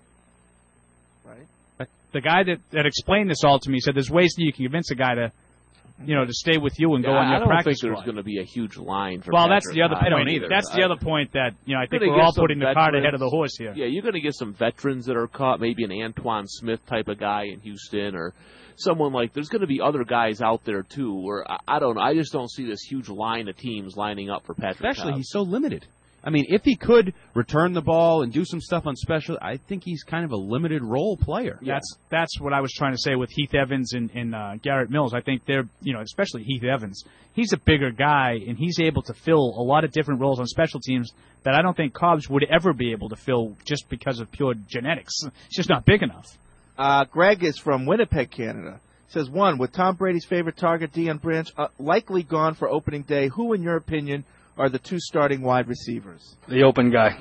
Right. The guy that, that explained this all to me said there's ways that you can convince a guy to, you know, to stay with you and go Yeah, on I your don't practice think there's squad. going to be a huge line for Well, that's Patrick the other Mahomes. point. That's the I- other point that, you know, I think You're we're gonna all get some putting the cart ahead of the veterans. horse here. Yeah, you're going to get some veterans that are caught, maybe an Antoine Smith type of guy in Houston or someone like, there's going to be other guys out there too where, I, I don't know, I just don't see this huge line of teams lining up for Patrick Especially, Mahomes. he's so limited. I mean, if he could return the ball and do some stuff on special, I think he's kind of a limited role player. That's that's what I was trying to say with Heath Evans and, and uh, Garrett Mills. I think they're, you know, especially Heath Evans. He's a bigger guy, and he's able to fill a lot of different roles on special teams that I don't think Cobbs would ever be able to fill just because of pure genetics. It's just not big enough. Uh, Greg is from Winnipeg, Canada. Says, one, with Tom Brady's favorite target, Deion Branch, uh, likely gone for opening day, who, in your opinion, are the two starting wide receivers? The open guy.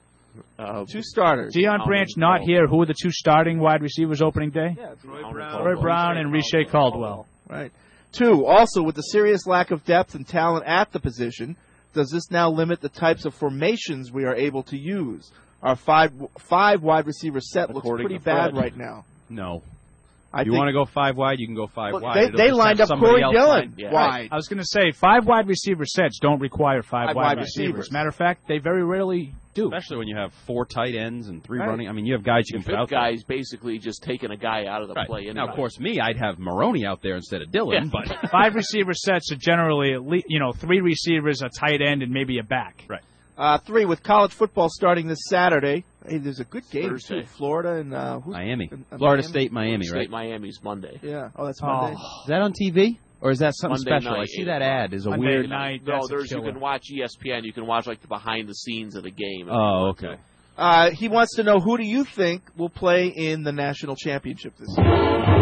Uh, Two starters. Deion Branch not here. Who are the two starting wide receivers opening day? Yeah, Roy Brown, Roy Brown and Riche Caldwell. Right. Two, also, with the serious lack of depth and talent at the position, does this now limit the types of formations we are able to use? Our five five wide receiver set looks According pretty to bad Fred. right now. No. I you think- want to go five wide, you can go five Well, wide. they- It'll they just lined have up somebody Corey else Dillon line- yeah. wide. I was going to say, five wide receiver sets don't require five, Five wide, wide receivers. receivers. Matter of fact, they very rarely do. Especially when you have four tight ends and three Right. running. I mean, you have guys you The can put out fifth guy's basically just taking a guy out of the there. play. Right. Now, of anyway. course, me, I'd have Maroney out there instead of Dillon, Yeah. but Five receiver sets are generally, at least, you know, three receivers, a tight end, and maybe a back. Right. Uh, three, with college football starting this Saturday. Hey, there's a good game, Thursday. too. Florida and uh, who's Miami. and- and Florida Miami? State, Miami, State right? Miami's Monday. Yeah. Oh, that's Monday. Is that on T V? Or is that something Monday special? I night, see eight that o'clock. ad. Is a Monday weird. night. No, That's a there's you killer. can watch E S P N. You can watch like the behind the scenes of the game. if you Oh, want okay. to. Uh, he wants to know, who do you think will play in the national championship this year?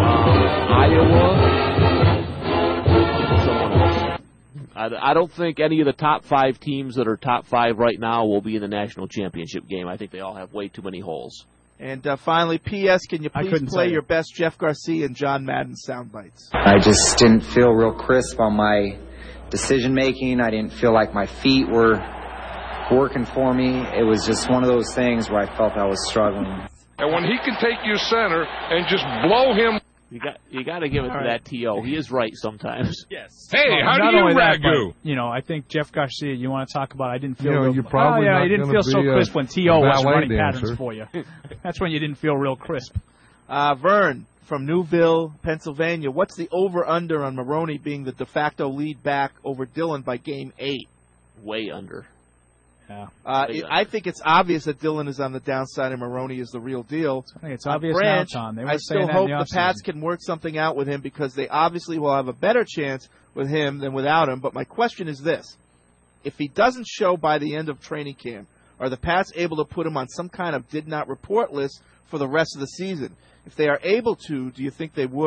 Iowa. Someone else. I, I don't think any of the top five teams that are top five right now will be in the national championship game. I think they all have way too many holes. And uh, finally, P S. Can you I please couldn't play say your it. best Jeff Garcia and John Madden sound bites? I just didn't feel real crisp on my decision making. I didn't feel like my feet were working for me. It was just one of those things where I felt I was struggling. And when he can take you center and just blow him. You got you got to give it to that T O. He is right sometimes. Yes. Hey, Well, how not do you only that, ragu? but, you know, I think Jeff Garcia, you want to talk about, I didn't feel You know, real, you're probably oh, yeah, not you didn't gonna feel so be a crisp when T O was ballet running dancer. patterns for you. That's when you didn't feel real crisp. Uh, Vern from Newville, Pennsylvania. What's the over-under on Maroney being the de facto lead back over Dillon by game eight? Way under. Yeah. Uh, Way it, under. I think it's obvious that Dillon is on the downside and Maroney is the real deal. I think it's Uh, obvious Branch, now, Tom. They were I saying still that hope in the, the Pats offseason. can work something out with him because they obviously will have a better chance with him than without him. But my question is this. If he doesn't show by the end of training camp, are the Pats able to put him on some kind of did not report list for the rest of the season? If they are able to, do you think they would?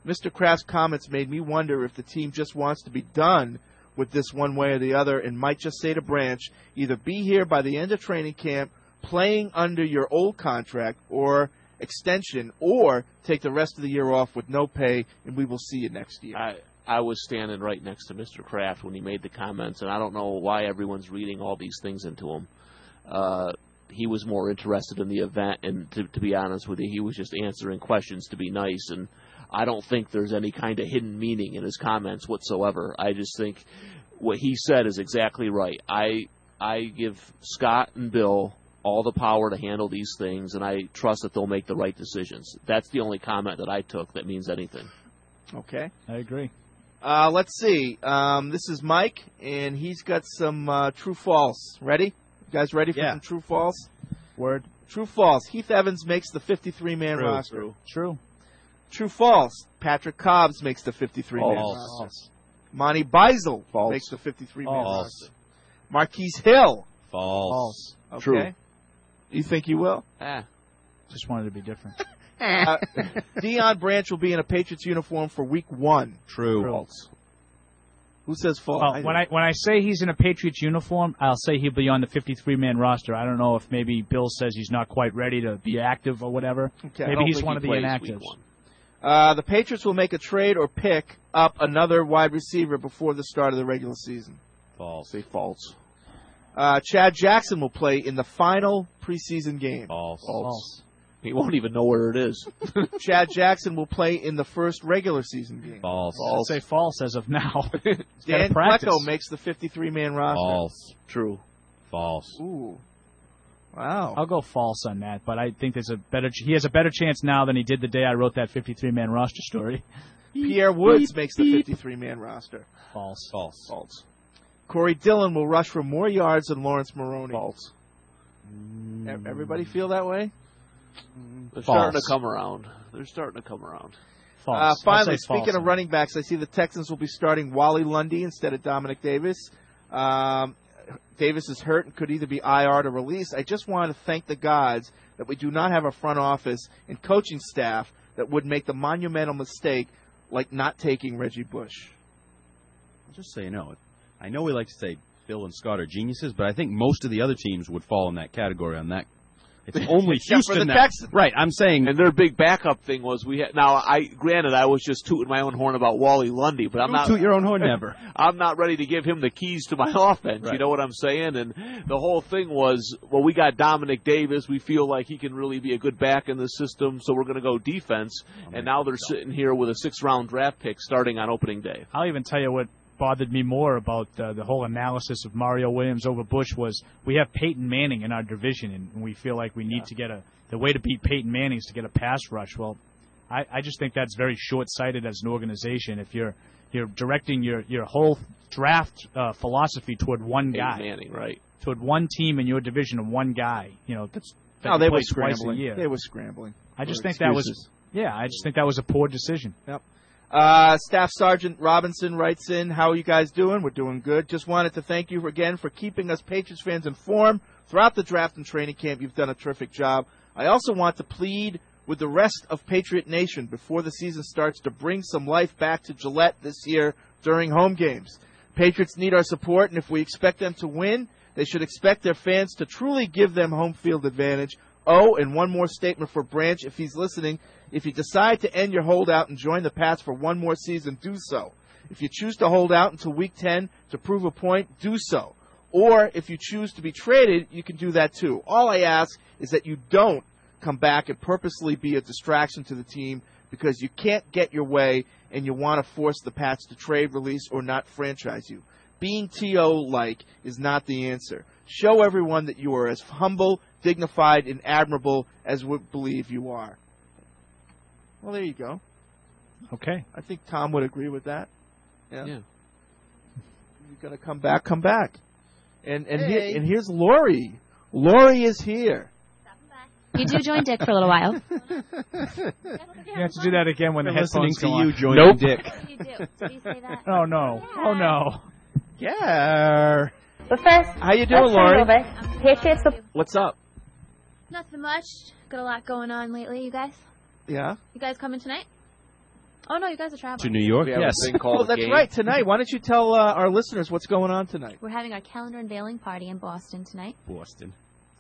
Mister Kraft's comments made me wonder if the team just wants to be done with this one way or the other and might just say to Branch, either be here by the end of training camp, playing under your old contract or extension, or take the rest of the year off with no pay, and we will see you next year. I, I was standing right next to Mister Kraft when he made the comments, and I don't know why everyone's reading all these things into him. Uh, he was more interested in the event, and to, to be honest with you, he was just answering questions to be nice, and I don't think there's any kind of hidden meaning in his comments whatsoever. I just think what he said is exactly right. I I give Scott and Bill all the power to handle these things, and I trust that they'll make the right decisions. That's the only comment that I took that means anything. Okay. I agree. Uh, let's see. Um, this is Mike, and he's got some uh, true-false. Ready? You guys ready for Yeah. some true-false? Word. True-false. Heath Evans makes the fifty-three man True, roster. true. True. True-false. Patrick Cobbs makes the fifty-three man False. roster. Monty Beisel False. makes the fifty-three man False. roster. Marquise Hill. False. Okay. True. You think you will? Ah. Just wanted to be different. uh, Deion Branch will be in a Patriots uniform for week one. True. False. Who says false? Well, when I when I say he's in a Patriots uniform, I'll say he'll be on the fifty-three man roster. I don't know if maybe Bill says he's not quite ready to be active or whatever. Okay. I Maybe don't he's think one he of the plays inactives. week one. Uh, the Patriots will make a trade or pick up another wide receiver before the start of the regular season. False. Say false. Uh, Chad Jackson will play in the final preseason game. False. False. He won't even know where it is. Chad Jackson will play in the first regular season game. False. I'd say false as of now. Dan practice. Flecko makes the fifty-three man roster. False. True. False. Ooh. Wow. I'll go false on that, but I think there's a better. He has a better chance now than he did the day I wrote that fifty-three man roster story. Pierre Woods makes the fifty-three man roster. False. False. False. Corey Dillon will rush for more yards than Lawrence Maroney. False. E- Everybody feel that way? They're False. starting to come around. They're starting to come around. Uh, False. finally, I'll say speaking false. of running backs, I see the Texans will be starting Wally Lundy instead of Dominic Davis. Um, Davis is hurt and could either be I R'd or released. I just want to thank the gods that we do not have a front office and coaching staff that would make the monumental mistake like not taking Reggie Bush. Just so you know, I know we like to say Bill and Scott are geniuses, but I think most of the other teams would fall in that category on that. It's only Except for Houston the that, Texans. right? I'm saying, And their big backup thing was we had. Now, I granted I was just tooting my own horn about Wally Lundy, but I'm Don't not toot your own horn, never. I'm not ready to give him the keys to my offense. Right. You know what I'm saying? And the whole thing was, well, we got Dominic Davis. We feel like he can really be a good back in the system, so we're going to go defense. And now they're sitting here with a six-round draft pick starting on opening day. I'll even tell you what bothered me more about uh, the whole analysis of Mario Williams over Bush was we have Peyton Manning in our division, and we feel like we need yeah. to get a the way to beat Peyton Manning is to get a pass rush. Well, I, I just think that's very short-sighted as an organization. If you're you're directing your, your whole draft uh, philosophy toward one Peyton guy, Manning, right? Toward one team in your division and one guy, you know that's that no, they were plays twice a scrambling. year. They were scrambling. I just For think that was excuses. yeah. I just think that was a poor decision. Yep. Uh, Staff Sergeant Robinson writes in, how are you guys doing? We're doing good. Just wanted to thank you again for keeping us Patriots fans informed throughout the draft and training camp. You've done a terrific job. I also want to plead with the rest of Patriot Nation before the season starts to bring some life back to Gillette this year during home games. Patriots need our support, and if we expect them to win, they should expect their fans to truly give them home field advantage. Oh, and one more statement for Branch, if he's listening. If you decide to end your holdout and join the Pats for one more season, do so. If you choose to hold out until Week ten to prove a point, do so. Or if you choose to be traded, you can do that too. All I ask is that you don't come back and purposely be a distraction to the team because you can't get your way and you want to force the Pats to trade, release, or not franchise you. Being T O-like is not the answer. Show everyone that you are as humble, dignified, and admirable as we believe you are. Well, there you go. Okay. I think Tom would agree with that. Yeah. yeah. You're going to come back, come back. And and, Hey. here, and here's Lori. Lori is here. You do join Dick for a little while. You have to do that again when the We're listening headphones to go on. you joining Nope. Dick. You do. Did he say that? Oh no! Oh no! Yeah. But first, How you doing, let's turn Lori? over. Patriots. What's up? Nothing much. Got a lot going on lately, you guys. Yeah. You guys coming tonight? Oh, no, you guys are traveling. To New York? We have Yes. a thing called Oh, a that's game. right. Tonight. Why don't you tell uh, our listeners what's going on tonight? We're having our calendar unveiling party in Boston tonight. Boston.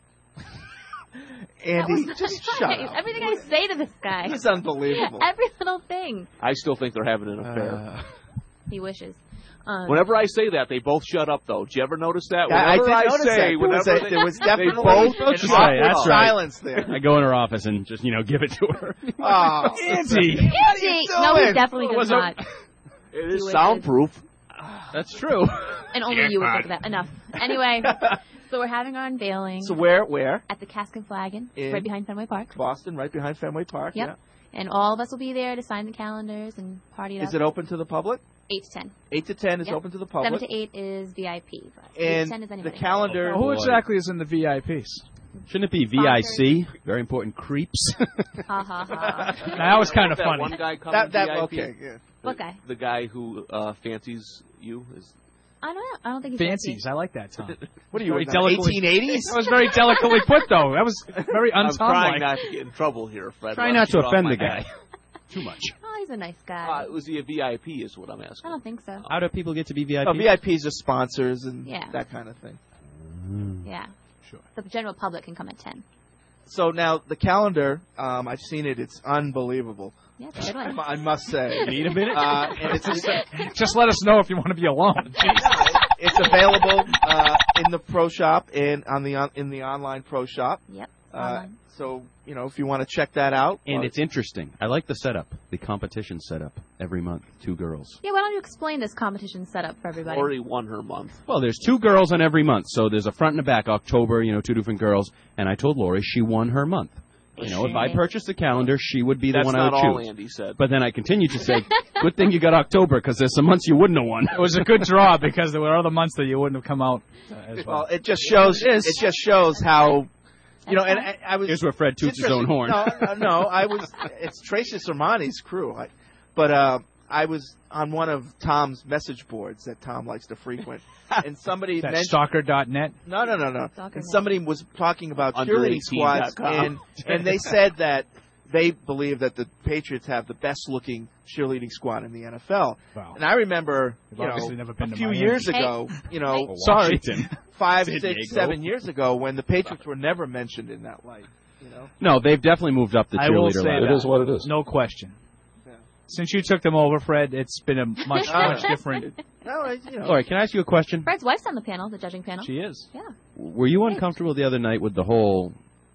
Andy, That was just nice. shut up. Everything I say to this guy. He's unbelievable. Every little thing. I still think they're having an affair. Uh, He wishes. Um, Whenever I say that, they both shut up, though. Did you ever notice that? Yeah, I Whenever did I notice say, that. There was whenever a- they, there was they definitely both an shut awkward up. That's right. silence there. I go in her office and just, you know, give it to her. Oh, Andy. Andy! No, he definitely does Was it- not. It He is wishes. soundproof. That's true. And only you would think of that. Enough. Anyway, so we're having our unveiling. So where? Where? At the Cask and Flagon, In right behind Fenway Park. Boston, right behind Fenway Park. Yep. And all of us will be there to sign the calendars and party it Yeah. up. Is it open to the public? eight to ten. Eight to ten is Yep. open to the public. seven to eight is V I P. But eight And to ten is the anybody. calendar. Now, who exactly is in the V I Ps? Shouldn't it be V I C? Very important creeps. Ha ha ha. That was kind of that funny. One guy come That- in that- V I P? okay, yeah. What guy? The guy who uh, fancies you is. I don't know. I don't think he's Fancies. I like that, Tom. What are you, Very in the delicately- eighteen eighties? That was very delicately put, though. That was very I'm trying un-Tom-like. not to get in trouble here, Fred. Try Let's not to get off offend my the guy. head. Too much. Oh, he's a nice guy. Uh, was he a V I P is what I'm asking. I don't think so. How do people get to be V I P? No, V I Ps are sponsors and Yeah. that kind of thing. Yeah. Sure. The general public can come at ten. So now the calendar, um, I've seen it. It's unbelievable. Yeah, it's a good one. I must say. Need a minute? Uh, and it's just, Just let us know if you want to be alone. it's available uh, in the pro shop and on the on, in the online pro shop. Yep. Uh, online. so you know if you want to check that out. And uh, it's interesting. I like the setup, the competition setup every month. Two girls. Yeah, why don't you explain this competition setup for everybody? Already won her month. Well, there's two girls on every month, so there's a front and a back. October, you know, two different girls. And I told Lori she won her month. You know, if I purchased the calendar, she would be the That's one I not would all choose. Andy said. But then I continued to say, good thing you got October, because there's some months you wouldn't have won. It was a good draw because there were other months that you wouldn't have come out uh, as well. well, it just shows. It just shows how. You know, and I, I was. Here's where Fred toots his own horn. No, no, no, I was. It's Tracy Sermani's crew, I, but uh, I was on one of Tom's message boards that Tom likes to frequent, and somebody That mentioned. stalker dot net. No, no, no, no. Stalker And net. somebody was talking about Under cheerleading eighteen squads, dot com. and and they said that they believe that the Patriots have the best looking cheerleading squad in the N F L. Wow. And I remember, You've you know, obviously never been a to few Miami. years Hey. ago, you know, Hey. sorry, Washington. five, San six, Diego. seven years ago when the Patriots were never mentioned in that light. You know. No, they've definitely moved up the I will cheerleader say ladder. that. It is what it is. No question. Yeah. Since you took them over, Fred, it's been a much, much different. No, I, you know. All right, can I ask you a question? Fred's wife's on the panel, the judging panel. She is. Yeah. Were you uncomfortable the other night with the whole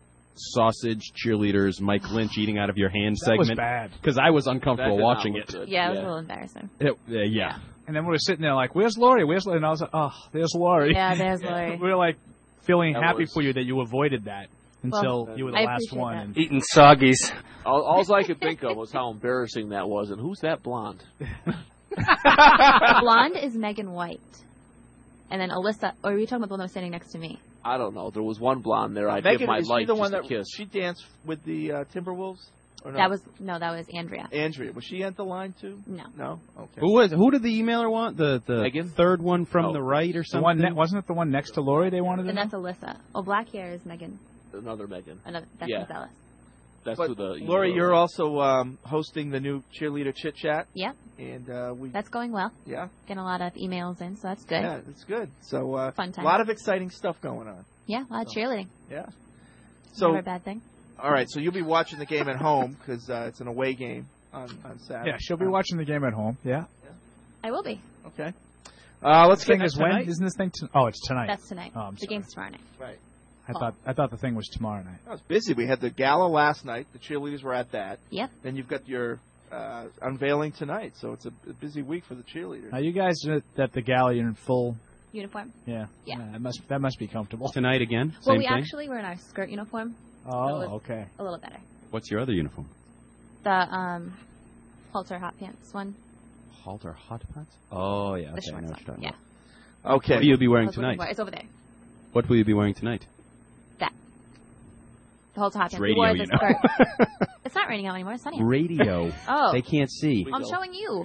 sausage cheerleaders, Mike Lynch eating out of your hand That was segment? bad. Because I was That uncomfortable did not watching look it. good. Yeah, it was a little embarrassing. It- uh, yeah. And then we were sitting there like, "Where's Lori? Where's Lori?" And I was like, "Oh, there's Lori." Yeah, there's Lori. we were like feeling That happy was- for you that you avoided that until Well, you were the I last appreciate one. that. And Eating soggies. All, all I could think of was how embarrassing that was, and who's that blonde? The blonde is Megan White. And then Alyssa, or are you talking about the one that was standing next to me? I don't know. There was one blonde there. I'd Megan, give my is she life the just one to that kiss. she danced with the uh, Timberwolves? Or no? That was, no, that was Andrea. Andrea. Was she at the line too? No. No. Okay. Who was? Who did the emailer want? The the Megan? third one from Oh. the right or the something? one ne- wasn't it the one next to Lori they wanted to And know? that's Alyssa. Oh, black hair is Megan. Another Megan. Another, that's Yeah. Miss Ellis. That's But who the. Lori, email you're was. also um, hosting the new cheerleader chit chat, Yep, and uh, we. that's going well. Yeah. Getting a lot of emails in, so that's good. Yeah, it's good. So uh, Fun time. a lot of exciting stuff going on. Yeah, a lot of cheerleading. Yeah. So Never a bad thing. all right, so you'll be watching the game at home because uh, it's an away game on on Saturday. Yeah, she'll be watching the game at home. Yeah. I will be. Okay. Uh, let's This thing get is when? tonight. Isn't this thing? To- oh, it's tonight. That's tonight. Oh, I'm the sorry. game's tomorrow night. Right. I thought I thought the thing was tomorrow night. I was busy. We had the gala last night. The cheerleaders were at that. Yep. Then you've got your uh, unveiling tonight, so it's a, a busy week for the cheerleaders. Now you guys at, at the gala you're in full. Uniform. Yeah. Yeah. that must that must be comfortable. Tonight again? Well, Same we thing? actually were in our skirt uniform. Oh, so it was okay. A little better. What's your other uniform? The um, halter hot pants one. Halter hot pants? Oh, yeah. The Okay, I shorts know what one. you're talking Yeah. about. Okay. What will you be I wearing was looking tonight? for it. It's over there. What will you be wearing tonight? That. The halter hot It's pants. radio, we wore you the know. skirt. It's not raining out anymore. It's sunny. out. Radio. Oh. They can't see. I'm showing you.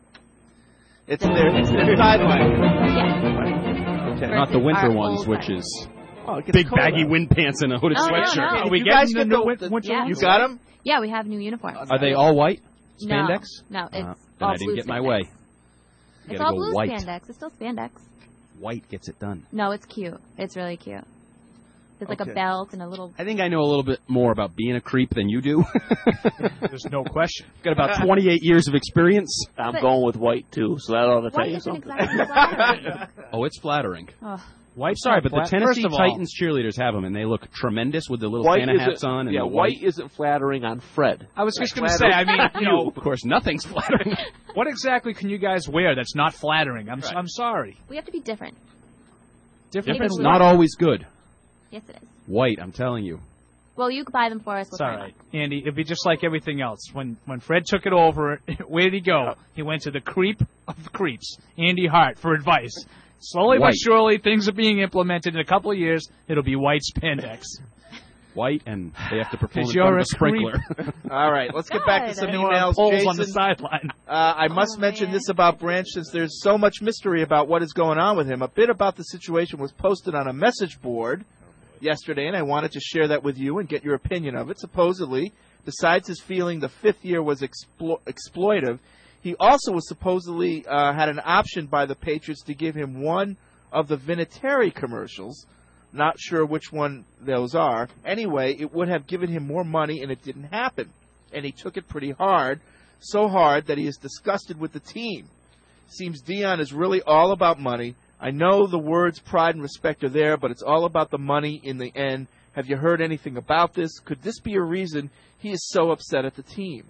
It's their it's their sideline. Yeah. Okay. Not the winter Our ones, old which side. is Oh, it gets big cold baggy out. wind pants and a hooded Oh, no, sweatshirt. no. Are Did we you getting guys the get new the- win- the- winter Yeah. ones? You got them? Yeah, we have new uniforms. Are they all white? spandex? No, no, it's Uh, all then I didn't blue get my spandex. way. You It's gotta all go blue white. spandex. It's still spandex. White gets it done. No, it's cute. It's really cute. There's like Okay. a belt and a little. I think I know a little bit more about being a creep than you do. There's no question. Got about twenty-eight years of experience. I'm But- going with white too, so that ought to tell White you isn't something. exactly flattering. Oh, it's flattering. Ugh. I'm sorry, but the flat- Tennessee First of all- Titans cheerleaders have them, and they look tremendous with the little White Santa hats isn't- on. And yeah, the white white isn't flattering on Fred. I was just It's going to say, I mean, flattering you know, Of course, nothing's flattering. what exactly can you guys wear that's not flattering? I'm, Right. I'm sorry. We have to be different. Different's Make it not blue. always good. Yes, it is. White, I'm telling you. Well, you can buy them for us. We'll It's all try them right, Andy. It'd be just like everything else. When when Fred took it over, where did he go? He went to the creep of creeps, Andy Hart, for advice. Slowly but White. surely, things are being implemented. In a couple of years, it'll be white spandex. White, and they have to perform in 'Cause front you're of a a sprinkler. All right, let's get back to some Anyone emails. polls on the Jason, sideline. Uh, I must Oh, mention man. this about Branch, since there's so much mystery about what is going on with him. A bit about the situation was posted on a message board yesterday, and I wanted to share that with you and get your opinion of it. Supposedly, besides his feeling the fifth year was explo- exploitive, he also was supposedly uh, had an option by the Patriots to give him one of the Vinatieri commercials. Not sure which one those are. Anyway, it would have given him more money, and it didn't happen. And he took it pretty hard, so hard that he is disgusted with the team. Seems Dion is really all about money. I know the words pride and respect are there, but it's all about the money in the end. Have you heard anything about this? Could this be a reason he is so upset at the team?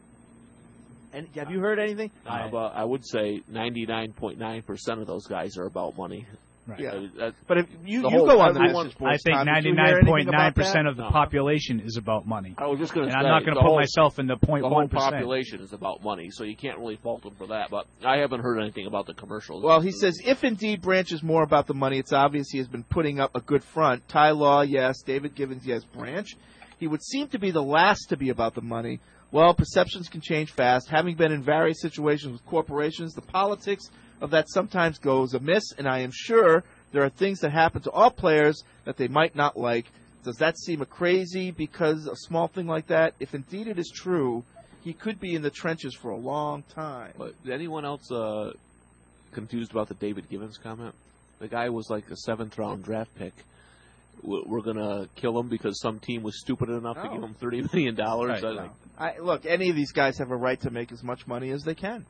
And have you heard anything? Uh, but I would say ninety-nine point nine percent of those guys are about money. Right. Yeah. Uh, that- But if you, the you whole- go on the everyone- message boards, I think Tom, did you hear ninety-nine anything point nine about percent that? of the No. population is about money. I was just going And to I'm say not going to the put whole- myself in the The point whole one percent. population is about money, so you can't really fault them for that. But I haven't heard anything about the commercials. Well, he says if indeed Branch is more about the money, it's obvious he has been putting up a good front. Ty Law, yes. David Givens, yes. Branch. He would seem to be the last to be about the money. Well, perceptions can change fast. Having been in various situations with corporations, the politics of that sometimes goes amiss, and I am sure there are things that happen to all players that they might not like. Does that seem a crazy because a small thing like that? If indeed it is true, he could be in the trenches for a long time. But is anyone else uh, confused about the David Givens comment? The guy was like a seventh round draft pick. W- We're gonna kill him because some team was stupid enough to No. give him thirty million dollars. Right, I, look, any of these guys have a right to make as much money as they can.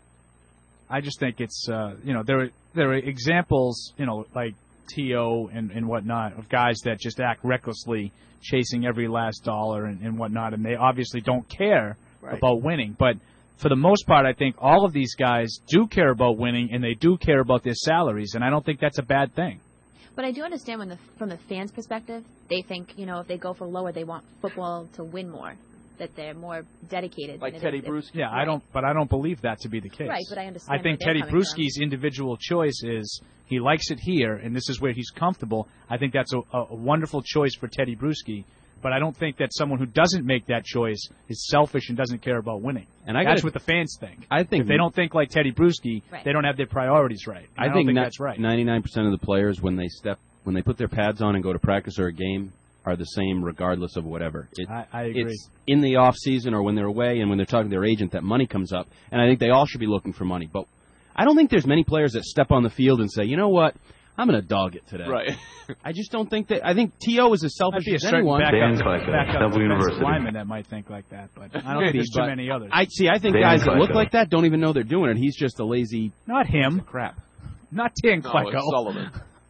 I just think it's uh, you know there are, there are examples you know like T O and, and whatnot of guys that just act recklessly, chasing every last dollar and, and whatnot, and they obviously don't care Right. about winning. But for the most part, I think all of these guys do care about winning, and they do care about their salaries, and I don't think that's a bad thing. But I do understand when the from the fans' perspective, they think, you know, if they go for lower, they want football to win more, that they're more dedicated. Like than it Teddy is if- Bruschi. Yeah, I don't, but I don't believe that to be the case. Right, but I understand I think where they're Teddy coming Bruschi's individual choice is he likes it here, and this is where he's comfortable. I think that's a, a wonderful choice for Teddy Bruschi. But I don't think that someone who doesn't make that choice is selfish and doesn't care about winning. And I that's gotta- what the fans think. I think if they don't think like Teddy Bruschi, Right. they don't have their priorities right. And I, I, don't think, think not- that's right. ninety-nine percent of the players, when they step, when they put their pads on and go to practice or a game, are the same regardless of whatever. It, I, I agree. It's in the off season or when they're away and when they're talking to their agent that money comes up, and I think they all should be looking for money. But I don't think there's many players that step on the field and say, you know what, I'm going to dog it today. Right. I just don't think that. I think T O is as Might selfish be a as certain anyone. backup, Dan's like that. backup Double defensive University. lineman that might think like that, but I don't Maybe, think there's too but many others. I see. I think Dan guys that look Klecko. like that don't even know they're doing it. He's just a lazy Not him. crap. Not Dan No, Klecko. it's Sullivan.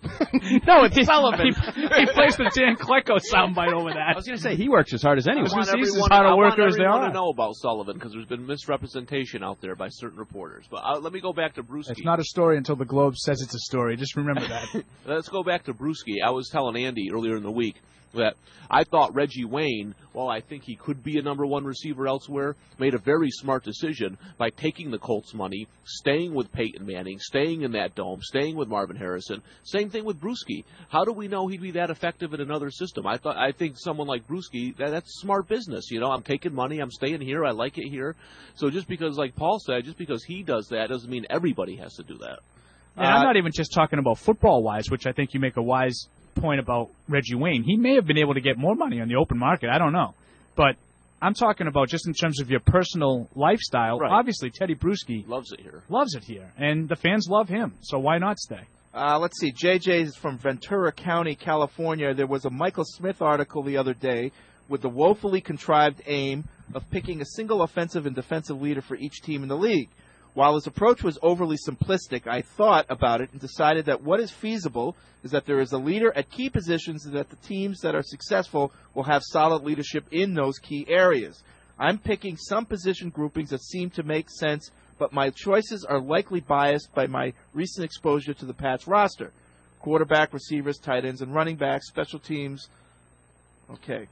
No, it's Sullivan. he, he plays the Dan Klecko soundbite over that. I was going to say he works as hard as anyone. I was gonna say, he's as Everyone- hard a I want worker as they everyone are. to know about Sullivan because there's been misrepresentation out there by certain reporters. But uh, let me go back to Bruschi. It's not a story until the Globe says it's a story. Just remember that. Let's go back to Bruschi. I was telling Andy earlier in the week that I thought Reggie Wayne, while I think he could be a number one receiver elsewhere, made a very smart decision by taking the Colts money, staying with Peyton Manning, staying in that dome, staying with Marvin Harrison. Same thing with Bruschi. How do we know he'd be that effective in another system? I thought I think someone like Bruschi, that, that's smart business. You know, I'm taking money, I'm staying here, I like it here. So just because, like Paul said, just because he does that doesn't mean everybody has to do that. And I'm not even just talking about football-wise, which I think you make a wise point about Reggie Wayne. He may have been able to get more money on the open market. I don't know. But I'm talking about just in terms of your personal lifestyle. Right. Obviously, Teddy Bruschi loves it here. Loves it here, and the fans love him. So why not stay? Uh, let's see. J J is from Ventura County, California. There was a Michael Smith article the other day with the woefully contrived aim of picking a single offensive and defensive leader for each team in the league. While his approach was overly simplistic, I thought about it and decided that what is feasible is that there is a leader at key positions and that the teams that are successful will have solid leadership in those key areas. I'm picking some position groupings that seem to make sense, but my choices are likely biased by my recent exposure to the Pats roster. Quarterback, receivers, tight ends, and running backs, special teams. Okay.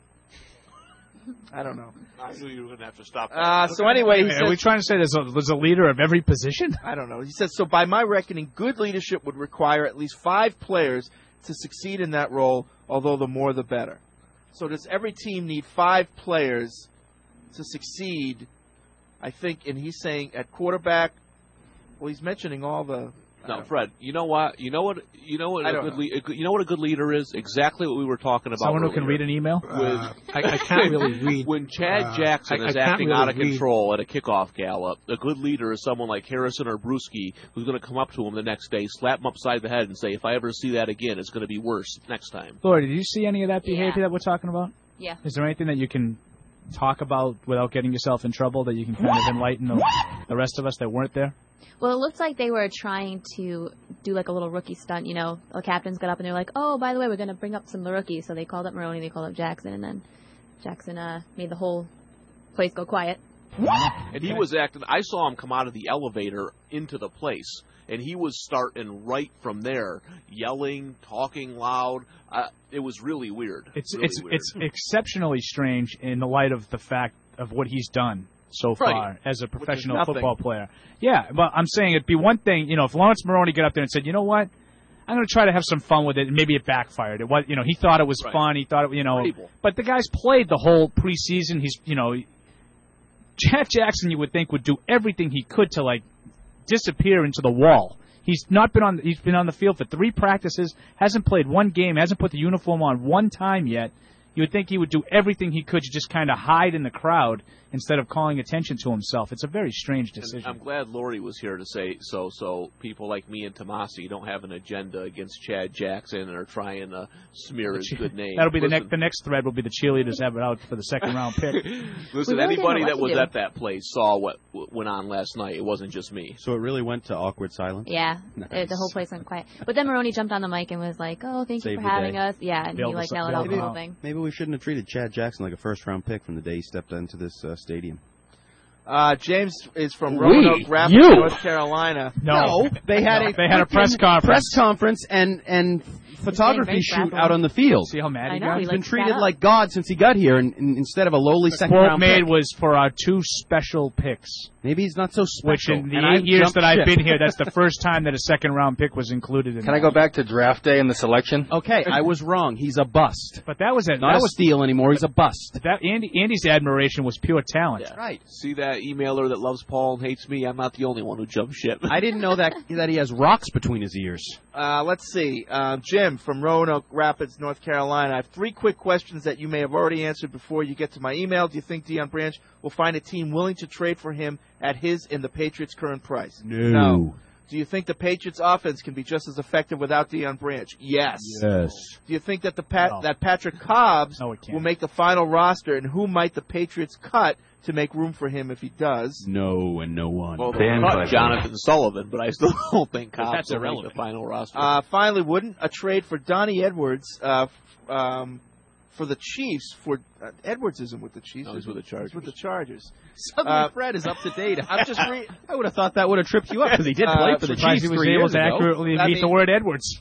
I don't know. I knew you were going to have to stop. Uh, so anyway, he Are says, we trying to say there's a, there's a leader of every position? I don't know. He says, so by my reckoning, good leadership would require at least five players to succeed in that role, although the more the better. So does every team need five players to succeed? I think, and he's saying at quarterback, well, he's mentioning all the... No, Fred. You know what? You know what? You know what? I A don't good know. le- a good, you know what a good leader is? Exactly what we were talking about. Someone who can earlier. read an email? With, Uh, I, I can't really read. When Chad uh, Jackson I- I is can't acting really out of read. control at a kickoff gallop, a good leader is someone like Harrison or Bruschi who's going to come up to him the next day, slap him upside the head, and say, "If I ever see that again, it's going to be worse next time." Lori, did you see any of that behavior that we're talking about? Yeah. Is there anything that you can talk about without getting yourself in trouble that you can kind of enlighten the, the rest of us that weren't there? Well, it looked like they were trying to do like a little rookie stunt. You know, the captains got up and they're like, "Oh, by the way, we're going to bring up some of the rookies." So they called up Maroney, they called up Jackson, and then Jackson uh, made the whole place go quiet. And he was acting. I saw him come out of the elevator into the place, and he was starting right from there, yelling, talking loud. Uh, it was really weird. It's really it's weird. it's exceptionally strange in the light of the fact of what he's done so far Right. as a Which is professional nothing. football player. Yeah, but I'm saying it'd be one thing, you know, if Lawrence Maroney got up there and said, "You know what? I'm going to try to have some fun with it," and maybe it backfired. It was, you know, he thought it was Right. fun. He thought it, you know, Able. but the guy's played the whole preseason. He's, you know, Chad Jackson, you would think, would do everything he could to like disappear into the wall. He's not been on. He's been on the field for three practices. Hasn't played one game. Hasn't put the uniform on one time yet. You would think he would do everything he could to just kind of hide in the crowd instead of calling attention to himself. It's a very strange decision. And I'm glad Lori was here to say so. So people like me and Tomasi don't have an agenda against Chad Jackson and are trying to smear his good name. That'll be the Listen, next. The next thread will be the cheerleaders have it out for the second round pick. Listen, We really didn't anybody know what that to was do. at that place saw what w- went on last night. It wasn't just me. So it really went to awkward silence? Yeah, Nice. uh, the whole place went quiet. But then Maroney jumped on the mic and was like, "Oh, thank Saved you for the having day. us." Yeah, and Bailed he like us- yelled out maybe, the whole thing. maybe we shouldn't have treated Chad Jackson like a first-round pick from the day he stepped into this uh, stadium. Uh, James is from We? Roanoke Rapids, You? North Carolina. No, they had No, a they had a freaking press conference. press conference and and photography great shoot grappling. out on the field. See how mad he I know, got? he, He's like, been sat treated up. like God since he got here, and, and instead of a lowly The second quote round made pick. was for our two special picks. Maybe he's not so special. Which in the and I eight years jumped that I've ship. been here, that's the first time that a second round pick was included in Can I that. go back to draft day and the selection? Okay, I was wrong. He's a bust. But that was a, Not that a was steal anymore. He's a bust. that Andy Andy's admiration was pure talent. Right. See that emailer that loves Paul and hates me? I'm not the only one who jumped ship. I didn't know that that he has rocks between his ears. Uh, let's see. Uh, Jim from Roanoke Rapids, North Carolina. I have three quick questions that you may have already answered before you get to my email. Do you think Deion Branch will find a team willing to trade for him at his and the Patriots' current price? No. Do you think the Patriots' offense can be just as effective without Deion Branch? Yes. Yes. Do you think that the Pat, No. that Patrick Cobbs No, it can't. will make the final roster, and who might the Patriots cut to make room for him if he does? No, and no one. Well, they cut Jonathan Sullivan, but I still don't think Cobbs that's will make irrelevant. the final roster. Uh, finally, wouldn't a trade for Donnie Edwards uh, f- um, for the Chiefs for uh, Edwards isn't with the Chiefs. No, he's with the Chargers. He's with the Chargers. Suddenly Uh, Fred is up to date. I'm just re- I would have thought that would have tripped you up because he did Uh, play for the Surprised Chiefs he was three able years to ago. accurately I meet the mean- word Edwards.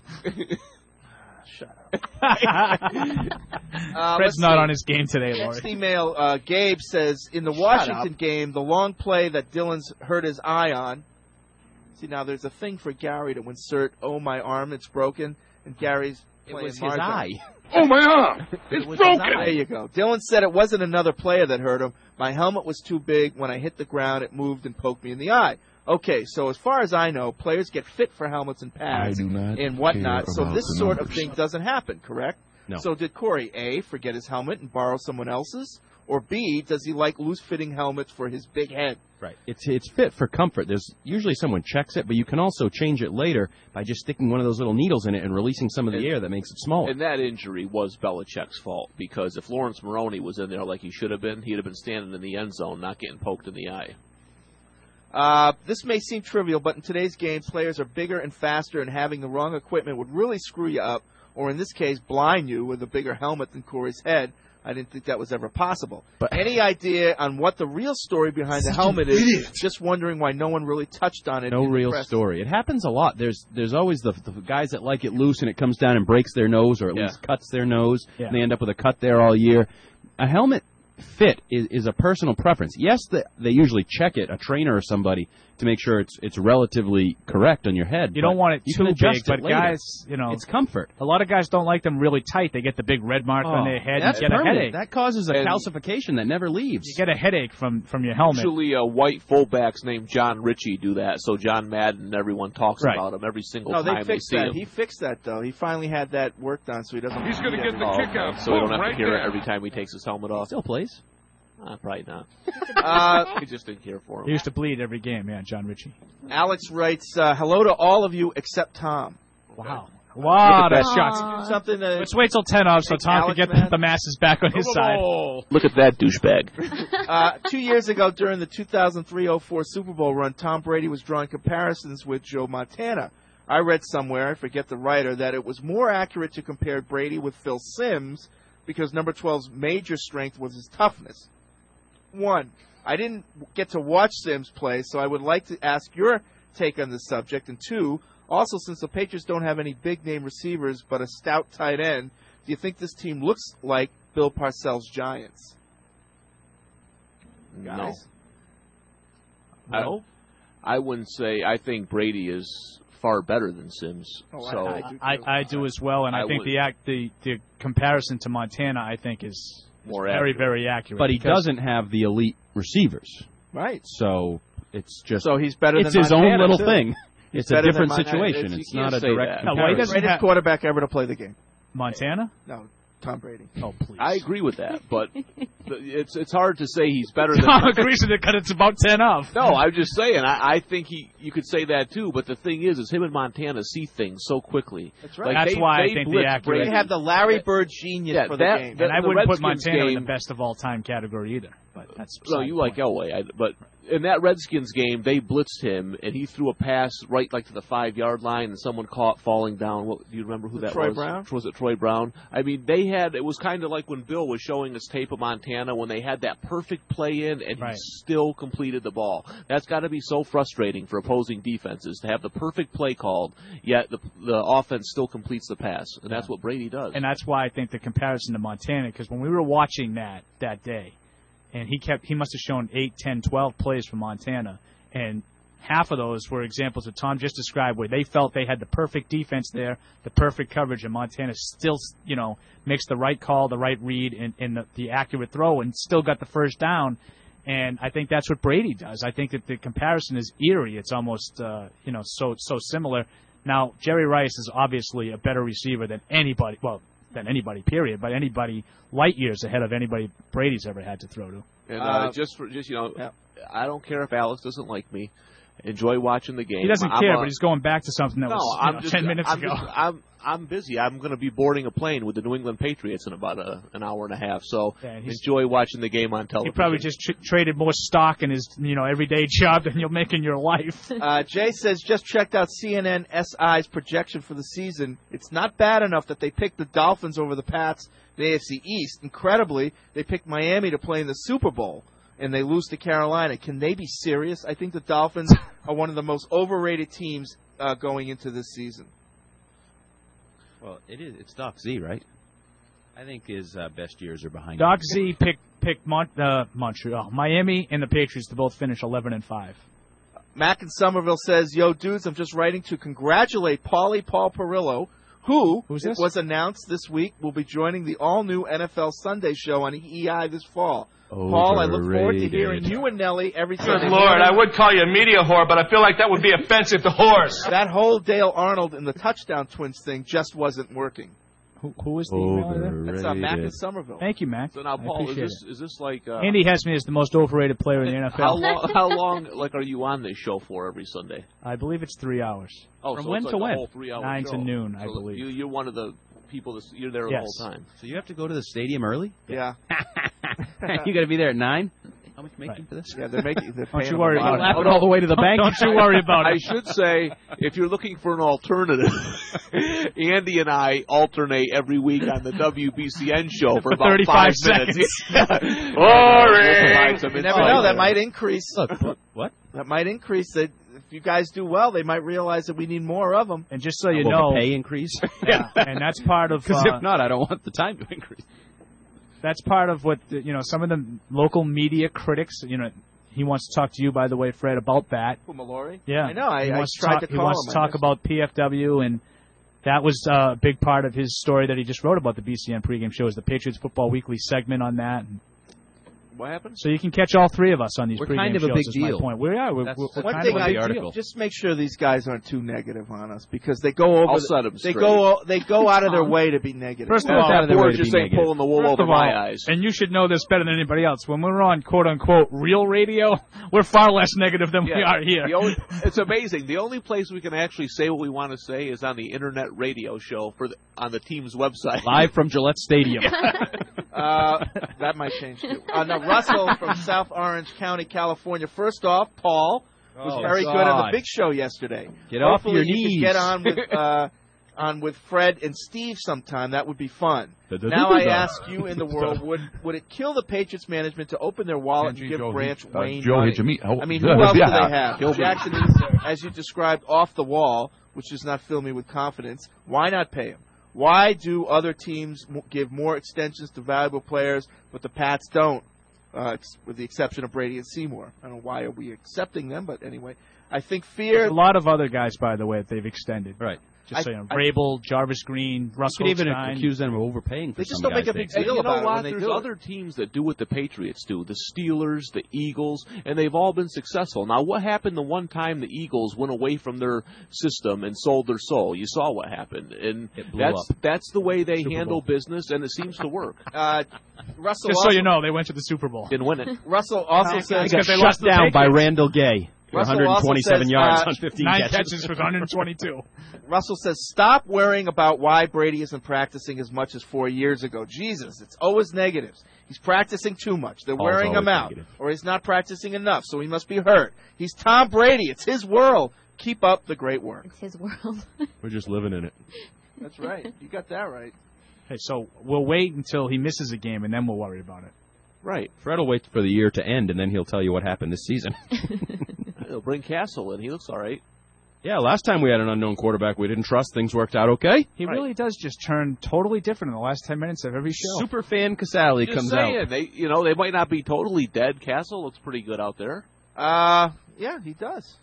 Uh, Fred's let's not see. on his game today, Laurie. Next email, uh, Gabe says, in the Washington game, the long play that Dylan's hurt his eye on. See, now there's a thing for Gary to insert, oh, my arm, it's broken, and Gary's It playing was his Margot. eye. Oh, my arm! It's was his broken! eye. There you go. Dylan said it wasn't another player that hurt him. My helmet was too big. When I hit the ground, it moved and poked me in the eye. Okay, so as far as I know, players get fit for helmets and pads I do not and whatnot, care so about this the sort of numbers. thing doesn't happen, correct? No. So did Corey, A, forget his helmet and borrow someone else's? Or B, does he like loose-fitting helmets for his big head? Right. It's it's fit for comfort. There's usually someone checks it, but you can also change it later by just sticking one of those little needles in it and releasing some of the And- air that makes it smaller. And that injury was Belichick's fault, because if Lawrence Maroney was in there like he should have been, he'd have been standing in the end zone, not getting poked in the eye. Uh, this may seem trivial, but in today's game, players are bigger and faster, and having the wrong equipment would really screw you up, or in this case, blind you with a bigger helmet than Corey's head. I didn't think that was ever possible. But any idea on what the real story behind the helmet is? Just wondering why no one really touched on it. No in the real press. story. It happens a lot. There's there's always the, the guys that like it loose and it comes down and breaks their nose, or at Yeah. least cuts their nose, Yeah. and they end up with a cut there all year. A helmet fit is, is a personal preference. Yes, the, they usually check it, a trainer or somebody, to make sure it's it's relatively correct on your head. You but don't want it you too can adjust big, it but later. guys, you know, It's comfort. a lot of guys don't like them really tight. They get the big red mark on their head. That's You get a permanent. headache. That causes a And- calcification that never leaves. You get a headache from, from your helmet. Usually, uh, white fullbacks named John Ritchie do that, so John Madden and everyone talks Right. about him every single No, they time they fixed see that. him. He fixed that, though. He finally had that worked on, so he doesn't. He's going to get the Oh, kick out. so we don't have right to hear there. it every time he takes his helmet off. Still plays. Uh, probably not. Uh, He just didn't care for him. He used to bleed every game, yeah, John Ritchie. Alex writes, uh, hello to all of you except Tom. Wow. Wow, Look at that's that. shots. Do something to Let's wait till ten off so Make Tom can Alex get mad. the masses back on his side. Look at that douchebag. Uh, two years ago, during the two thousand three oh four Super Bowl run, Tom Brady was drawing comparisons with Joe Montana. I read somewhere, I forget the writer, that it was more accurate to compare Brady with Phil Simms because number twelve's major strength was his toughness. One, I didn't get to watch Simms play, so I would like to ask your take on this subject. And two, also, since the Patriots don't have any big-name receivers but a stout tight end, do you think this team looks like Bill Parcells' Giants? No. Guys? No? I, I wouldn't say. I think Brady is far better than Sims. Oh, I- so I do I, I do as well, and I, I think would- the act the, the comparison to Montana, I think, is More very, accurate. very accurate. But he because- doesn't have the elite receivers. Right. So it's just So he's better it's than his Montana, own little too. thing. He's It's a better than different Montana. situation. It's- you It's can't not a say direct that. No, well, he comparison. doesn't Greatest have- quarterback ever to play the game. Montana? No, Tom Brady. Oh, please. I agree with that, but it's it's hard to say he's better than. Tom agrees with it because it's about ten off. No, I'm just saying. I, I think he. You could say that too, but the thing is, is him and Montana see things so quickly. That's right. Like, That's they- why I they think the blitz accurate- Brady. They have the Larry Bird genius Yeah, for the that- game. that- And I the wouldn't put Redskins Montana in game- the best of all time category either. But that's No, beside you the like point. Elway, I, but in that Redskins game, they blitzed him, and he threw a pass right like to the five yard line, and someone caught falling down. What do you remember who that Troy was? Brown? Was it Troy Brown? I mean, they had. It was kind of like when Bill was showing us tape of Montana when they had that perfect play in, and Right. he still completed the ball. That's got to be so frustrating for opposing defenses to have the perfect play called, yet the the offense still completes the pass, and that's what Brady does. And that's why I think the comparison to Montana, because when we were watching that that day, and he kept he must have shown eight, ten, twelve plays for Montana, and half of those were examples that Tom just described where they felt they had the perfect defense there, the perfect coverage, and Montana still, you know, makes the right call, the right read, and, and the, the accurate throw, and still got the first down. And I think that's what Brady does. I think that the comparison is eerie. It's almost, uh, you know, so so similar. Now, Jerry Rice is obviously a better receiver than anybody, well, than anybody, period, but anybody light years ahead of anybody Brady's ever had to throw to. And uh, Uh, just for just you know, yeah. I don't care if Alex doesn't like me. Enjoy watching the game. He doesn't I'm care, a- but he's going back to something that no, was you I'm know, just, ten minutes I'm ago. Just, I'm I'm busy. I'm going to be boarding a plane with the New England Patriots in about a, an hour and a half. So Yeah, he's- enjoy watching the game on He television. probably just tr- traded more stock in his, you know, everyday job than you'll make in your life. Uh, Jay says, just checked out C N N S I's projection for the season. It's not bad enough that they picked the Dolphins over the Pats in the A F C East. Incredibly, they picked Miami to play in the Super Bowl, and they lose to Carolina. Can they be serious? I think the Dolphins are one of the most overrated teams uh, going into this season. Well, it is. It's Doc Z, right? I think his uh, best years are behind Doc him. Z picked picked Mon- uh, Montreal, Miami, and the Patriots to both finish eleven and five. Mac in Somerville says, yo, dudes, I'm just writing to congratulate Paulie Paul Perillo, who Who's it this? was announced this week will be joining the all-new N F L Sunday show on E E I this fall. Paul, I look forward to hearing Overrated. you and Nelly every Good Sunday. Lord, morning. I would call you a media whore, but I feel like that would be offensive to horse. That whole Dale Arnold and the touchdown twins thing just wasn't working. Who, who is the email there? That's uh, Mac in Somerville. Thank you, Mac. So now, I Paul, is appreciate this is this like uh, Andy has me as the most overrated player in the N F L. How long? How long? Like, are you on this show for every Sunday? I believe it's three hours. Oh, From so when it's like to a when? whole three-hour Nine show. to noon, I So believe. You, you're one of the people that's you're there Yes. the whole time. So you have to go to the stadium early? Yeah. You got to be there at nine? How much you making for this? Yeah, they're making. They're Don't paying you worry them a lot. about it. Laughing all the way to the bank? Don't you worry about I it. should say, if you're looking for an alternative, Andy and I alternate every week on the W B C N show for, For about thirty-five five minutes. seconds. Boring. You never know. That might increase. Look, what? That might increase. That if you guys do well, they might realize that we need more of them. And just so you Will know, the pay increase? yeah, and that's part of Because uh, if not, I don't want the time to increase. that's part of what the, you know. Some of the local media critics, you know, he wants to talk to you, by the way, Fred, about that. Who, Mallory? Yeah, I know. I, he I wants tried to talk, to He call wants him. to I talk missed about P F W, and that was uh, a big part of his story that he just wrote about the B C N pregame show. Is the Patriots Football Weekly segment on that. And What happened? so you can catch all three of us on these We're pregame kind of a shows. big is deal. my point. We are. We're, That's- we're, we're One kind thing of a I big the deal. article. just make sure these guys aren't too negative on us because they go over. I'll the- set 'em they straight. go. They go out of their way to be negative. First of Well, all, out of their way Or to just be ain't negative. pulling the wool First over of all, my eyes. and you should know this better than anybody else. When we're on "quote unquote" real radio, we're far less negative than we Yeah. are here. The only, it's amazing. The only place we can actually say what we want to say is on the internet radio show for the, on the team's website. Live from Gillette Stadium. Uh, that might change too. Uh, now, Russell from South Orange County, California. First off, Paul was Oh, very God. good on the big show yesterday. Get off Hopefully your you knees. Can get on with uh, on with Fred and Steve sometime. That would be fun. Da-da-da-da-da. Now I ask you, in the world, would would it kill the Patriots management to open their wallet and Angie, give Joe, Branch uh, Wayne Joe, money? hit your meat. Oh, I mean, who else do yeah. they have? Kill me. Jackson is, as you described, off the wall, which does not fill me with confidence. Why not pay him? Why do other teams m- give more extensions to valuable players, but the Pats don't, uh, ex- with the exception of Brady and Seymour? I don't know why are we accepting them, but anyway. I think fear... There's a lot of other guys, by the way, that they've extended. Right. Just I- so you know, I- Vrabel, Jarvis Green, Russ You could even Holstein. accuse them of overpaying for They just some don't make guys a big they deal And you about know it what? when they There's do it. other teams that do what the Patriots do. The Steelers, the Eagles, and they've all been successful. Now, what happened the one time the Eagles went away from their system and sold their soul? You saw what happened. And It blew that's up. that's the way they Super handle Bowl. business, and it seems to work. Uh, Russell Just also, so you know, they went to the Super Bowl. Didn't win it. Russell also They says... got Shut lost to the down by Patriots. Randall Gay for Russell one hundred twenty-seven also says, yards uh, on fifteen Nine catches. catches for one hundred twenty-two. Russell says, stop worrying about why Brady isn't practicing as much as four years ago. Jesus, it's always negatives. He's practicing too much. They're Always, wearing him always out. negative. Or he's not practicing enough, so he must be hurt. He's Tom Brady. It's his world. Keep up the great work. It's his world. We're just living in it. That's right. You got that right. Okay, so we'll wait until he misses a game, and then we'll worry about it. Right. Fred will wait for the year to end, and then he'll tell you what happened this season. They'll bring Castle in. He looks all right. Yeah, last time we had an unknown quarterback we didn't trust, things worked out okay. He really does just turn totally different in the last ten minutes of every show. Superfan Casale Just comes saying, out. they you know they might not be totally dead. Castle looks pretty good out there. Uh, yeah, he does.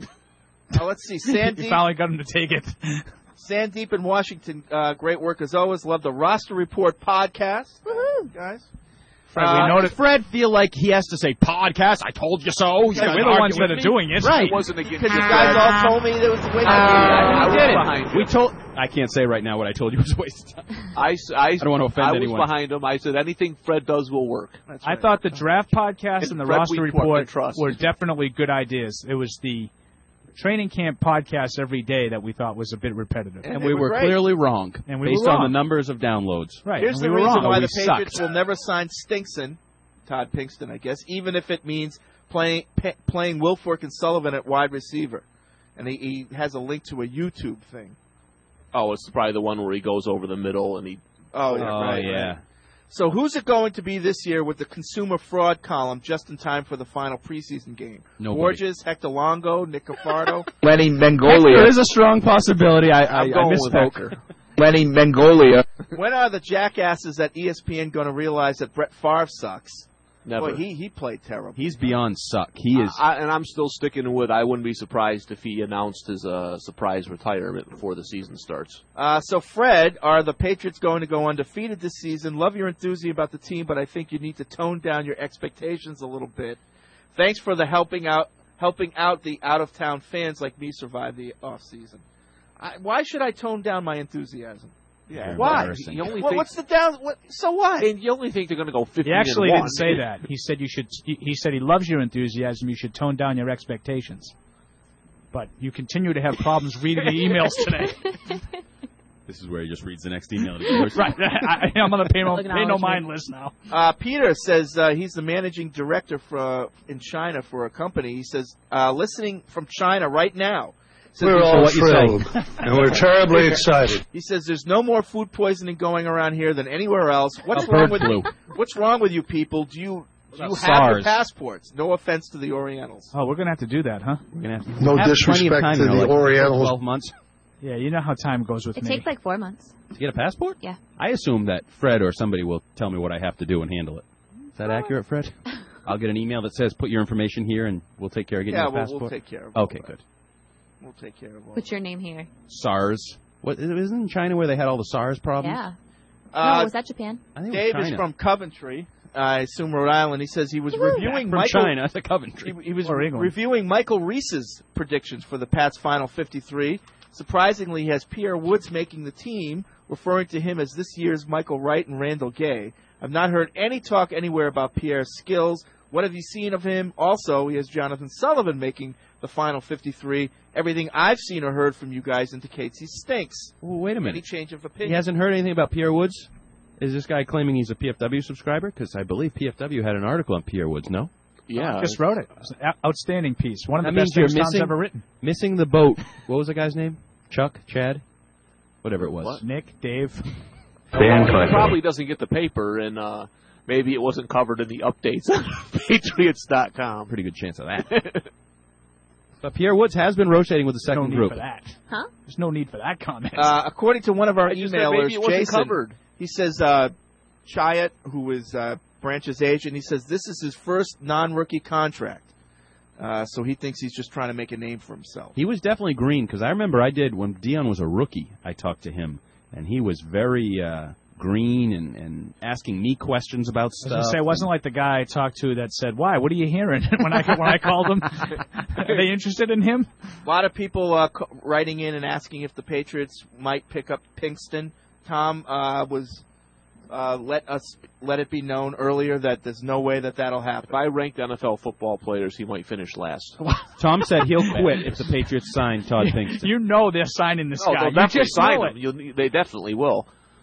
Uh, let's see. You Sandeep, finally got him to take it. Sandeep in Washington, uh, great work as always. Love the Roster Report podcast. Woohoo, guys. Fred, Uh, we know that Fred feel like he has to say podcast, I told you so. Yeah, we're the ones that are doing it. Right. It wasn't against Because you you. guys all told me there was a way to Uh, I we was did behind it. you. We told. I can't say right now what I told you was a waste of time. I, s- I, don't want to offend I anyone. was behind him. I said anything Fred does will work. That's I right. thought the draft podcast And and the Fred roster Wheatport, I report trust. were definitely good ideas. It was the training camp podcast every day that we thought was a bit repetitive. And And they we were were great. clearly wrong, And we based were on the wrong. numbers of downloads. Right. Here's and the we were reason wrong. why We the Patriots sucked. will never sign Stinkson, Todd Pinkston, I guess, even if it means playing pa- playing Wilfork and Sullivan at wide receiver. And he, he has a link to a YouTube thing. Oh, it's probably the one where he goes over the middle and he. Oh, yeah, Oh, right, yeah. right. So who's it going to be this year with the consumer fraud column just in time for the final preseason game? Nobody. Borges, Hector Longo, Nick Cafardo. Lenny There Bengolia. is a strong possibility. I, I, I'm I going with misspoke. Hector. Lenny Bengolia. When are the jackasses at E S P N going to realize that Brett Favre sucks? Never. Boy, he, he played terrible. He's beyond suck. He is. I, and I'm still sticking with. I wouldn't be surprised if he announced his uh, surprise retirement before the season starts. Uh, so, Fred, are the Patriots going to go undefeated this season? Love your enthusiasm about the team, but I think you need to tone down your expectations a little bit. Thanks for the helping out helping out the out-of-town fans like me survive the off season. I, why should I tone down my enthusiasm? Yeah. Why? Embarrassing. You only Well, think- what's the down? What? So what? And you only think they're going to go fifteen He actually and one. didn't say that. He said you should. He he said he loves your enthusiasm. You should tone down your expectations. But you continue to have problems reading the emails today. This is where he just reads the next email. Right. I, I'm on the pay no, pay no mind list now. Uh, Peter says uh, he's the managing director for uh, in China for a company. He says, uh, listening from China right now. Says We're there's- all thrilled, and we're terribly excited. He says there's no more food poisoning going around here than anywhere else. What's A wrong bird with flu. What's wrong with you people? Do you do you about have the SARS? passports? No offense to the Orientals. Oh, we're gonna have to do that, huh? We're gonna have to No have plenty of disrespect time, to you know, the like Orientals. Twelve months Yeah, you know how time goes with It me. takes like four months. to get a passport. Yeah. I assume that Fred or somebody will tell me what I have to do and handle it. Is that accurate, Fred? I'll get an email that says put your information here and we'll take care of getting Yeah, your we'll, passport. we'll take care of all Okay, that. good. We'll take care of all Put your name here. SARS. What isn't in China where they had all the SARS problems? Yeah. Uh, no, was that Japan? I think it was Dave is China. from Coventry, uh, I assume Rhode Island. He says he was reviewing From Michael. China to Coventry. He, he was Or England. reviewing Michael Reese's predictions for the Pats' final fifty-three. Surprisingly, he has Pierre Woods making the team, referring to him as this year's Michael Wright and Randall Gay. I've not heard any talk anywhere about Pierre's skills. What have you seen of him? Also, he has Jonathan Sullivan making the final fifty-three. Everything I've seen or heard from you guys indicates he stinks. Well, wait a Any minute. change of He opinion? hasn't heard anything about Pierre Woods? Is this guy claiming he's a P F W subscriber? Because I believe P F W had an article on Pierre Woods, no? Yeah. Just wrote it. It's an out- outstanding piece. One of That the means best you're things Tom's missing- ever written. Missing the boat. What was the guy's name? Chuck? Chad? Whatever it was. What? Nick, Dave. Dan he probably doesn't get the paper, and uh, maybe it wasn't covered in the updates on Patriots dot com. Pretty good chance of that. But Pierre Woods has been rotating with the No second need group. for that. Huh? There's no need for that comment. Uh, according to one of our I just said emailers, maybe it wasn't Jason, covered. he says uh, Chiat, who is uh, Branch's agent, he says this is his first non-rookie contract. Uh, so he thinks he's just trying to make a name for himself. He was definitely green because I remember I did when Dion was a rookie. I talked to him, and he was very uh, green and, and asking me questions about I was stuff. gonna say, it wasn't like the guy I talked to that said, "Why? What are you hearing?" when I when I called him, are they interested in him? A lot of people uh, c- writing in and asking if the Patriots might pick up Pinkston. Tom uh, was uh, let us let it be known earlier that there's no way that that'll happen. If I ranked N F L football players, he might finish last. Tom said he'll quit if the Patriots sign Todd Pinkston. You know they're signing this Oh, guy. they'll You definitely just sign know him. it. You'll, they definitely will.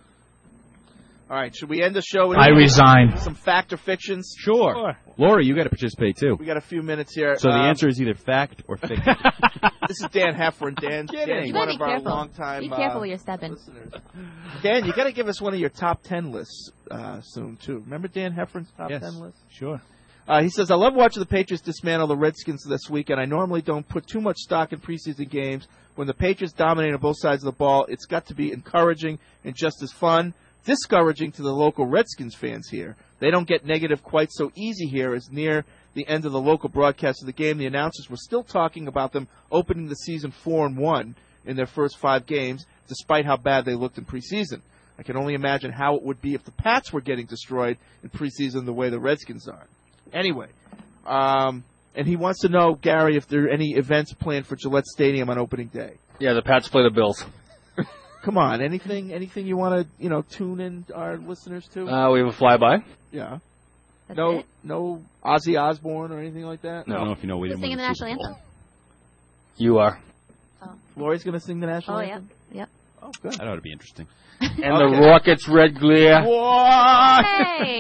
All right, should we end the show with I resign. some fact or fictions? Sure. Sure. Laura, you got to participate too. We got a few minutes here. So the Um, answer is either fact or fiction. This is Dan Heffron. Dan, Kidding. Dan's You one gotta of be our careful. longtime Be careful uh, where you're stepping. listeners. Dan, you got to give us one of your top ten lists uh, soon too. Remember Dan Heffron's top Yes. ten list? Sure. Uh, he says, I love watching the Patriots dismantle the Redskins this weekend. I normally don't put too much stock in preseason games. When the Patriots dominate on both sides of the ball, it's got to be encouraging and just as fun. Discouraging to the local Redskins fans here. They don't get negative quite so easy here as near the end of the local broadcast of the game, the announcers were still talking about them opening the season four and one in their first five games, despite how bad they looked in preseason. I can only imagine how it would be if the Pats were getting destroyed in preseason the way the Redskins are. Anyway, um, and he wants to know, Gary, if there are any events planned for Gillette Stadium on opening day. Yeah, the Pats play the Bills. Come on, anything anything you want to, you know, tune in our listeners to? Uh, we have a flyby. Yeah. That's no it? no Ozzy Osbourne or anything like that? I don't know if you know we Who's didn't singing win the the national Super Bowl. anthem? You are. Lori's going to sing the national Oh, yeah. anthem? Yep. Oh, good. That ought to be interesting. And Okay. the Rockets red glare. What? Hey!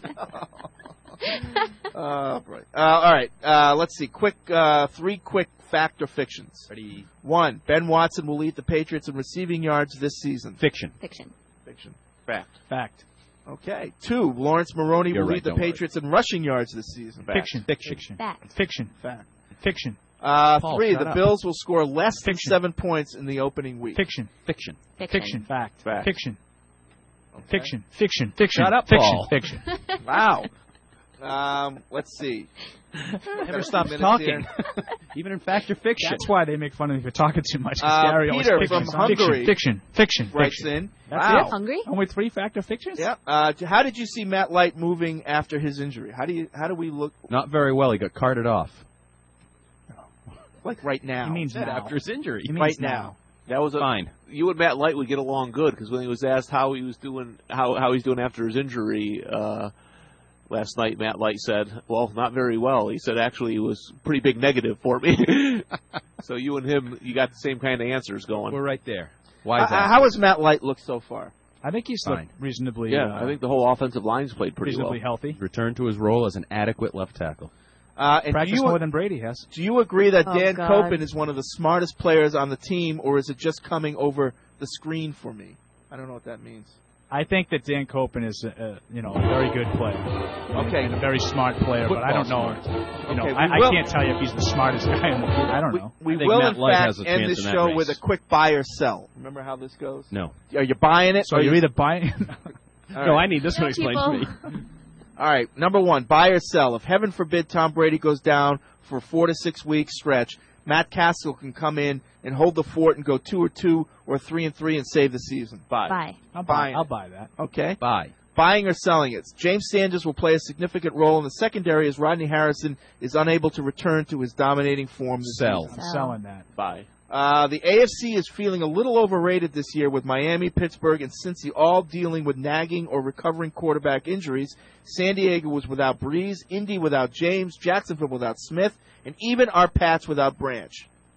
uh, right. Uh, all right. Uh, let's see. Quick, uh, three quick fact or fictions. Ready? One, Ben Watson will lead the Patriots in receiving yards this season. Fiction. Fiction. Fiction. Fact. Fact. Okay. Two, Lawrence Maroney You're will right, lead the don't worry. Patriots in rushing yards this season. Fiction. Fiction. Fiction. Fact. Fiction. Fact. Fiction. Uh, Paul, three, shut the up. Bills will score less than Fiction. seven points in the opening week. Fiction. Fiction. Fiction. Fiction. Fact. Fact. Fiction. Fiction. Fiction. Fiction. Shut up, Fiction. Paul. Fiction. Wow. Um, let's see. Never Got a stops few minutes talking. here. Even in fact or fiction. That's why they make fun of me for talking too much. 'cause Uh, Gary always Peter picks from me. Hungary Fiction. Fiction. Fiction. Writes Fiction. in. That's Wow. it? Hungry? Only three factor fictions? Yeah. Uh, how did you see Matt Light moving after his injury? How do you? How do we look Not very well. He got carted off. like right now? He means Said now. after his injury. He means right now. now. That was a, fine. You and Matt Light would get along good because when he was asked how he was doing, how how he's doing after his injury uh, last night, Matt Light said, "Well, not very well." He said, "Actually, it was a pretty big negative for me." So you and him, you got the same kind of answers going. We're right there. Why is Uh, that? how has Matt Light looked so far? I think he's Fine. looked reasonably. Yeah, uh, I think the whole offensive line's played pretty reasonably well. healthy. Returned to his role as an adequate left tackle. Uh, and Practice do you, more than Brady has. Do you agree that Oh, Dan God. Copen is one of the smartest players on the team, or is it just coming over the screen for me? I don't know what that means. I think that Dan Copen is, a, a, you know, a very good player. Okay. And a very smart player, but I don't know. Football You know, Okay, I, we I will- can't tell you if he's the smartest guy in the field. I don't know. We I think will, Matt in Light fact, has a end chance this in that show race. with a quick buy or sell. Remember how this goes? No. Are you buying it? So or you're you- either buying. All No, right. I need this one explained to me. All right, number one, buy or sell. If heaven forbid Tom Brady goes down for a four to six week stretch, Matt Castle can come in and hold the fort and go two or two or three and three and save the season. Buy. Bye. I'll buy. Buying I'll it. buy that. Okay. Bye. Buying or selling it. James Sanders will play a significant role in the secondary as Rodney Harrison is unable to return to his dominating form this Sell. season. I'm selling that. Buy. Uh, the A F C is feeling a little overrated this year with Miami, Pittsburgh, and Cincy all dealing with nagging or recovering quarterback injuries. San Diego was without Breeze, Indy without James, Jacksonville without Smith, and even our Pats without Branch.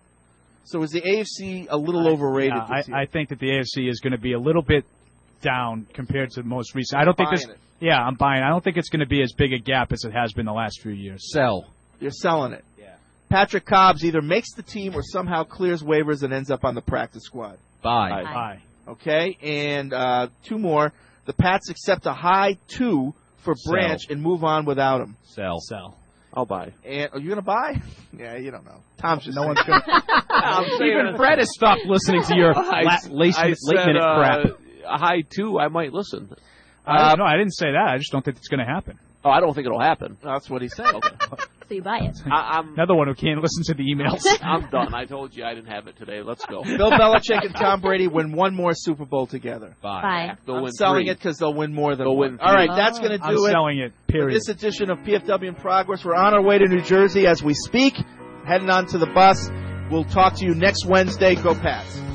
So is the A F C a little overrated Yeah, this year? I, I think that the A F C is going to be a little bit down compared to the most recent. I don't think this. Buying it. Yeah, I'm buying. I don't think it's going to be as big a gap as it has been the last few years. Sell. You're selling it. Yeah. Patrick Cobbs either makes the team or somehow clears waivers and ends up on the practice squad. Buy. Bye. Bye. Okay, and uh, two more. The Pats accept a high two for Sell. Branch and move on without him. Sell. Sell. I'll buy. And are you gonna buy? Yeah, you don't know. Tom's just No saying. one's going to. Even Fred has stopped listening to your I, la- late, I late said, minute uh, crap. A high two, I might listen. Uh, no, I didn't say that. I just don't think it's going to happen. Oh, I don't think it'll happen. That's what he said. Okay. So you buy it. I, I'm Another one who can't listen to the emails. I'm done. I told you I didn't have it today. Let's go. Bill Belichick and Tom Brady win one more Super Bowl together. Bye. Bye. They'll I'm win selling three. it because they'll win more than They'll one. win All right, three. that's going to I'm do it. selling it, For period. this edition of P F W in Progress. We're on our way to New Jersey as we speak, heading on to the bus. We'll talk to you next Wednesday. Go Pats.